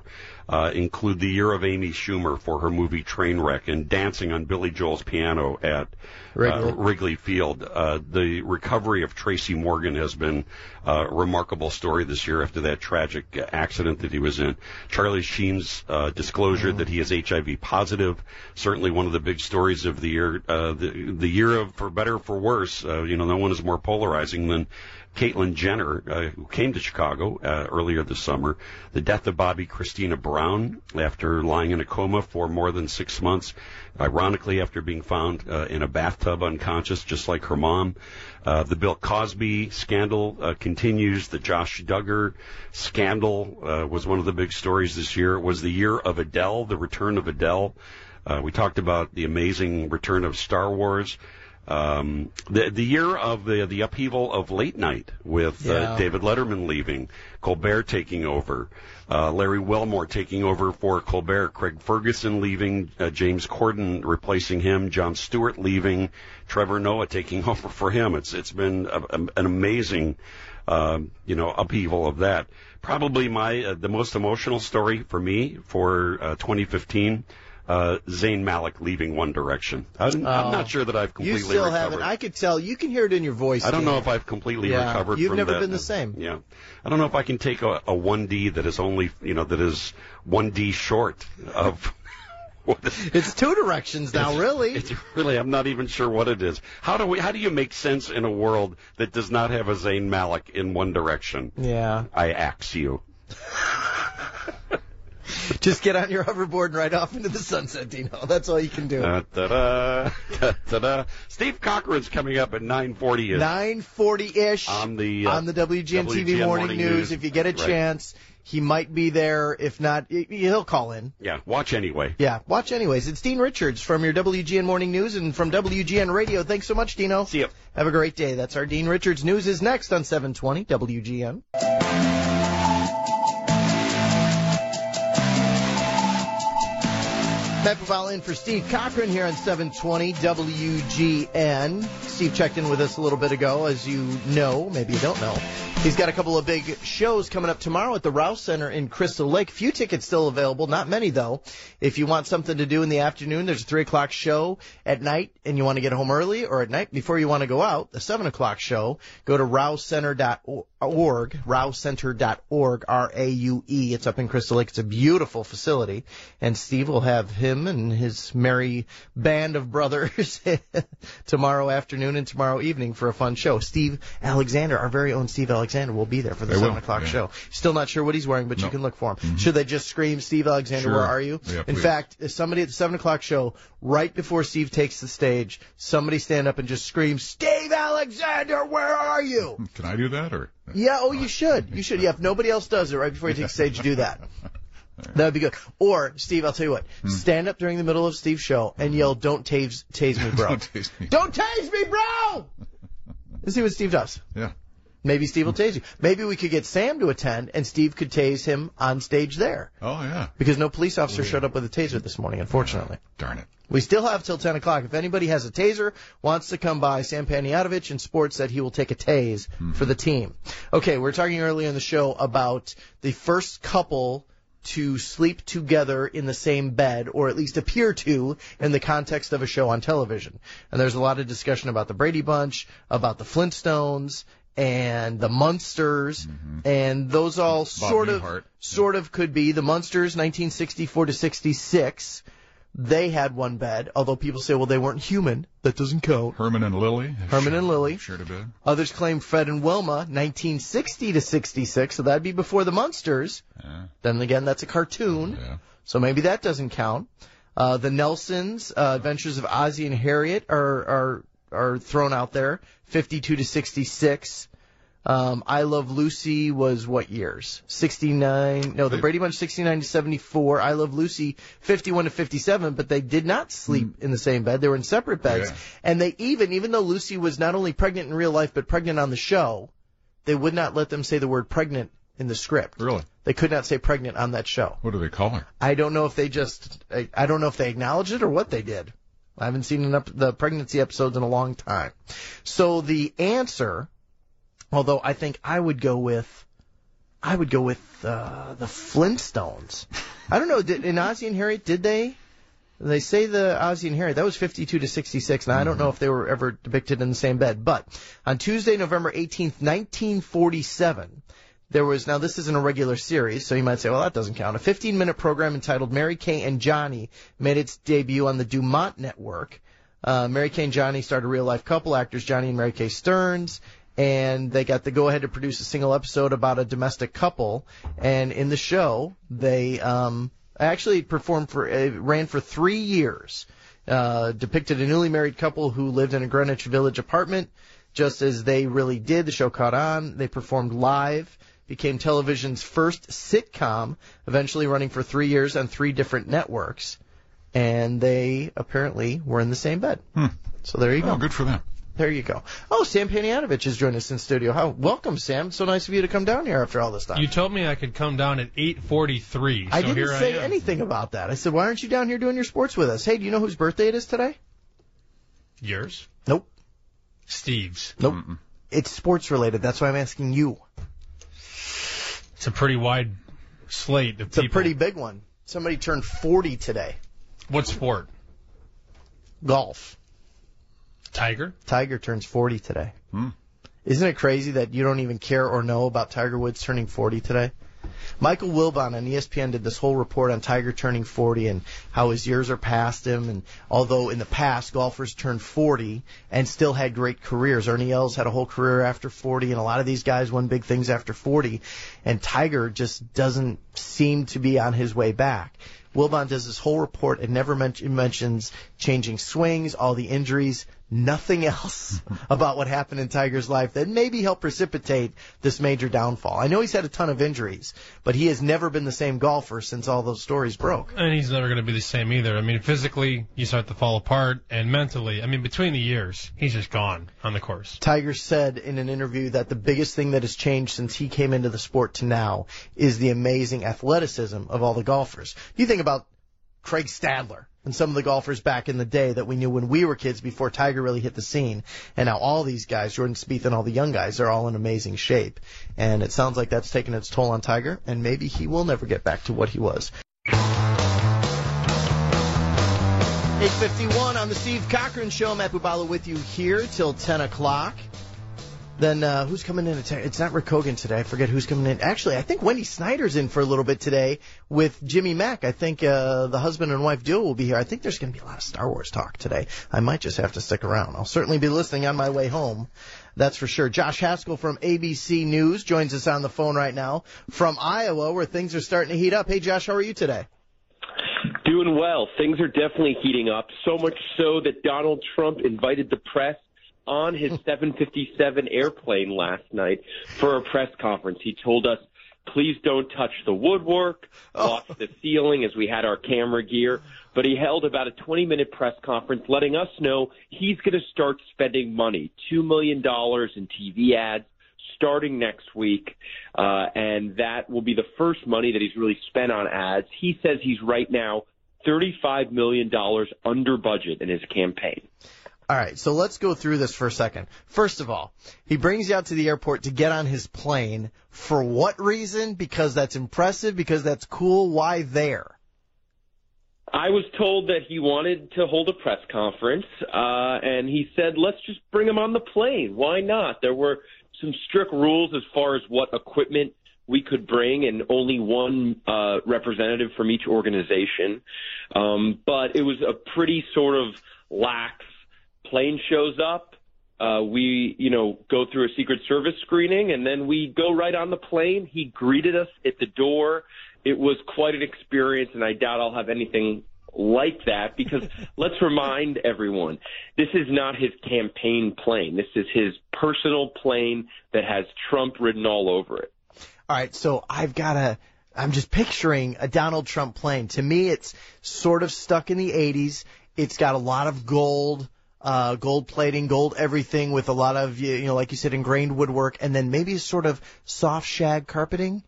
uh, include the year of Amy Schumer for her movie Trainwreck and dancing on Billy Joel's piano at Wrigley, uh, Wrigley Field. Uh, the recovery of Tracy Morgan has been a remarkable story this year after that tragic accident that he was in. Charlie Sheen's uh, disclosure mm. that he is H I V positive, certainly one of the big stories of the year. Uh, the, the year of, for better or for worse, uh, you know, no one is more polarizing than Caitlyn Jenner, uh, who came to Chicago uh, earlier this summer. The death of Bobby Christina Brown after lying in a coma for more than six months, ironically after being found uh, in a bathtub unconscious, just like her mom. Uh, the Bill Cosby scandal uh, continues. The Josh Duggar scandal uh, was one of the big stories this year. It was the year of Adele, the return of Adele. Uh, we talked about the amazing return of Star Wars. Um, the the year of the the upheaval of late night with yeah. uh, David Letterman leaving, Colbert taking over, uh, Larry Wilmore taking over for Colbert, Craig Ferguson leaving, uh, James Corden replacing him, Jon Stewart leaving, Trevor Noah taking over for him. It's it's been a, a, an amazing, uh, you know, upheaval of that. Probably my uh, the most emotional story for me for uh, twenty fifteen. Uh, Zayn Malik leaving One Direction. I'm, oh. I'm not sure that I've completely You still recovered. haven't. I could tell. You can hear it in your voice. I don't Dan. know if I've completely yeah. recovered You've from never that. been the same. Yeah. I don't know if I can take a, a one D that is only, you know, that is one D short of... what is, it's two directions now, it's, really. It's really, I'm not even sure what it is. How do we? How do you make sense in a world that does not have a Zayn Malik in One Direction? Yeah. I axe you. Just get on your hoverboard and ride off into the sunset, Dino. That's all you can do. Da, da, da, da, da, da. Steve Cochran's coming up at nine forty. nine forty-ish on the, uh, on the W G N T V W G N Morning, Morning News. News. If you get a Right. chance, he might be there. If not, he'll call in. Yeah, watch anyway. Yeah, watch anyways. It's Dean Richards from your W G N Morning News and from W G N Radio. Thanks so much, Dino. See you. Have a great day. That's our Dean Richards News is next on seven twenty W G N. Matt Bubala in for Steve Cochran here on seven twenty W G N. Steve checked in with us a little bit ago, as you know, maybe you don't know. He's got a couple of big shows coming up tomorrow at the Rouse Center in Crystal Lake. Few tickets still available, not many though. If you want something to do in the afternoon, there's a three o'clock show at night and you want to get home early, or at night before you want to go out, the seven o'clock show. Go to rouse center dot org, rouse center dot org, R A U E. It's up in Crystal Lake. It's a beautiful facility. And Steve will have him and his merry band of brothers tomorrow afternoon and tomorrow evening for a fun show. Steve Alexander, our very own Steve Alexander, will be there for the they seven will, o'clock yeah. show. Still not sure what he's wearing, but no. you can look for him. Mm-hmm. Should they just scream, Steve Alexander, sure. where are you? Yeah, in please. fact, if somebody at the seven o'clock show, right before Steve takes the stage, somebody stand up and just scream, Steve Alexander, where are you? Can I do that? or? Yeah, oh, you should. You should. Yeah, if nobody else does it right before you take the stage, do that. That would be good. Or, Steve, I'll tell you what. Hmm. Stand up during the middle of Steve's show and yell, don't tase, tase me, bro. Don't tase me. Don't tase me, bro! Let's see what Steve does. Yeah. Maybe Steve will tase you. Maybe we could get Sam to attend, and Steve could tase him on stage there. Oh, yeah. Because no police officer showed up with a taser this morning, unfortunately. Darn it. We still have till ten o'clock. If anybody has a taser, wants to come by, Sam Paniatovich in sports said he will take a tase Mm-hmm. for the team. Okay, we were talking earlier in the show about the first couple to sleep together in the same bed, or at least appear to in the context of a show on television. And there's a lot of discussion about the Brady Bunch, about the Flintstones, and the Munsters, mm-hmm. and those all Bob sort of Newhart. sort of could be. The Munsters, nineteen sixty-four to sixty-six, they had one bed, although people say, well, they weren't human. That doesn't count. Herman and Lily. Herman and Lily. Shared a bed. Others claim Fred and Wilma, nineteen sixty to sixty-six, so that'd be before the Munsters. Yeah. Then again, that's a cartoon, Yeah. so maybe that doesn't count. Uh, the Nelsons, uh, Adventures of Ozzie and Harriet are, are, are thrown out there, fifty-two to sixty-six. Um, I Love Lucy was what years? sixty-nine. No, the Brady Bunch sixty-nine to seventy-four. I Love Lucy fifty-one to fifty-seven, but they did not sleep mm. in the same bed. They were in separate beds. Yeah. And they even, even though Lucy was not only pregnant in real life, but pregnant on the show, they would not let them say the word pregnant in the script. Really? They could not say pregnant on that show. What do they call her? I don't know if they just, I, I don't know if they acknowledged it or what they did. I haven't seen enough, the pregnancy episodes in a long time. So the answer, although I think I would go with, I would go with uh, the Flintstones. I don't know. Did, in Ozzie and Harriet, did they? They say the Ozzie and Harriet, that was fifty-two to sixty-six. Now, mm-hmm. I don't know if they were ever depicted in the same bed. But on Tuesday, November eighteenth, nineteen forty-seven, there was, now this isn't a regular series, so you might say, well, that doesn't count. A fifteen-minute program entitled Mary Kay and Johnny made its debut on the Dumont Network. Uh, Mary Kay and Johnny starred a real-life couple, actors Johnny and Mary Kay Stearns, and they got the go-ahead to produce a single episode about a domestic couple. And in the show, they um, actually performed for, uh, ran for three years, uh, depicted a newly married couple who lived in a Greenwich Village apartment. Just as they really did, the show caught on. They performed live, became television's first sitcom, eventually running for three years on three different networks. And they apparently were in the same bed. Hmm. So there you go. Oh, good for them. There you go. Oh, Sam Paniatovich has joined us in studio. How welcome, Sam. So nice of you to come down here after all this time. You told me I could come down at eight forty-three. So I didn't here say I am. anything about that. I said, why aren't you down here doing your sports with us? Hey, do you know whose birthday it is today? Yours? Nope. Steve's. Nope. Mm-mm. It's sports related. That's why I'm asking you. It's a pretty wide slate of it's people. It's a pretty big one. Somebody turned forty today. What sport? Golf. Tiger? Tiger turns forty today. Hmm. Isn't it crazy that you don't even care or know about Tiger Woods turning forty today? Michael Wilbon on E S P N did this whole report on Tiger turning forty and how his years are past him. And although in the past golfers turned forty and still had great careers, Ernie Els had a whole career after forty, and a lot of these guys won big things after forty. And Tiger just doesn't seem to be on his way back. Wilbon does this whole report and never men- mentions changing swings, all the injuries, nothing else about what happened in Tiger's life that maybe helped precipitate this major downfall. I know he's had a ton of injuries, but he has never been the same golfer since all those stories broke. And he's never going to be the same either. I mean, physically, you start to fall apart, and mentally, I mean, between the years, he's just gone on the course. Tiger said in an interview that the biggest thing that has changed since he came into the sport to now is the amazing athleticism of all the golfers. You think about Craig Stadler and some of the golfers back in the day that we knew when we were kids before Tiger really hit the scene. And now all these guys, Jordan Spieth and all the young guys, are all in amazing shape. And it sounds like that's taken its toll on Tiger, and maybe he will never get back to what he was. eight fifty-one on the Steve Cochran Show. Matt Bubalo with you here till ten o'clock. Then uh, who's coming in? It's not Rick Hogan today. I forget who's coming in. Actually, I think Wendy Snyder's in for a little bit today with Jimmy Mack. I think uh, the husband and wife duo will be here. I think there's going to be a lot of Star Wars talk today. I might just have to stick around. I'll certainly be listening on my way home. That's for sure. Josh Haskell from A B C News joins us on the phone right now from Iowa, where things are starting to heat up. Hey, Josh, how are you today? Doing well. Things are definitely heating up, so much so that Donald Trump invited the press on his seven fifty-seven airplane last night for a press conference. He told us, please don't touch the woodwork, watch oh. the ceiling as we had our camera gear. But he held about a twenty-minute press conference letting us know he's going to start spending money, two million dollars in T V ads starting next week, uh, and that will be the first money that he's really spent on ads. He says he's right now thirty-five million dollars under budget in his campaign. All right, so let's go through this for a second. First of all, he brings you out to the airport to get on his plane. For what reason? Because that's impressive? Because that's cool? Why there? I was told that he wanted to hold a press conference, uh, and he said, let's just bring him on the plane. Why not? There were some strict rules as far as what equipment we could bring, and only one uh, representative from each organization. Um, but it was a pretty sort of lax plane shows up, uh, we, you know, go through a Secret Service screening, and then we go right on the plane. He greeted us at the door. It was quite an experience, and I doubt I'll have anything like that because let's remind everyone, this is not his campaign plane. This is his personal plane that has Trump written all over it. All right, so I've got a I'm just picturing a Donald Trump plane. To me, it's sort of stuck in the eighties. It's got a lot of gold. Uh, gold plating, gold everything with a lot of, you know, like you said, ingrained woodwork, and then maybe a sort of soft shag carpeting?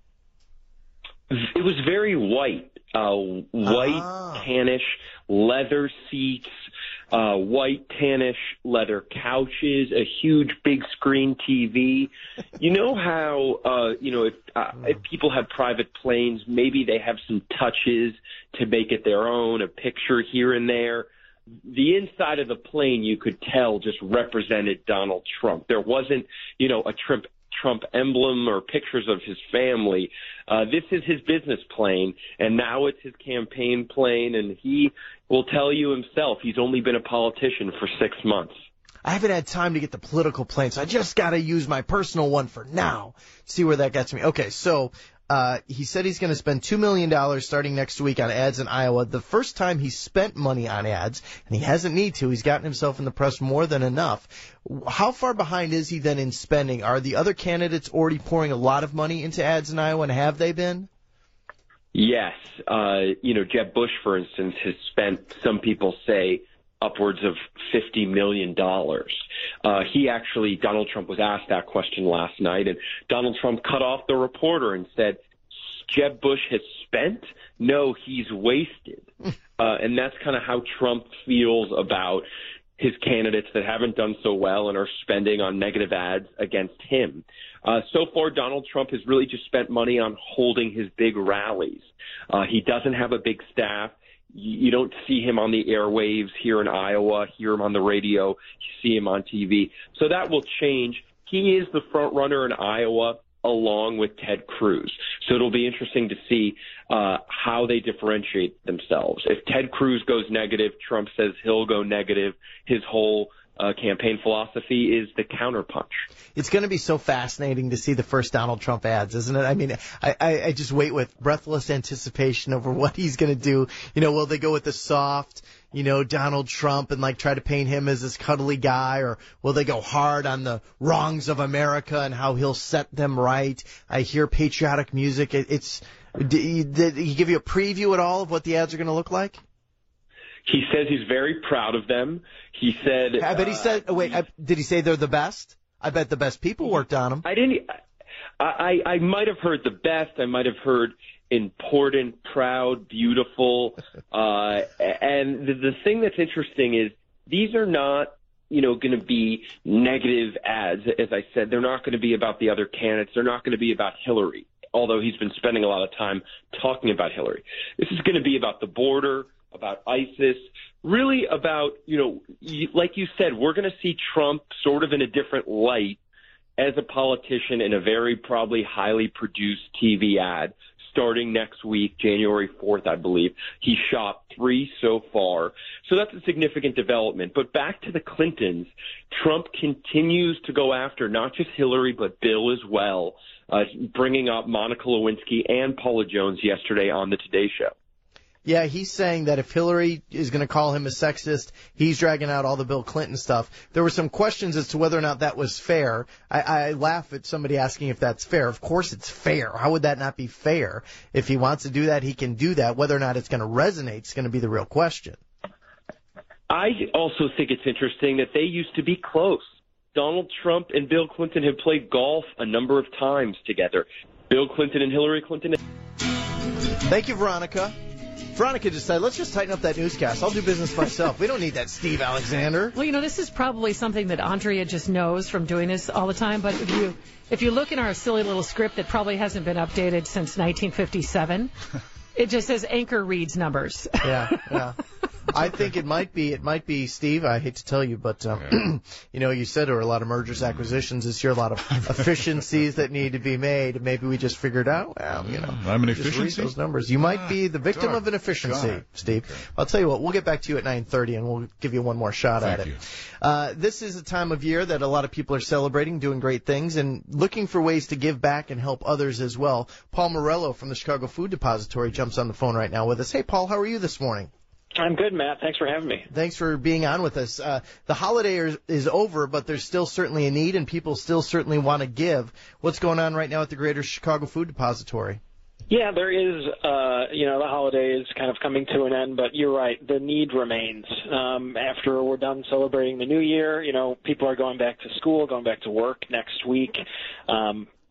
It was very white, uh, white, ah. tannish, leather seats, uh, white tannish leather couches, a huge big screen T V. You know how, uh, you know, if, uh, if people have private planes, maybe they have some touches to make it their own, a picture here and there. The inside of the plane, you could tell, just represented Donald Trump. There wasn't, you know, a Trump Trump emblem or pictures of his family. Uh, this is his business plane, and now it's his campaign plane, and he will tell you himself he's only been a politician for six months. I haven't had time to get the political plane, so I just got to use my personal one for now. See where that gets me. Okay, so uh, he said he's going to spend two million dollars starting next week on ads in Iowa. The first time he spent money on ads, and he hasn't need to, he's gotten himself in the press more than enough. How far behind is he then in spending? Are the other candidates already pouring a lot of money into ads in Iowa, and have they been? Yes. Uh, you know, Jeb Bush, for instance, has spent, some people say, upwards of fifty million dollars. Uh, he actually, Donald Trump was asked that question last night, and Donald Trump cut off the reporter and said, Jeb Bush has spent? No, he's wasted. uh, and that's kind of how Trump feels about his candidates that haven't done so well and are spending on negative ads against him. Uh, so far, Donald Trump has really just spent money on holding his big rallies. Uh, he doesn't have a big staff. You don't see him on the airwaves here in Iowa, hear him on the radio, you see him on T V. So that will change. He is the front runner in Iowa along with Ted Cruz. So it'll be interesting to see uh, how they differentiate themselves. If Ted Cruz goes negative, Trump says he'll go negative. His whole uh, campaign philosophy is the counterpunch. It's going to be so fascinating to see the first Donald Trump ads, isn't it? I mean, I, I, I just wait with breathless anticipation over what he's going to do. You know, will they go with the soft, you know, Donald Trump and like try to paint him as this cuddly guy, or will they go hard on the wrongs of America and how he'll set them right? I hear patriotic music. It, it's did, did he give you a preview at all of what the ads are going to look like? He says he's very proud of them. He said. I bet he said. Oh, wait, I, did he say they're the best? I bet the best people worked on them. I didn't. I I, I might have heard the best. I might have heard important, proud, beautiful. Uh, and the, the thing that's interesting is these are not, you know, going to be negative ads. As I said, they're not going to be about the other candidates. They're not going to be about Hillary, although he's been spending a lot of time talking about Hillary. This is going to be about the border, about ISIS, really about, you know, like you said, we're going to see Trump sort of in a different light as a politician in a very probably highly produced T V ad starting next week, January fourth, I believe. He shot three so far. So that's a significant development. But back to the Clintons, Trump continues to go after not just Hillary, but Bill as well, uh, bringing up Monica Lewinsky and Paula Jones yesterday on the Today Show. Yeah, he's saying that if Hillary is going to call him a sexist, he's dragging out all the Bill Clinton stuff. There were some questions as to whether or not that was fair. I, I laugh at somebody asking if that's fair. Of course it's fair. How would that not be fair? If he wants to do that, he can do that. Whether or not it's going to resonate is going to be the real question. I also think it's interesting that they used to be close. Donald Trump and Bill Clinton have played golf a number of times together. Bill Clinton and Hillary Clinton. Thank you, Veronica. Veronica just said, let's just tighten up that newscast. I'll do business myself. We don't need that Steve Alexander. Well, you know, this is probably something that Andrea just knows from doing this all the time. But if you if you look in our silly little script that probably hasn't been updated since nineteen fifty-seven, it just says anchor reads numbers. Yeah, yeah. I think it might be, it might be, Steve, I hate to tell you, but, um, yeah. you know, you said there were a lot of mergers, acquisitions this year, a lot of efficiencies that need to be made. Maybe we just figured out, well, you know, I'm an just efficiency? read those numbers. You might be the victim God. of an efficiency, God. Steve. Okay. I'll tell you what, we'll get back to you at nine thirty and we'll give you one more shot Thank at you. it. Uh, this is a time of year that a lot of people are celebrating, doing great things, and looking for ways to give back and help others as well. Paul Morello from the Chicago Food Depository jumps on the phone right now with us. Hey, Paul, how are you this morning? I'm good, Matt. Thanks for having me. Thanks for being on with us. Uh, the holiday is, is over, but there's still certainly a need, and people still certainly want to give. What's going on right now at the Greater Chicago Food Depository? Yeah, there is, uh, you know, the holiday is kind of coming to an end, but you're right, the need remains. Um, after we're done celebrating the new year, you know, people are going back to school, going back to work next week. Um,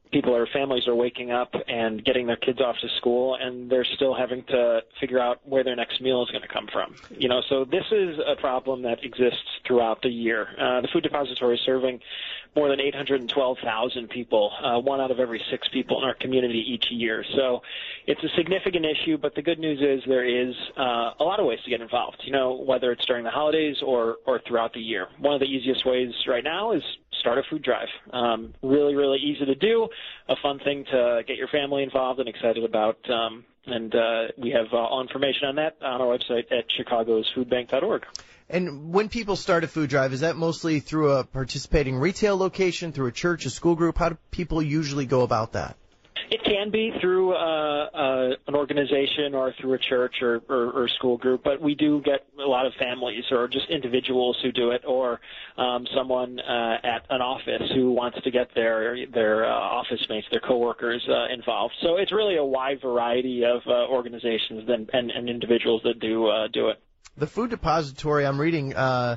people or families are waking up and getting their kids off to school, and they're still having to figure out where their next meal is going to come from. You know, so this is a problem that exists throughout the year. Uh, the food depository is serving more than eight hundred twelve thousand people, uh, one out of every six people in our community each year. So it's a significant issue, but the good news is there is uh, a lot of ways to get involved, you know, whether it's during the holidays or, or throughout the year. One of the easiest ways right now is start a food drive. Um, really, really easy to do, a fun thing to get your family involved and excited about. Um, and uh, we have uh, all information on that on our website at chicagos food bank dot org. And when people start a food drive, is that mostly through a participating retail location, through a church, a school group? How do people usually go about that? It can be through uh, uh, an organization or through a church or, or, or school group, but we do get a lot of families or just individuals who do it, or um, someone uh, at an office who wants to get their their uh, office mates, their coworkers uh, involved. So it's really a wide variety of uh, organizations and, and, and individuals that do uh, do it. The Food Depository, I'm reading, uh,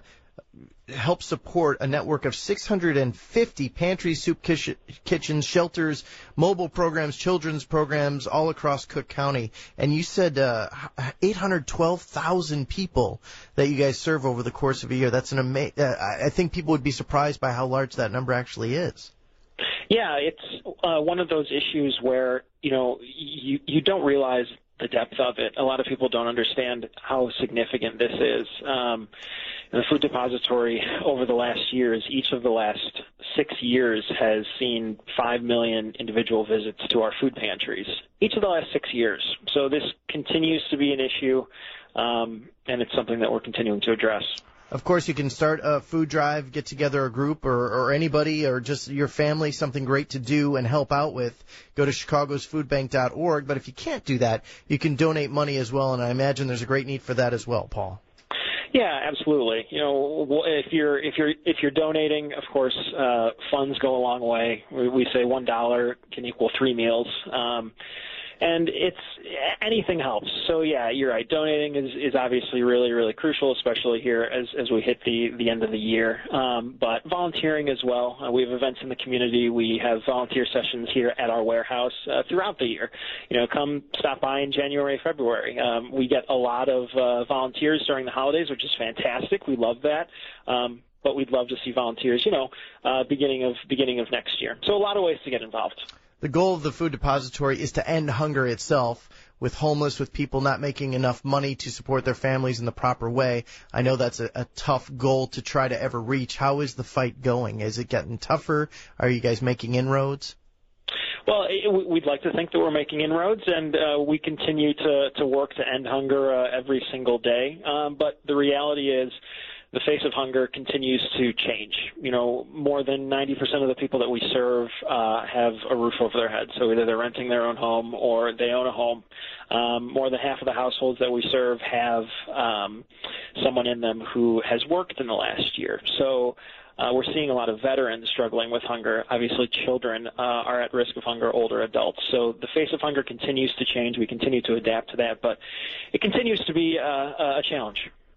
helps support a network of six hundred fifty pantries, soup kitchens, shelters, mobile programs, children's programs all across Cook County. And you said uh, eight hundred twelve thousand people that you guys serve over the course of a year. That's an ama- uh, I think people would be surprised by how large that number actually is. Yeah, it's uh, one of those issues where, you know, you, you don't realize the depth of it. A lot of people don't understand how significant this is. Um, the Food Depository over the last years, each of the last six years has seen five million individual visits to our food pantries, each of the last six years. So this continues to be an issue, um, and it's something that we're continuing to address. Of course, you can start a food drive, get together a group or, or anybody or just your family, something great to do and help out with. Go to chicagos food bank dot org. But if you can't do that, you can donate money as well, and I imagine there's a great need for that as well, Paul. Yeah, absolutely. You know, if you're if you're if you're donating, of course, uh, funds go a long way. We, we say one dollar can equal three meals. Um, And it's anything helps. So yeah, you're right. Donating is, is obviously really, really crucial, especially here as, as we hit the, the end of the year. Um, but volunteering as well. Uh, we have events in the community. We have volunteer sessions here at our warehouse uh, throughout the year. You know, come stop by in January, February. Um, we get a lot of uh, volunteers during the holidays, which is fantastic. We love that. Um, but we'd love to see volunteers, you know, uh, beginning of beginning of next year. So a lot of ways to get involved. The goal of the Food Depository is to end hunger itself, with homeless, with people not making enough money to support their families in the proper way. I know that's a, a tough goal to try to ever reach. How is the fight going? Is it getting tougher? Are you guys making inroads? Well, it, we'd like to think that we're making inroads, and uh, we continue to, to work to end hunger uh, every single day. Um, but the reality is, the face of hunger continues to change. You know, more than ninety percent of the people that we serve uh, have a roof over their head. So either they're renting their own home or they own a home. Um, more than half of the households that we serve have um, someone in them who has worked in the last year. So uh, we're seeing a lot of veterans struggling with hunger. Obviously, children uh, are at risk of hunger, older adults. So the face of hunger continues to change. We continue to adapt to that, but it continues to be uh, a challenge.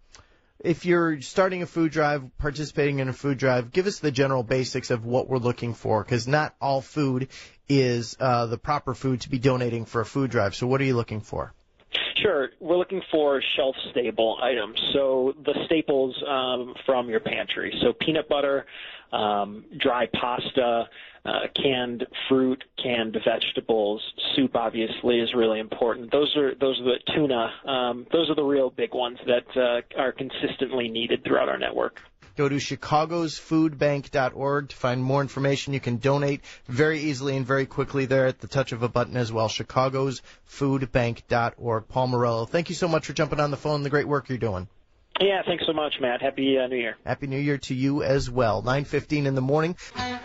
If you're starting a food drive, participating in a food drive, give us the general basics of what we're looking for, because not all food is uh, the proper food to be donating for a food drive. So what are you looking for? Sure. We're looking for shelf-stable items, so the staples um, from your pantry. So peanut butter, um, dry pasta, uh, canned fruit, canned vegetables, soup obviously is really important. Those are those are the tuna. Um, those are the real big ones that uh, are consistently needed throughout our network. Go to chicagos food bank dot org to find more information. You can donate very easily and very quickly there at the touch of a button as well. chicagos food bank dot org. Paul Morello, thank you so much for jumping on the phone and the great work you're doing. Yeah, thanks so much, Matt. Happy uh, New Year. Happy New Year to you as well. nine fifteen in the morning.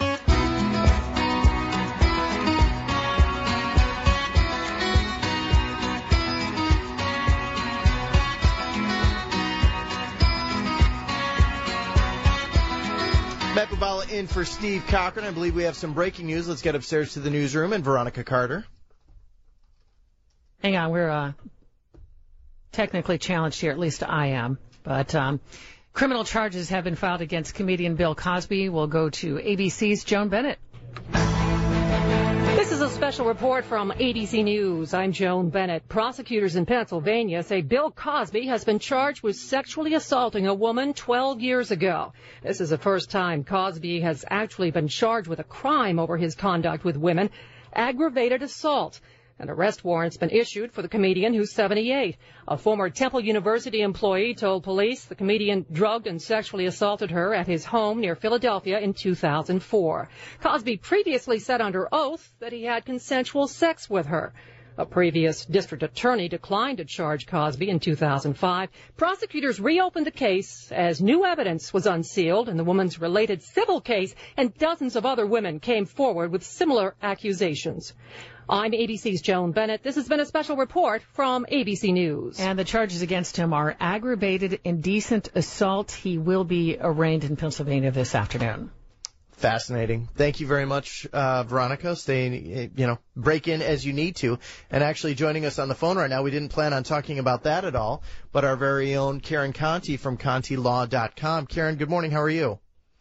Matt Bubala in for Steve Cochran. I believe we have some breaking news. Let's get upstairs to the newsroom and Veronica Carter. Hang on, we're uh, technically challenged here, at least I am. But um, criminal charges have been filed against comedian Bill Cosby. We'll go to A B C's Joan Bennett. This is a special report from A B C News. I'm Joan Bennett. Prosecutors in Pennsylvania say Bill Cosby has been charged with sexually assaulting a woman twelve years ago. This is the first time Cosby has actually been charged with a crime over his conduct with women, aggravated assault. An arrest warrant's been issued for the comedian, who's seventy-eight. A former Temple University employee told police the comedian drugged and sexually assaulted her at his home near Philadelphia in two thousand four. Cosby previously said under oath that he had consensual sex with her. A previous district attorney declined to charge Cosby in two thousand five. Prosecutors reopened the case as new evidence was unsealed in the woman's related civil case, and dozens of other women came forward with similar accusations. I'm A B C's Joan Bennett. This has been a special report from A B C News. And the charges against him are aggravated indecent assault. He will be arraigned in Pennsylvania this afternoon. Fascinating. Thank you very much, uh, Veronica. Stay, you know, break in as you need to. And actually joining us on the phone right now, we didn't plan on talking about that at all, but our very own Karen Conti from Conti Law dot com. Karen, good morning. How are you?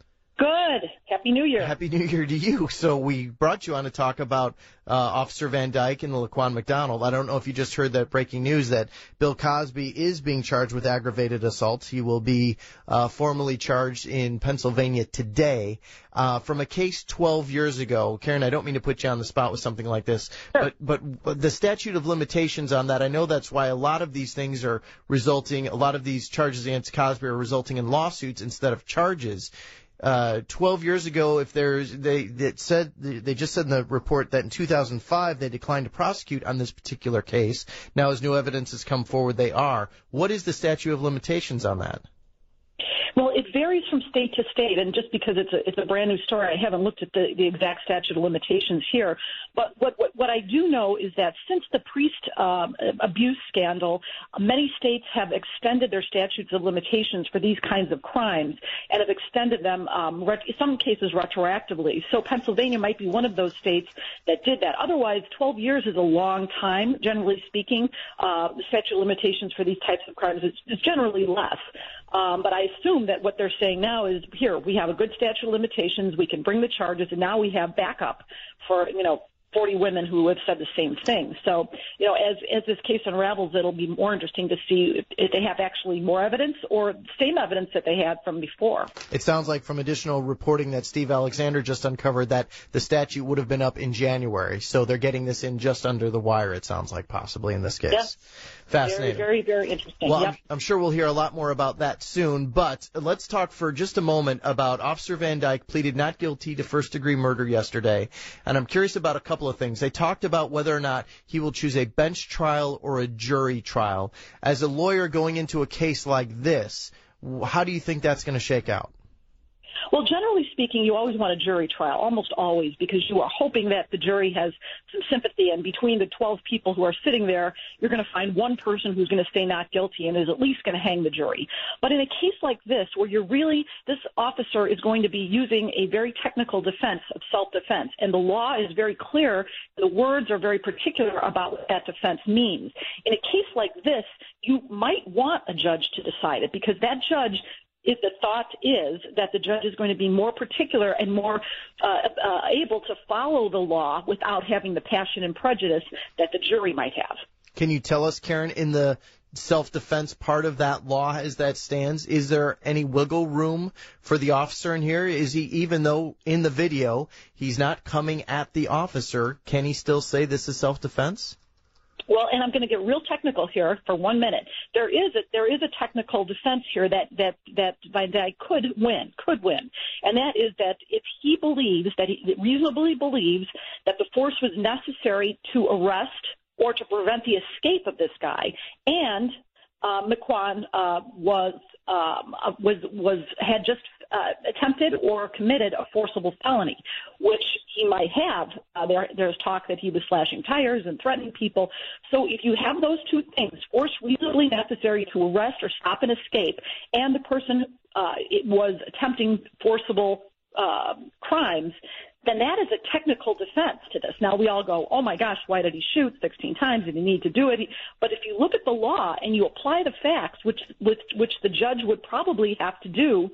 Good. Happy New Year. Happy New Year to you. So we brought you on to talk about uh, Officer Van Dyke and the Laquan McDonald. I don't know if you just heard that breaking news that Bill Cosby is being charged with aggravated assault. He will be uh, formally charged in Pennsylvania today uh, from a case twelve years ago. Karen, I don't mean to put you on the spot with something like this, sure. but, but the statute of limitations on that, I know that's why a lot of these things are resulting, a lot of these charges against Cosby are resulting in lawsuits instead of charges. Uh, twelve years ago, if there's, they, they said, they just said in the report that in two thousand five they declined to prosecute on this particular case. Now, as new evidence has come forward, they are. What is the statute of limitations on that? Well, it varies from state to state, and just because it's a it's a brand new story, I haven't looked at the, the exact statute of limitations here. But what, what what I do know is that since the priest um, abuse scandal, many states have extended their statutes of limitations for these kinds of crimes and have extended them, um, ret- in some cases, retroactively. So Pennsylvania might be one of those states that did that. Otherwise, twelve years is a long time, generally speaking. Uh, the statute of limitations for these types of crimes is, is generally less. Um, but I assume that what they're saying now is, here, we have a good statute of limitations, we can bring the charges, and now we have backup for, you know, forty women who have said the same thing. So, you know, as as this case unravels, it'll be more interesting to see if, if they have actually more evidence or same evidence that they had from before. It sounds like from additional reporting that Steve Alexander just uncovered that the statute would have been up in January. So they're getting this in just under the wire, it sounds like, possibly in this case. Yes. Fascinating. Very, very, very interesting. Well, yep. I'm, I'm sure we'll hear a lot more about that soon, but let's talk for just a moment about Officer Van Dyke pleaded not guilty to first-degree murder yesterday, and I'm curious about a couple of things. They talked about whether or not he will choose a bench trial or a jury trial. As a lawyer going into a case like this, how do you think that's going to shake out? Well, generally speaking, you always want a jury trial, almost always, because you are hoping that the jury has some sympathy, and between the twelve people who are sitting there, you're going to find one person who's going to say not guilty and is at least going to hang the jury. But in a case like this, where you're really, this officer is going to be using a very technical defense of self-defense, and the law is very clear, the words are very particular about what that defense means. In a case like this, you might want a judge to decide it, because that judge, if the thought is that the judge is going to be more particular and more uh, uh, able to follow the law without having the passion and prejudice that the jury might have. Can you tell us, Karen, in the self-defense part of that law as that stands, is there any wiggle room for the officer in here? Is he, even though in the video he's not coming at the officer, can he still say this is self-defense? Well, and I'm going to get real technical here for one minute. There is a there is a technical defense here that that that Van Dyke could win, could win, and that is that if he believes that he reasonably believes that the force was necessary to arrest or to prevent the escape of this guy, and uh, McQuan uh, was um, was was had just uh, attempted or committed a forcible felony, which he might have. Uh, there, there's talk that he was slashing tires and threatening people. So if you have those two things, force reasonably necessary to arrest or stop an escape, and the person uh, it was attempting forcible uh, crimes, then that is a technical defense to this. Now, we all go, oh, my gosh, why did he shoot sixteen times? Did he need to do it? But if you look at the law and you apply the facts, which, which, which the judge would probably have to do,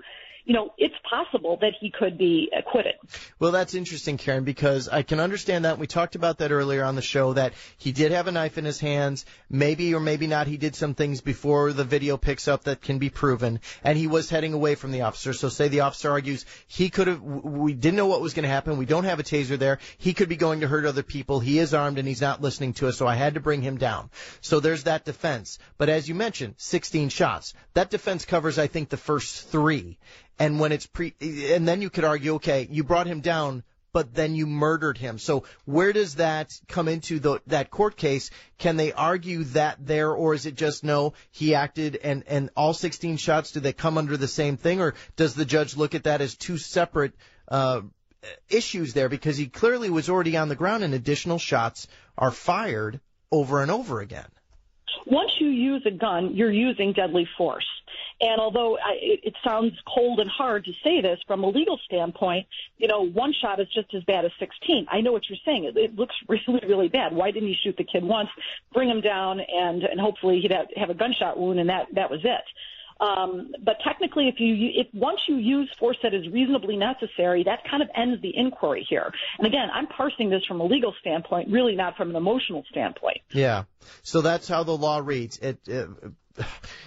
you know, it's possible that he could be acquitted. Well, that's interesting, Karen, because I can understand that. We talked about that earlier on the show, that he did have a knife in his hands. Maybe or maybe not he did some things before the video picks up that can be proven, and he was heading away from the officer. So say the officer argues he could have, we didn't know what was going to happen. We don't have a taser there. He could be going to hurt other people. He is armed and he's not listening to us, so I had to bring him down. So there's that defense. But as you mentioned, sixteen shots. That defense covers, I think, the first three. And when it's pre, and then you could argue, okay, you brought him down, but then you murdered him. So where does that come into the, that court case? Can they argue that there, or is it just no, he acted and, and all sixteen shots, do they come under the same thing? Or does the judge look at that as two separate uh, issues there? Because he clearly was already on the ground and additional shots are fired over and over again. Once you use a gun, you're using deadly force. And although I, it, it sounds cold and hard to say this from a legal standpoint, you know, one shot is just as bad as sixteen. I know what you're saying. It, it looks really, really bad. Why didn't he shoot the kid once, bring him down, and, and hopefully he'd have, have a gunshot wound, and that, that was it. Um, but technically, if you if once you use force that is reasonably necessary, that kind of ends the inquiry here. And again, I'm parsing this from a legal standpoint, really not from an emotional standpoint. Yeah. So that's how the law reads. It. Uh,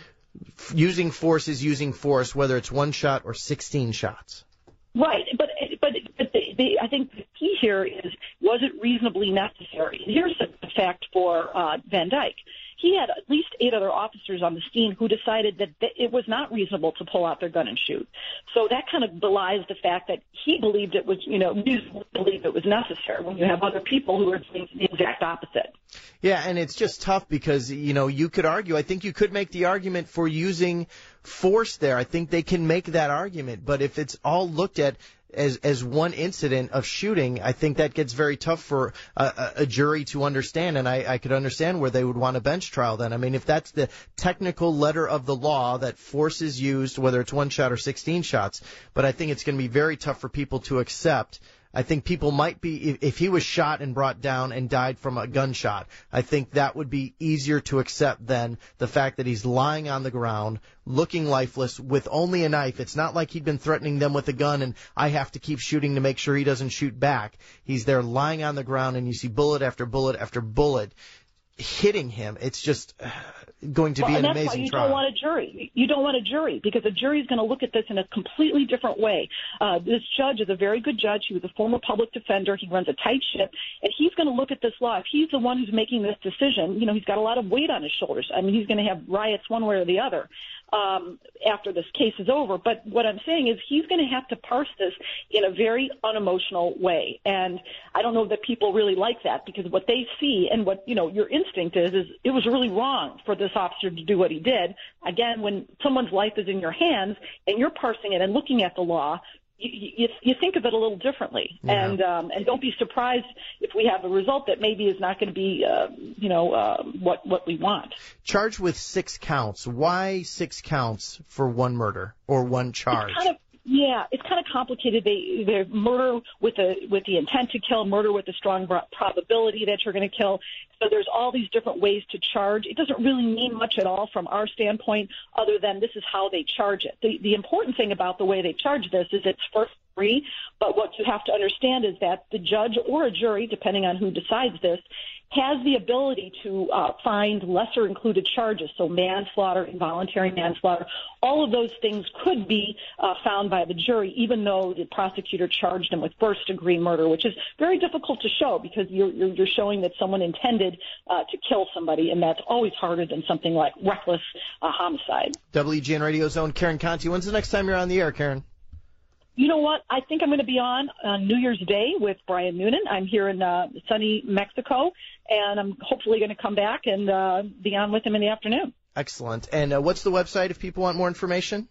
Using force is using force, whether it's one shot or sixteen shots. Right, but but, but the, the, I think the key here is, was it reasonably necessary? Here's the fact for uh, Van Dyke. He had at least eight other officers on the scene who decided that it was not reasonable to pull out their gun and shoot. So that kind of belies the fact that he believed it was, you know, believed it was necessary when you have other people who are doing the exact opposite. Yeah, and it's just tough because, you know, you could argue, I think you could make the argument for using force there. I think they can make that argument. But if it's all looked at as as one incident of shooting, I think that gets very tough for a, a jury to understand, and I, I could understand where they would want a bench trial then. I mean, if that's the technical letter of the law, that force is used, whether it's one shot or sixteen shots, but I think it's going to be very tough for people to accept. I think people might be, if, if he was shot and brought down and died from a gunshot, I think that would be easier to accept than the fact that he's lying on the ground, looking lifeless, with only a knife. It's not like he'd been threatening them with a gun and I have to keep shooting to make sure he doesn't shoot back. He's there lying on the ground and you see bullet after bullet after bullet hitting him. It's just going to well, be an and that's amazing why you trial. don't want a jury. You don't want a jury because a jury is going to look at this in a completely different way. Uh, this judge is a very good judge. He was a former public defender. He runs a tight ship, and he's going to look at this law. If he's the one who's making this decision, you know, he's got a lot of weight on his shoulders. I mean, he's going to have riots one way or the other um, after this case is over. But what I'm saying is he's going to have to parse this in a very unemotional way. And I don't know that people really like that because what they see and what, you know, your instinct is, is it was really wrong for this officer to do what he did. Again, when someone's life is in your hands and you're parsing it and looking at the law, you, you, you think of it a little differently. Yeah. And um, and don't be surprised if we have a result that maybe is not going to be, uh, you know, uh, what, what we want. Charged with six counts. Why six counts for one murder or one charge? It's kind of, yeah, it's kind of complicated. They they murder with a with the intent to kill, murder with a strong probability that you're going to kill. So there's all these different ways to charge. It doesn't really mean much at all from our standpoint, other than this is how they charge it. The the important thing about the way they charge this is it's first degree, but what you have to understand is that the judge or a jury, depending on who decides this, has the ability to uh, find lesser included charges, so manslaughter, involuntary manslaughter. All of those things could be uh, found by the jury, even though the prosecutor charged them with first-degree murder, which is very difficult to show because you're, you're, you're showing that someone intended uh, to kill somebody, and that's always harder than something like reckless uh, homicide. W G N Radio's own Karen Conti. When's the next time you're on the air, Karen? You know what? I think I'm going to be on on New Year's Day with Brian Noonan. I'm here in uh, sunny Mexico, and I'm hopefully going to come back and uh, be on with him in the afternoon. Excellent. And uh, what's the website if people want more information?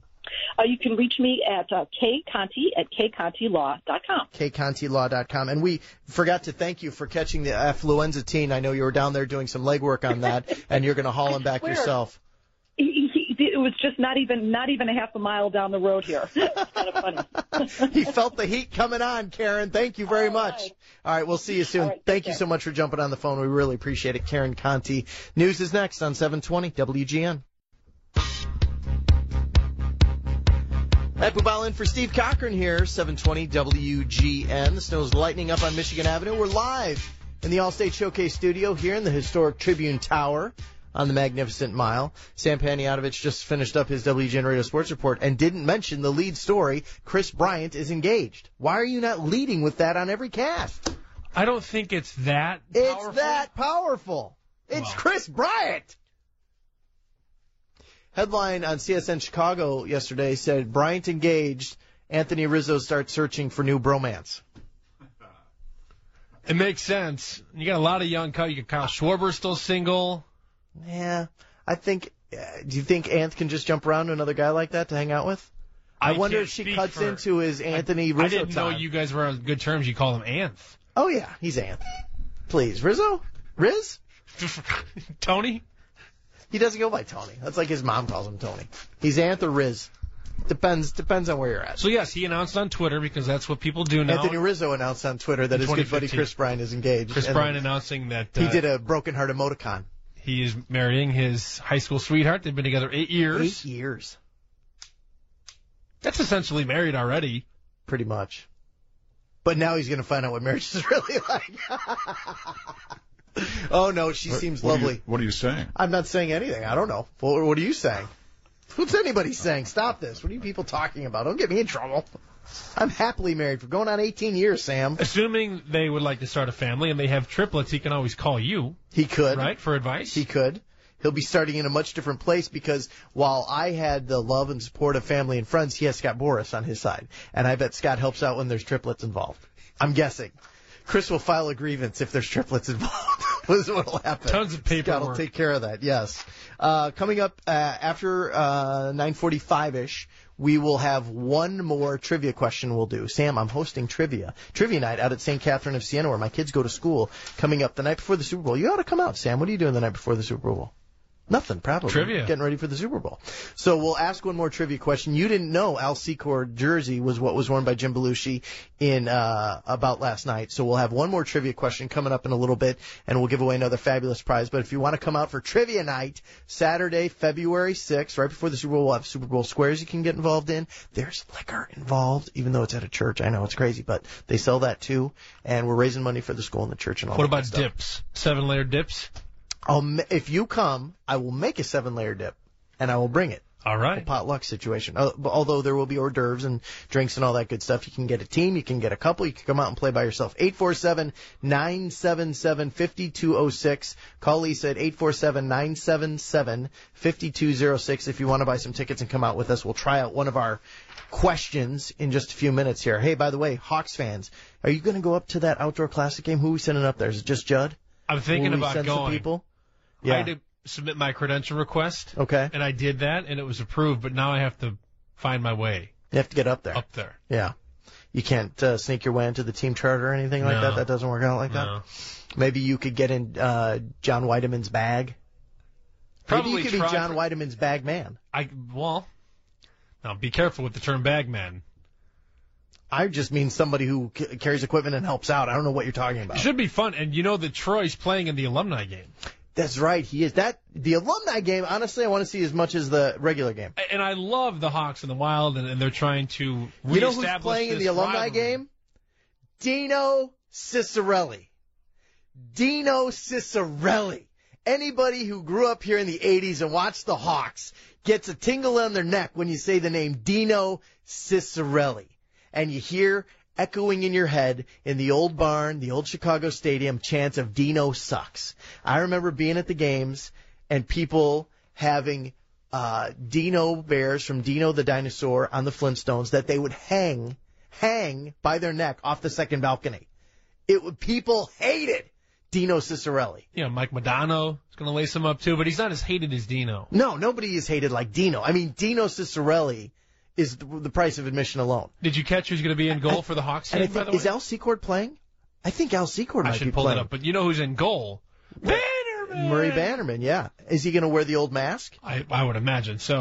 Uh, you can reach me at uh, kconti at k conti law dot com. k conti law dot com. And we forgot to thank you for catching the affluenza teen. I know you were down there doing some legwork on that, and you're going to haul him back yourself. He, he, it was just not even not even a half a mile down the road here. It's kind of funny. He felt the heat coming on, Karen. Thank you very All much. right. All right, we'll see you soon. Right, Thank you care. so much for jumping on the phone. We really appreciate it. Karen Conti. News is next on seven twenty W G N. Matt Bubal in for Steve Cochran here, seven twenty W G N. The snow's lightening up on Michigan Avenue. We're live in the Allstate Showcase studio here in the historic Tribune Tower on the Magnificent Mile. Sam Panayotovich just finished up his W G N Radio Sports Report and didn't mention the lead story. Chris Bryant is engaged. Why are you not leading with that on every cast? I don't think it's that It's powerful. that powerful. It's Wow. Chris Bryant. Headline on C S N Chicago yesterday said, Bryant engaged, Anthony Rizzo starts searching for new bromance. It makes sense. You got a lot of young Kyle. You got Kyle Schwarber still single. Yeah, I think, uh, do you think Anth can just jump around to another guy like that to hang out with? I, I wonder can't if she speak cuts for- into his Anthony I, Rizzo I didn't time. know you guys were on good terms. You call him Anth. Oh, yeah, he's Anth. Please, Rizzo? Riz? Tony? He doesn't go by Tony. That's like his mom calls him Tony. He's Anth or Riz. Depends depends on where you're at. So, yes, he announced on Twitter, because that's what people do now. Anthony Rizzo announced on Twitter that In his good buddy twenty fifteen. Chris Bryant is engaged. Chris and Bryant announcing that uh, he did a broken heart emoticon. he is marrying his high school sweetheart. They've been together eight years. Eight years. That's essentially married already. Pretty much. But now he's going to find out what marriage is really like. Oh, no, she What- seems what are you- lovely. what are you saying? I'm not saying anything. I don't know. What, what are you saying? What's anybody saying? Stop this. What are you people talking about? Don't get me in trouble. I'm happily married for going on eighteen years, Sam. Assuming they would like to start a family and they have triplets, he can always call you. He could. Right, for advice? He could. He'll be starting in a much different place because while I had the love and support of family and friends, he has Scott Boras on his side. And I bet Scott helps out when there's triplets involved. I'm guessing. Chris will file a grievance if there's triplets involved. This is what will happen. Tons of Scott will paperwork. take care of that, yes. Uh, coming up uh, after uh, nine forty-five-ish, we will have one more trivia question we'll do. Sam, I'm hosting trivia. Trivia night out at Saint Catherine of Siena where my kids go to school coming up the night before the Super Bowl. You ought to come out, Sam. What are you doing the night before the Super Bowl? Nothing, probably. Trivia. Getting ready for the Super Bowl. So we'll ask one more trivia question. You didn't know Al Secor jersey was what was worn by Jim Belushi in uh about last night. So we'll have one more trivia question coming up in a little bit, and we'll give away another fabulous prize. But if you want to come out for trivia night, Saturday, February sixth, right before the Super Bowl, we'll have Super Bowl squares you can get involved in. There's liquor involved, even though it's at a church. I know it's crazy, but they sell that too. And we're raising money for the school and the church and all What that about good stuff. dips? Seven-layer dips? I'll, ma- if you come, I will make a seven-layer dip, and I will bring it. All right. A potluck situation. Uh, but although there will be hors d'oeuvres and drinks and all that good stuff, you can get a team, you can get a couple, you can come out and play by yourself. eight four seven, nine seven seven, five two zero six. Call Lisa at eight four seven, nine seven seven, five two zero six if you want to buy some tickets and come out with us. We'll try out one of our questions in just a few minutes here. Hey, by the way, Hawks fans, are you going to go up to that outdoor classic game? Who are we sending up there? Is it just Judd? I'm thinking Will we about send some going. people? I Yeah. had to submit my credential request. Okay. And I did that, and it was approved, but now I have to find my way You have to get up there. up there. Yeah. You can't uh, sneak your way into the team charter or anything like No. that? That doesn't work out like No. that? Maybe you could get in uh, John Weideman's bag? Probably Maybe you could try be John for- Weideman's bag man. I well, now be careful with the term bagman. I just mean somebody who c- carries equipment and helps out. I don't know what you're talking about. It should be fun, and you know that Troy's playing in the alumni game. That's right, he is. That the alumni game, honestly, I want to see as much as the regular game. And I love the Hawks and the Wild, and, and they're trying to reestablish You know who's playing in the this alumni rivalry. game? Dino Cicerelli. Dino Cicerelli. Anybody who grew up here in the eighties and watched the Hawks gets a tingle on their neck when you say the name Dino Cicerelli. And you hear echoing in your head in the old barn, the old Chicago Stadium, chants of Dino sucks. I remember being at the games and people having uh, Dino bears from Dino the dinosaur on the Flintstones that they would hang, hang by their neck off the second balcony. It would, people hated Dino Cicerelli. You know, Mike Modano is going to lace him up too, but he's not as hated as Dino. No, nobody is hated like Dino. I mean, Dino Cicerelli is the, the price of admission alone. Did you catch who's going to be in goal for the Hawks And I team, by think, the is way? Al Secord playing? I think Al Secord I might should be pull playing. it up, but you know who's in goal? Bannerman! Murray Bannerman, yeah. Is he going to wear the old mask? I, I would imagine so.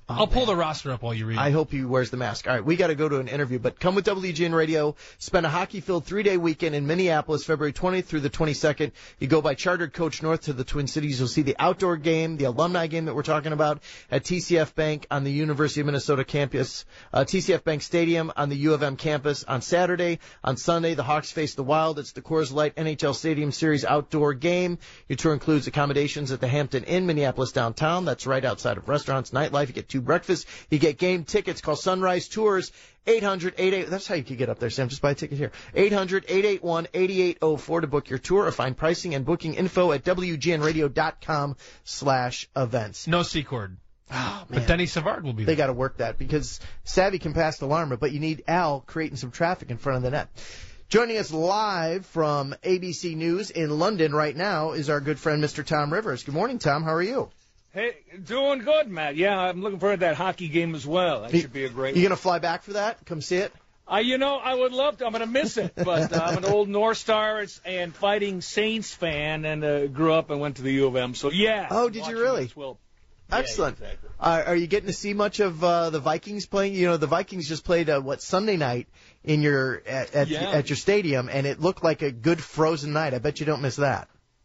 Oh, I'll pull man. the roster up while you read. I hope he wears the mask. All right, we got to go to an interview, but come with W G N Radio. Spend a hockey-filled three-day weekend in Minneapolis, February twentieth through the twenty-second. You go by chartered coach north to the Twin Cities. You'll see the outdoor game, the alumni game that we're talking about at T C F Bank on the University of Minnesota campus, uh, T C F Bank Stadium on the U of M campus on Saturday. On Sunday, the Hawks face the Wild. It's the Coors Light N H L Stadium Series outdoor game. Your tour includes accommodations at the Hampton Inn, Minneapolis downtown. That's right outside of restaurants, nightlife. You get two breakfasts. You get game tickets. Call Sunrise Tours, eight hundred, eight eight. That's how you can get up there, Sam. Just buy a ticket here. eight hundred, eight eight one, eight eight zero four to book your tour or find pricing and booking info at W G N radio dot com slash events. No C-Cord. Oh, but Denny Savard will be They there. got to work that because Savvy can pass the alarm, but you need Al creating some traffic in front of the net. Joining us live from A B C News in London right now is our good friend, Mister Tom Rivers. Good morning, Tom. How are you? Hey, doing good, Matt. Yeah, I'm looking forward to that hockey game as well. That should be a great You one. going to fly back for that? Come see it? Uh, you know, I would love to. I'm going to miss it, but uh, I'm an old North Stars and Fighting Saints fan, and uh, grew up and went to the U of M. So yeah. Oh, did you really? Well, Excellent. Yeah, exactly. Uh, are you getting to see much of uh, the Vikings playing? You know, the Vikings just played uh, what Sunday night in your at at, Yeah. at your stadium, and it looked like a good frozen night. I bet you don't miss that.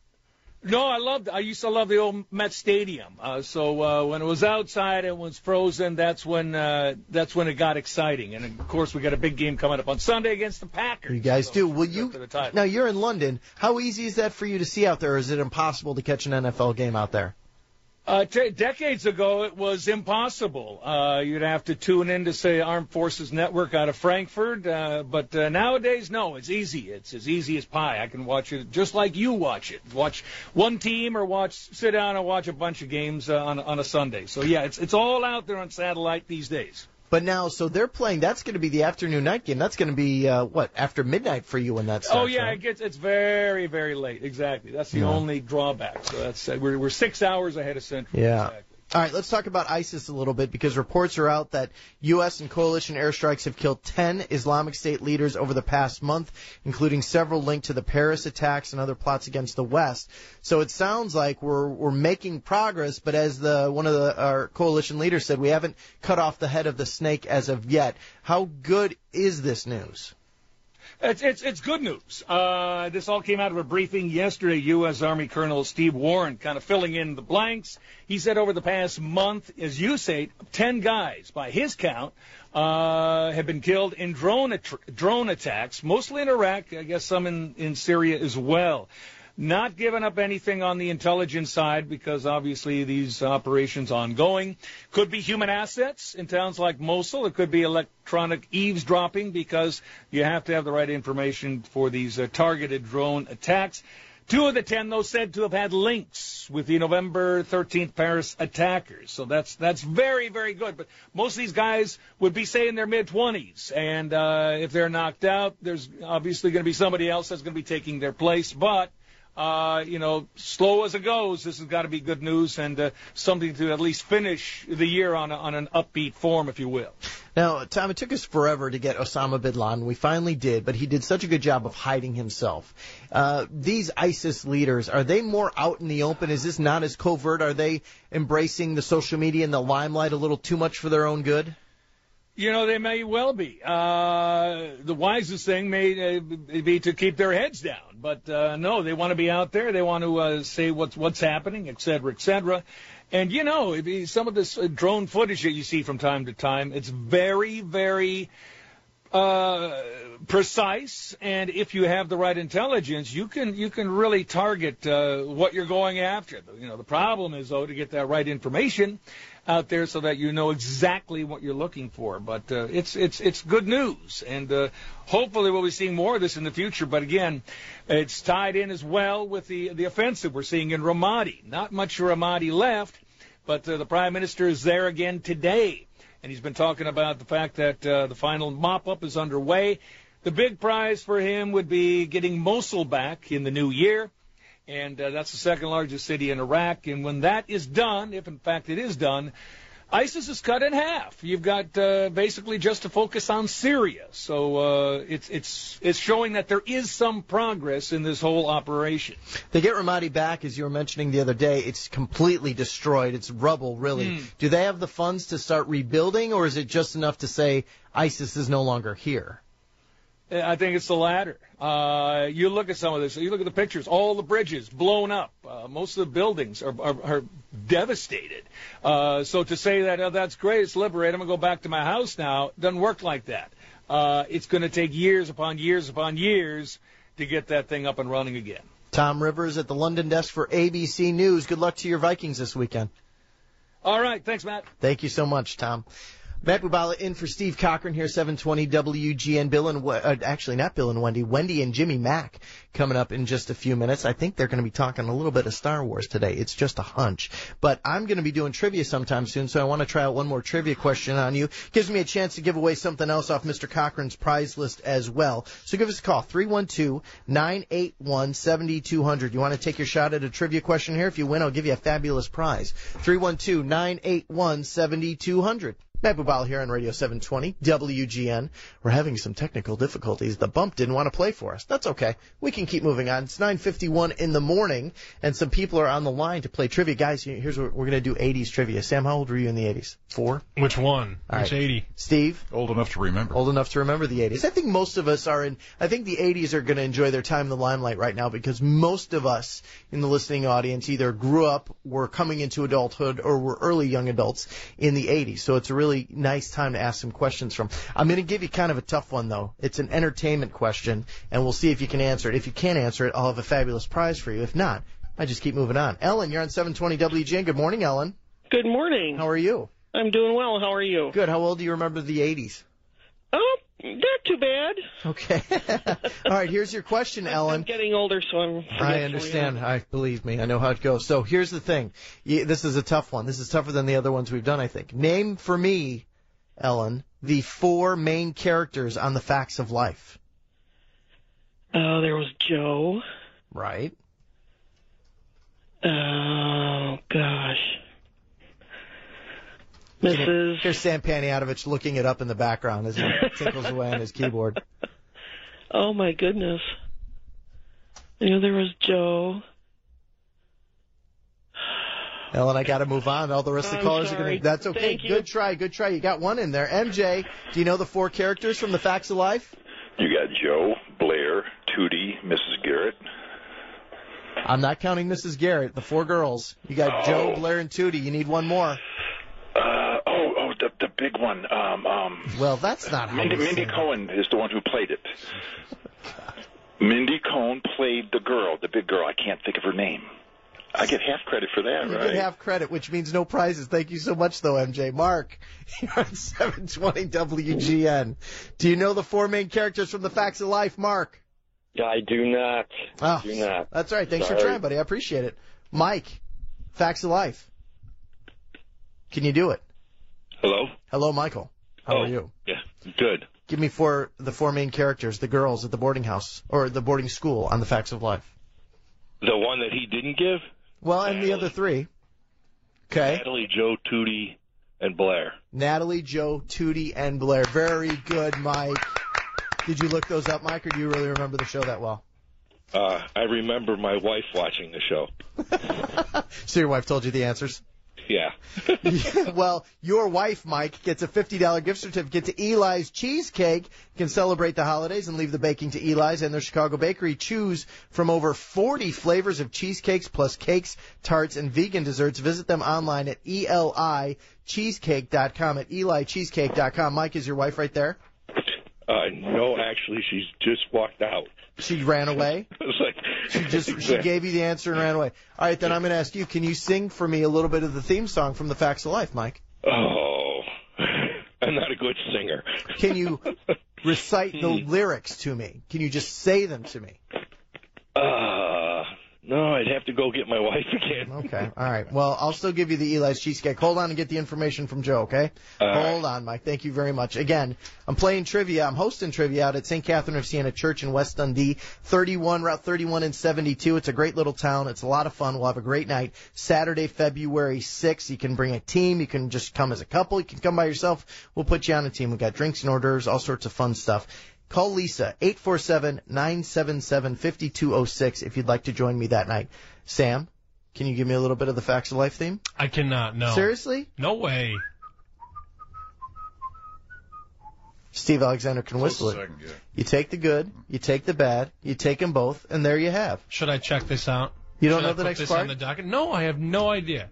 No, I loved. I used to love the old Met Stadium. Uh, so uh, when it was outside and it was frozen, that's when uh, that's when it got exciting. And of course, we got a big game coming up on Sunday against the Packers. You guys So do. Will we're you? up to the title. Now you're in London. How easy is that for you to see out there? Or is it impossible to catch an N F L game out there? Uh, t- decades ago, it was impossible. Uh, you'd have to tune in to, say, Armed Forces Network out of Frankfurt. Uh, but uh, nowadays, no, it's easy. It's as easy as pie. I can watch it just like you watch it. Watch one team or watch, sit down and watch a bunch of games uh, on, on a Sunday. So, yeah, it's, it's all out there on satellite these days. But now, so they're playing. That's going to be the afternoon night game. That's going to be uh, what after midnight for you when that starts. Oh, yeah, right? it gets, it's very, very late. Exactly. That's the Yeah. only drawback. So that's uh, we're, we're six hours ahead of Central. Yeah. Exactly. All right, let's talk about ISIS a little bit because reports are out that U S and coalition airstrikes have killed ten Islamic State leaders over the past month, including several linked to the Paris attacks and other plots against the West. So it sounds like we're we're making progress, but as the one of the our coalition leaders said, we haven't cut off the head of the snake as of yet. How good is this news? It's, it's, it's good news. Uh, this all came out of a briefing yesterday. U S. Army Colonel Steve Warren kind of filling in the blanks. He said over the past month, as you say, ten guys, by his count, uh, have been killed in drone, att- drone attacks, mostly in Iraq, I guess some in, in Syria as well. Not giving up anything on the intelligence side because obviously these operations ongoing. Could be human assets in towns like Mosul. It could be electronic eavesdropping because you have to have the right information for these uh, targeted drone attacks. Two of the ten, though, said to have had links with the November thirteenth Paris attackers. So that's that's very, very good. But most of these guys would be, say, in their mid-twenties. And uh, if they're knocked out, there's obviously going to be somebody else that's going to be taking their place. But Uh, you know, slow as it goes, this has got to be good news and uh, something to at least finish the year on, a, on an upbeat form, if you will. Now, Tom, it took us forever to get Osama bin Laden. We finally did, but he did such a good job of hiding himself. Uh, these ISIS leaders, are they more out in the open? Is this not as covert? Are they embracing the social media and the limelight a little too much for their own good? You know, they may well be. Uh, the wisest thing may uh, be to keep their heads down. But, uh, no, they want to be out there. They want to uh, say what's what's happening, et cetera, et cetera. And, you know, if you, some of this uh, drone footage that you see from time to time, it's very, very uh, precise. And if you have the right intelligence, you can you can really target uh, what you're going after. You know, the problem is, though, to get that right information out there so that you know exactly what you're looking for. But uh, it's it's it's good news, and uh, hopefully we'll be seeing more of this in the future. But again, it's tied in as well with the the offensive we're seeing in Ramadi. Not much Ramadi left, but uh, the Prime Minister is there again today, and he's been talking about the fact that uh, the final mop-up is underway. The big prize for him would be getting Mosul back in the new year. And uh, that's the second largest city in Iraq. And when that is done, if in fact it is done, ISIS is cut in half. You've got uh, basically just to focus on Syria. So uh, it's it's it's showing that there is some progress in this whole operation. They get Ramadi back, as you were mentioning the other day. It's completely destroyed. It's rubble, really. Mm. Do they have the funds to start rebuilding, or is it just enough to say ISIS is no longer here? I think it's the latter. Uh, you look at some of this. You look at the pictures. All the bridges blown up. Uh, most of the buildings are, are, are devastated. Uh, so to say that, oh, that's great, it's liberated, I'm going to go back to my house now, doesn't work like that. Uh, it's going to take years upon years upon years to get that thing up and running again. Tom Rivers at the London desk for A B C News. Good luck to your Vikings this weekend. All right. Thanks, Matt. Thank you so much, Tom. Matt Bubala in for Steve Cochran here, seven twenty W G N. Bill and uh, actually not Bill and Wendy, Wendy and Jimmy Mack coming up in just a few minutes. I think they're going to be talking a little bit of Star Wars today. It's just a hunch, but I'm going to be doing trivia sometime soon, so I want to try out one more trivia question on you. Gives me a chance to give away something else off Mister Cochran's prize list as well. So give us a call, three one two, nine eight one, seven two zero zero. You want to take your shot at a trivia question here? If you win, I'll give you a fabulous prize. three one two, nine eight one, seven two zero zero. Matt Bubala here on Radio seven twenty W G N. We're having some technical difficulties. The bump didn't want to play for us. That's okay. We can keep moving on. It's nine fifty-one in the morning, and some people are on the line to play trivia. Guys, here's what we're going to do, eighties trivia. Sam, how old were you in the eighties? Four? Which one? All Which right. eighty? Steve? Old enough to remember. Old enough to remember the eighties. I think most of us are in, I think the eighties are going to enjoy their time in the limelight right now because most of us in the listening audience either grew up, were coming into adulthood, or were early young adults in the eighties. So it's a really nice time to ask some questions from. I'm going to give you kind of a tough one, though. It's an entertainment question, and we'll see if you can answer it. If you can't answer it, I'll have a fabulous prize for you. If not, I just keep moving on. Ellen, you're on seven twenty W G N. Good morning, Ellen. Good morning. How are you? I'm doing well. How are you? Good. How well do you remember the eighties? Oh, not too bad. Okay. All right, here's your question, Ellen. I'm getting older, so I'm forgetful. I understand. Yeah. I believe me. I know how it goes. So here's the thing. You, this is a tough one. This is tougher than the other ones we've done, I think. Name for me, Ellen, the four main characters on The Facts of Life. Oh, there was Joe. Right. Oh, gosh. Missus Here's Sam Paniatovich looking it up in the background as he tinkles away on his keyboard. Oh, my goodness. You know, there was Joe. Ellen, I got to move on. All the rest of the I'm callers sorry. are going to... That's okay. Thank you. Good try. Good try. You got one in there. M J, do you know the four characters from The Facts of Life? You got Joe, Blair, Tootie, Missus Garrett. I'm not counting Missus Garrett. The four girls. You got Oh. Joe, Blair, and Tootie. You need one more. Uh, oh, oh, the the big one. Um, um. Well, that's not how Mindy, we Mindy say Cohen is the one who played it. Mindy Cohen played the girl, the big girl. I can't think of her name. I get half credit for that, You right? get half credit, which means no prizes. Thank you so much, though, M J. Mark, you're on seven twenty W G N. Do you know the four main characters from The Facts of Life, Mark? I do not. Oh, do not. That's all right. Thanks Sorry. for trying, buddy. I appreciate it. Mike, Facts of Life. Can you do it? Hello? Hello, Michael. How Oh. are you? Yeah, good. Give me four the four main characters, the girls at the boarding house or the boarding school on The Facts of Life. The one that he didn't give? Well, and the other three. Okay. Natalie, Joe, Tootie, and Blair. Natalie, Joe, Tootie, and Blair. Very good, Mike. Did you look those up, Mike, or do you really remember the show that well? Uh, I remember my wife watching the show. So your wife told you the answers? Yeah. Yeah, well, your wife, Mike, gets a fifty dollars gift certificate to Eli's Cheesecake. You can celebrate the holidays and leave the baking to Eli's and their Chicago Bakery. Choose from over forty flavors of cheesecakes plus cakes, tarts, and vegan desserts. Visit them online at E L I cheesecake dot com, at Eli cheesecake dot com. Mike, is your wife right there? Uh, no, actually, she's just walked out. She ran away? It's like, She just she gave you the answer and ran away. All right, then I'm going to ask you, can you sing for me a little bit of the theme song from The Facts of Life, Mike? Oh, I'm not a good singer. Can you recite the lyrics to me? Can you just say them to me? Uh, No, I'd have to go get my wife again. Okay, all right. Well, I'll still give you the Eli's cheesecake. Hold on and get the information from Joe, okay? All right. Hold on, Mike. Thank you very much. Again, I'm playing trivia. I'm hosting trivia out at Saint Catherine of Siena Church in West Dundee, thirty-one, Route thirty-one and seventy-two. It's a great little town. It's a lot of fun. We'll have a great night. Saturday, February sixth. You can bring a team. You can just come as a couple. You can come by yourself. We'll put you on a team. We've got drinks and hors d'oeuvres, all sorts of fun stuff. Call Lisa, eight four seven, nine seven seven, five two zero six if you'd like to join me that night. Sam, can you give me a little bit of the Facts of Life theme? I cannot, no. Seriously? No way. Steve Alexander can Close whistle it. second, yeah. You take the good, you take the bad, you take them both, and there you have. Should I check this out? You don't Should know I the put next this part? on the docket? No, I have no idea.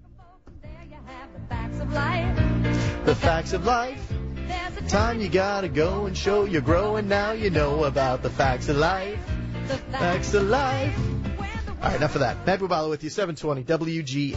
The facts of life. Time you gotta go and show you're growing now. You know about the facts of life. Facts of life. All right, enough of that. Matt Bubalo with you, seven twenty W G.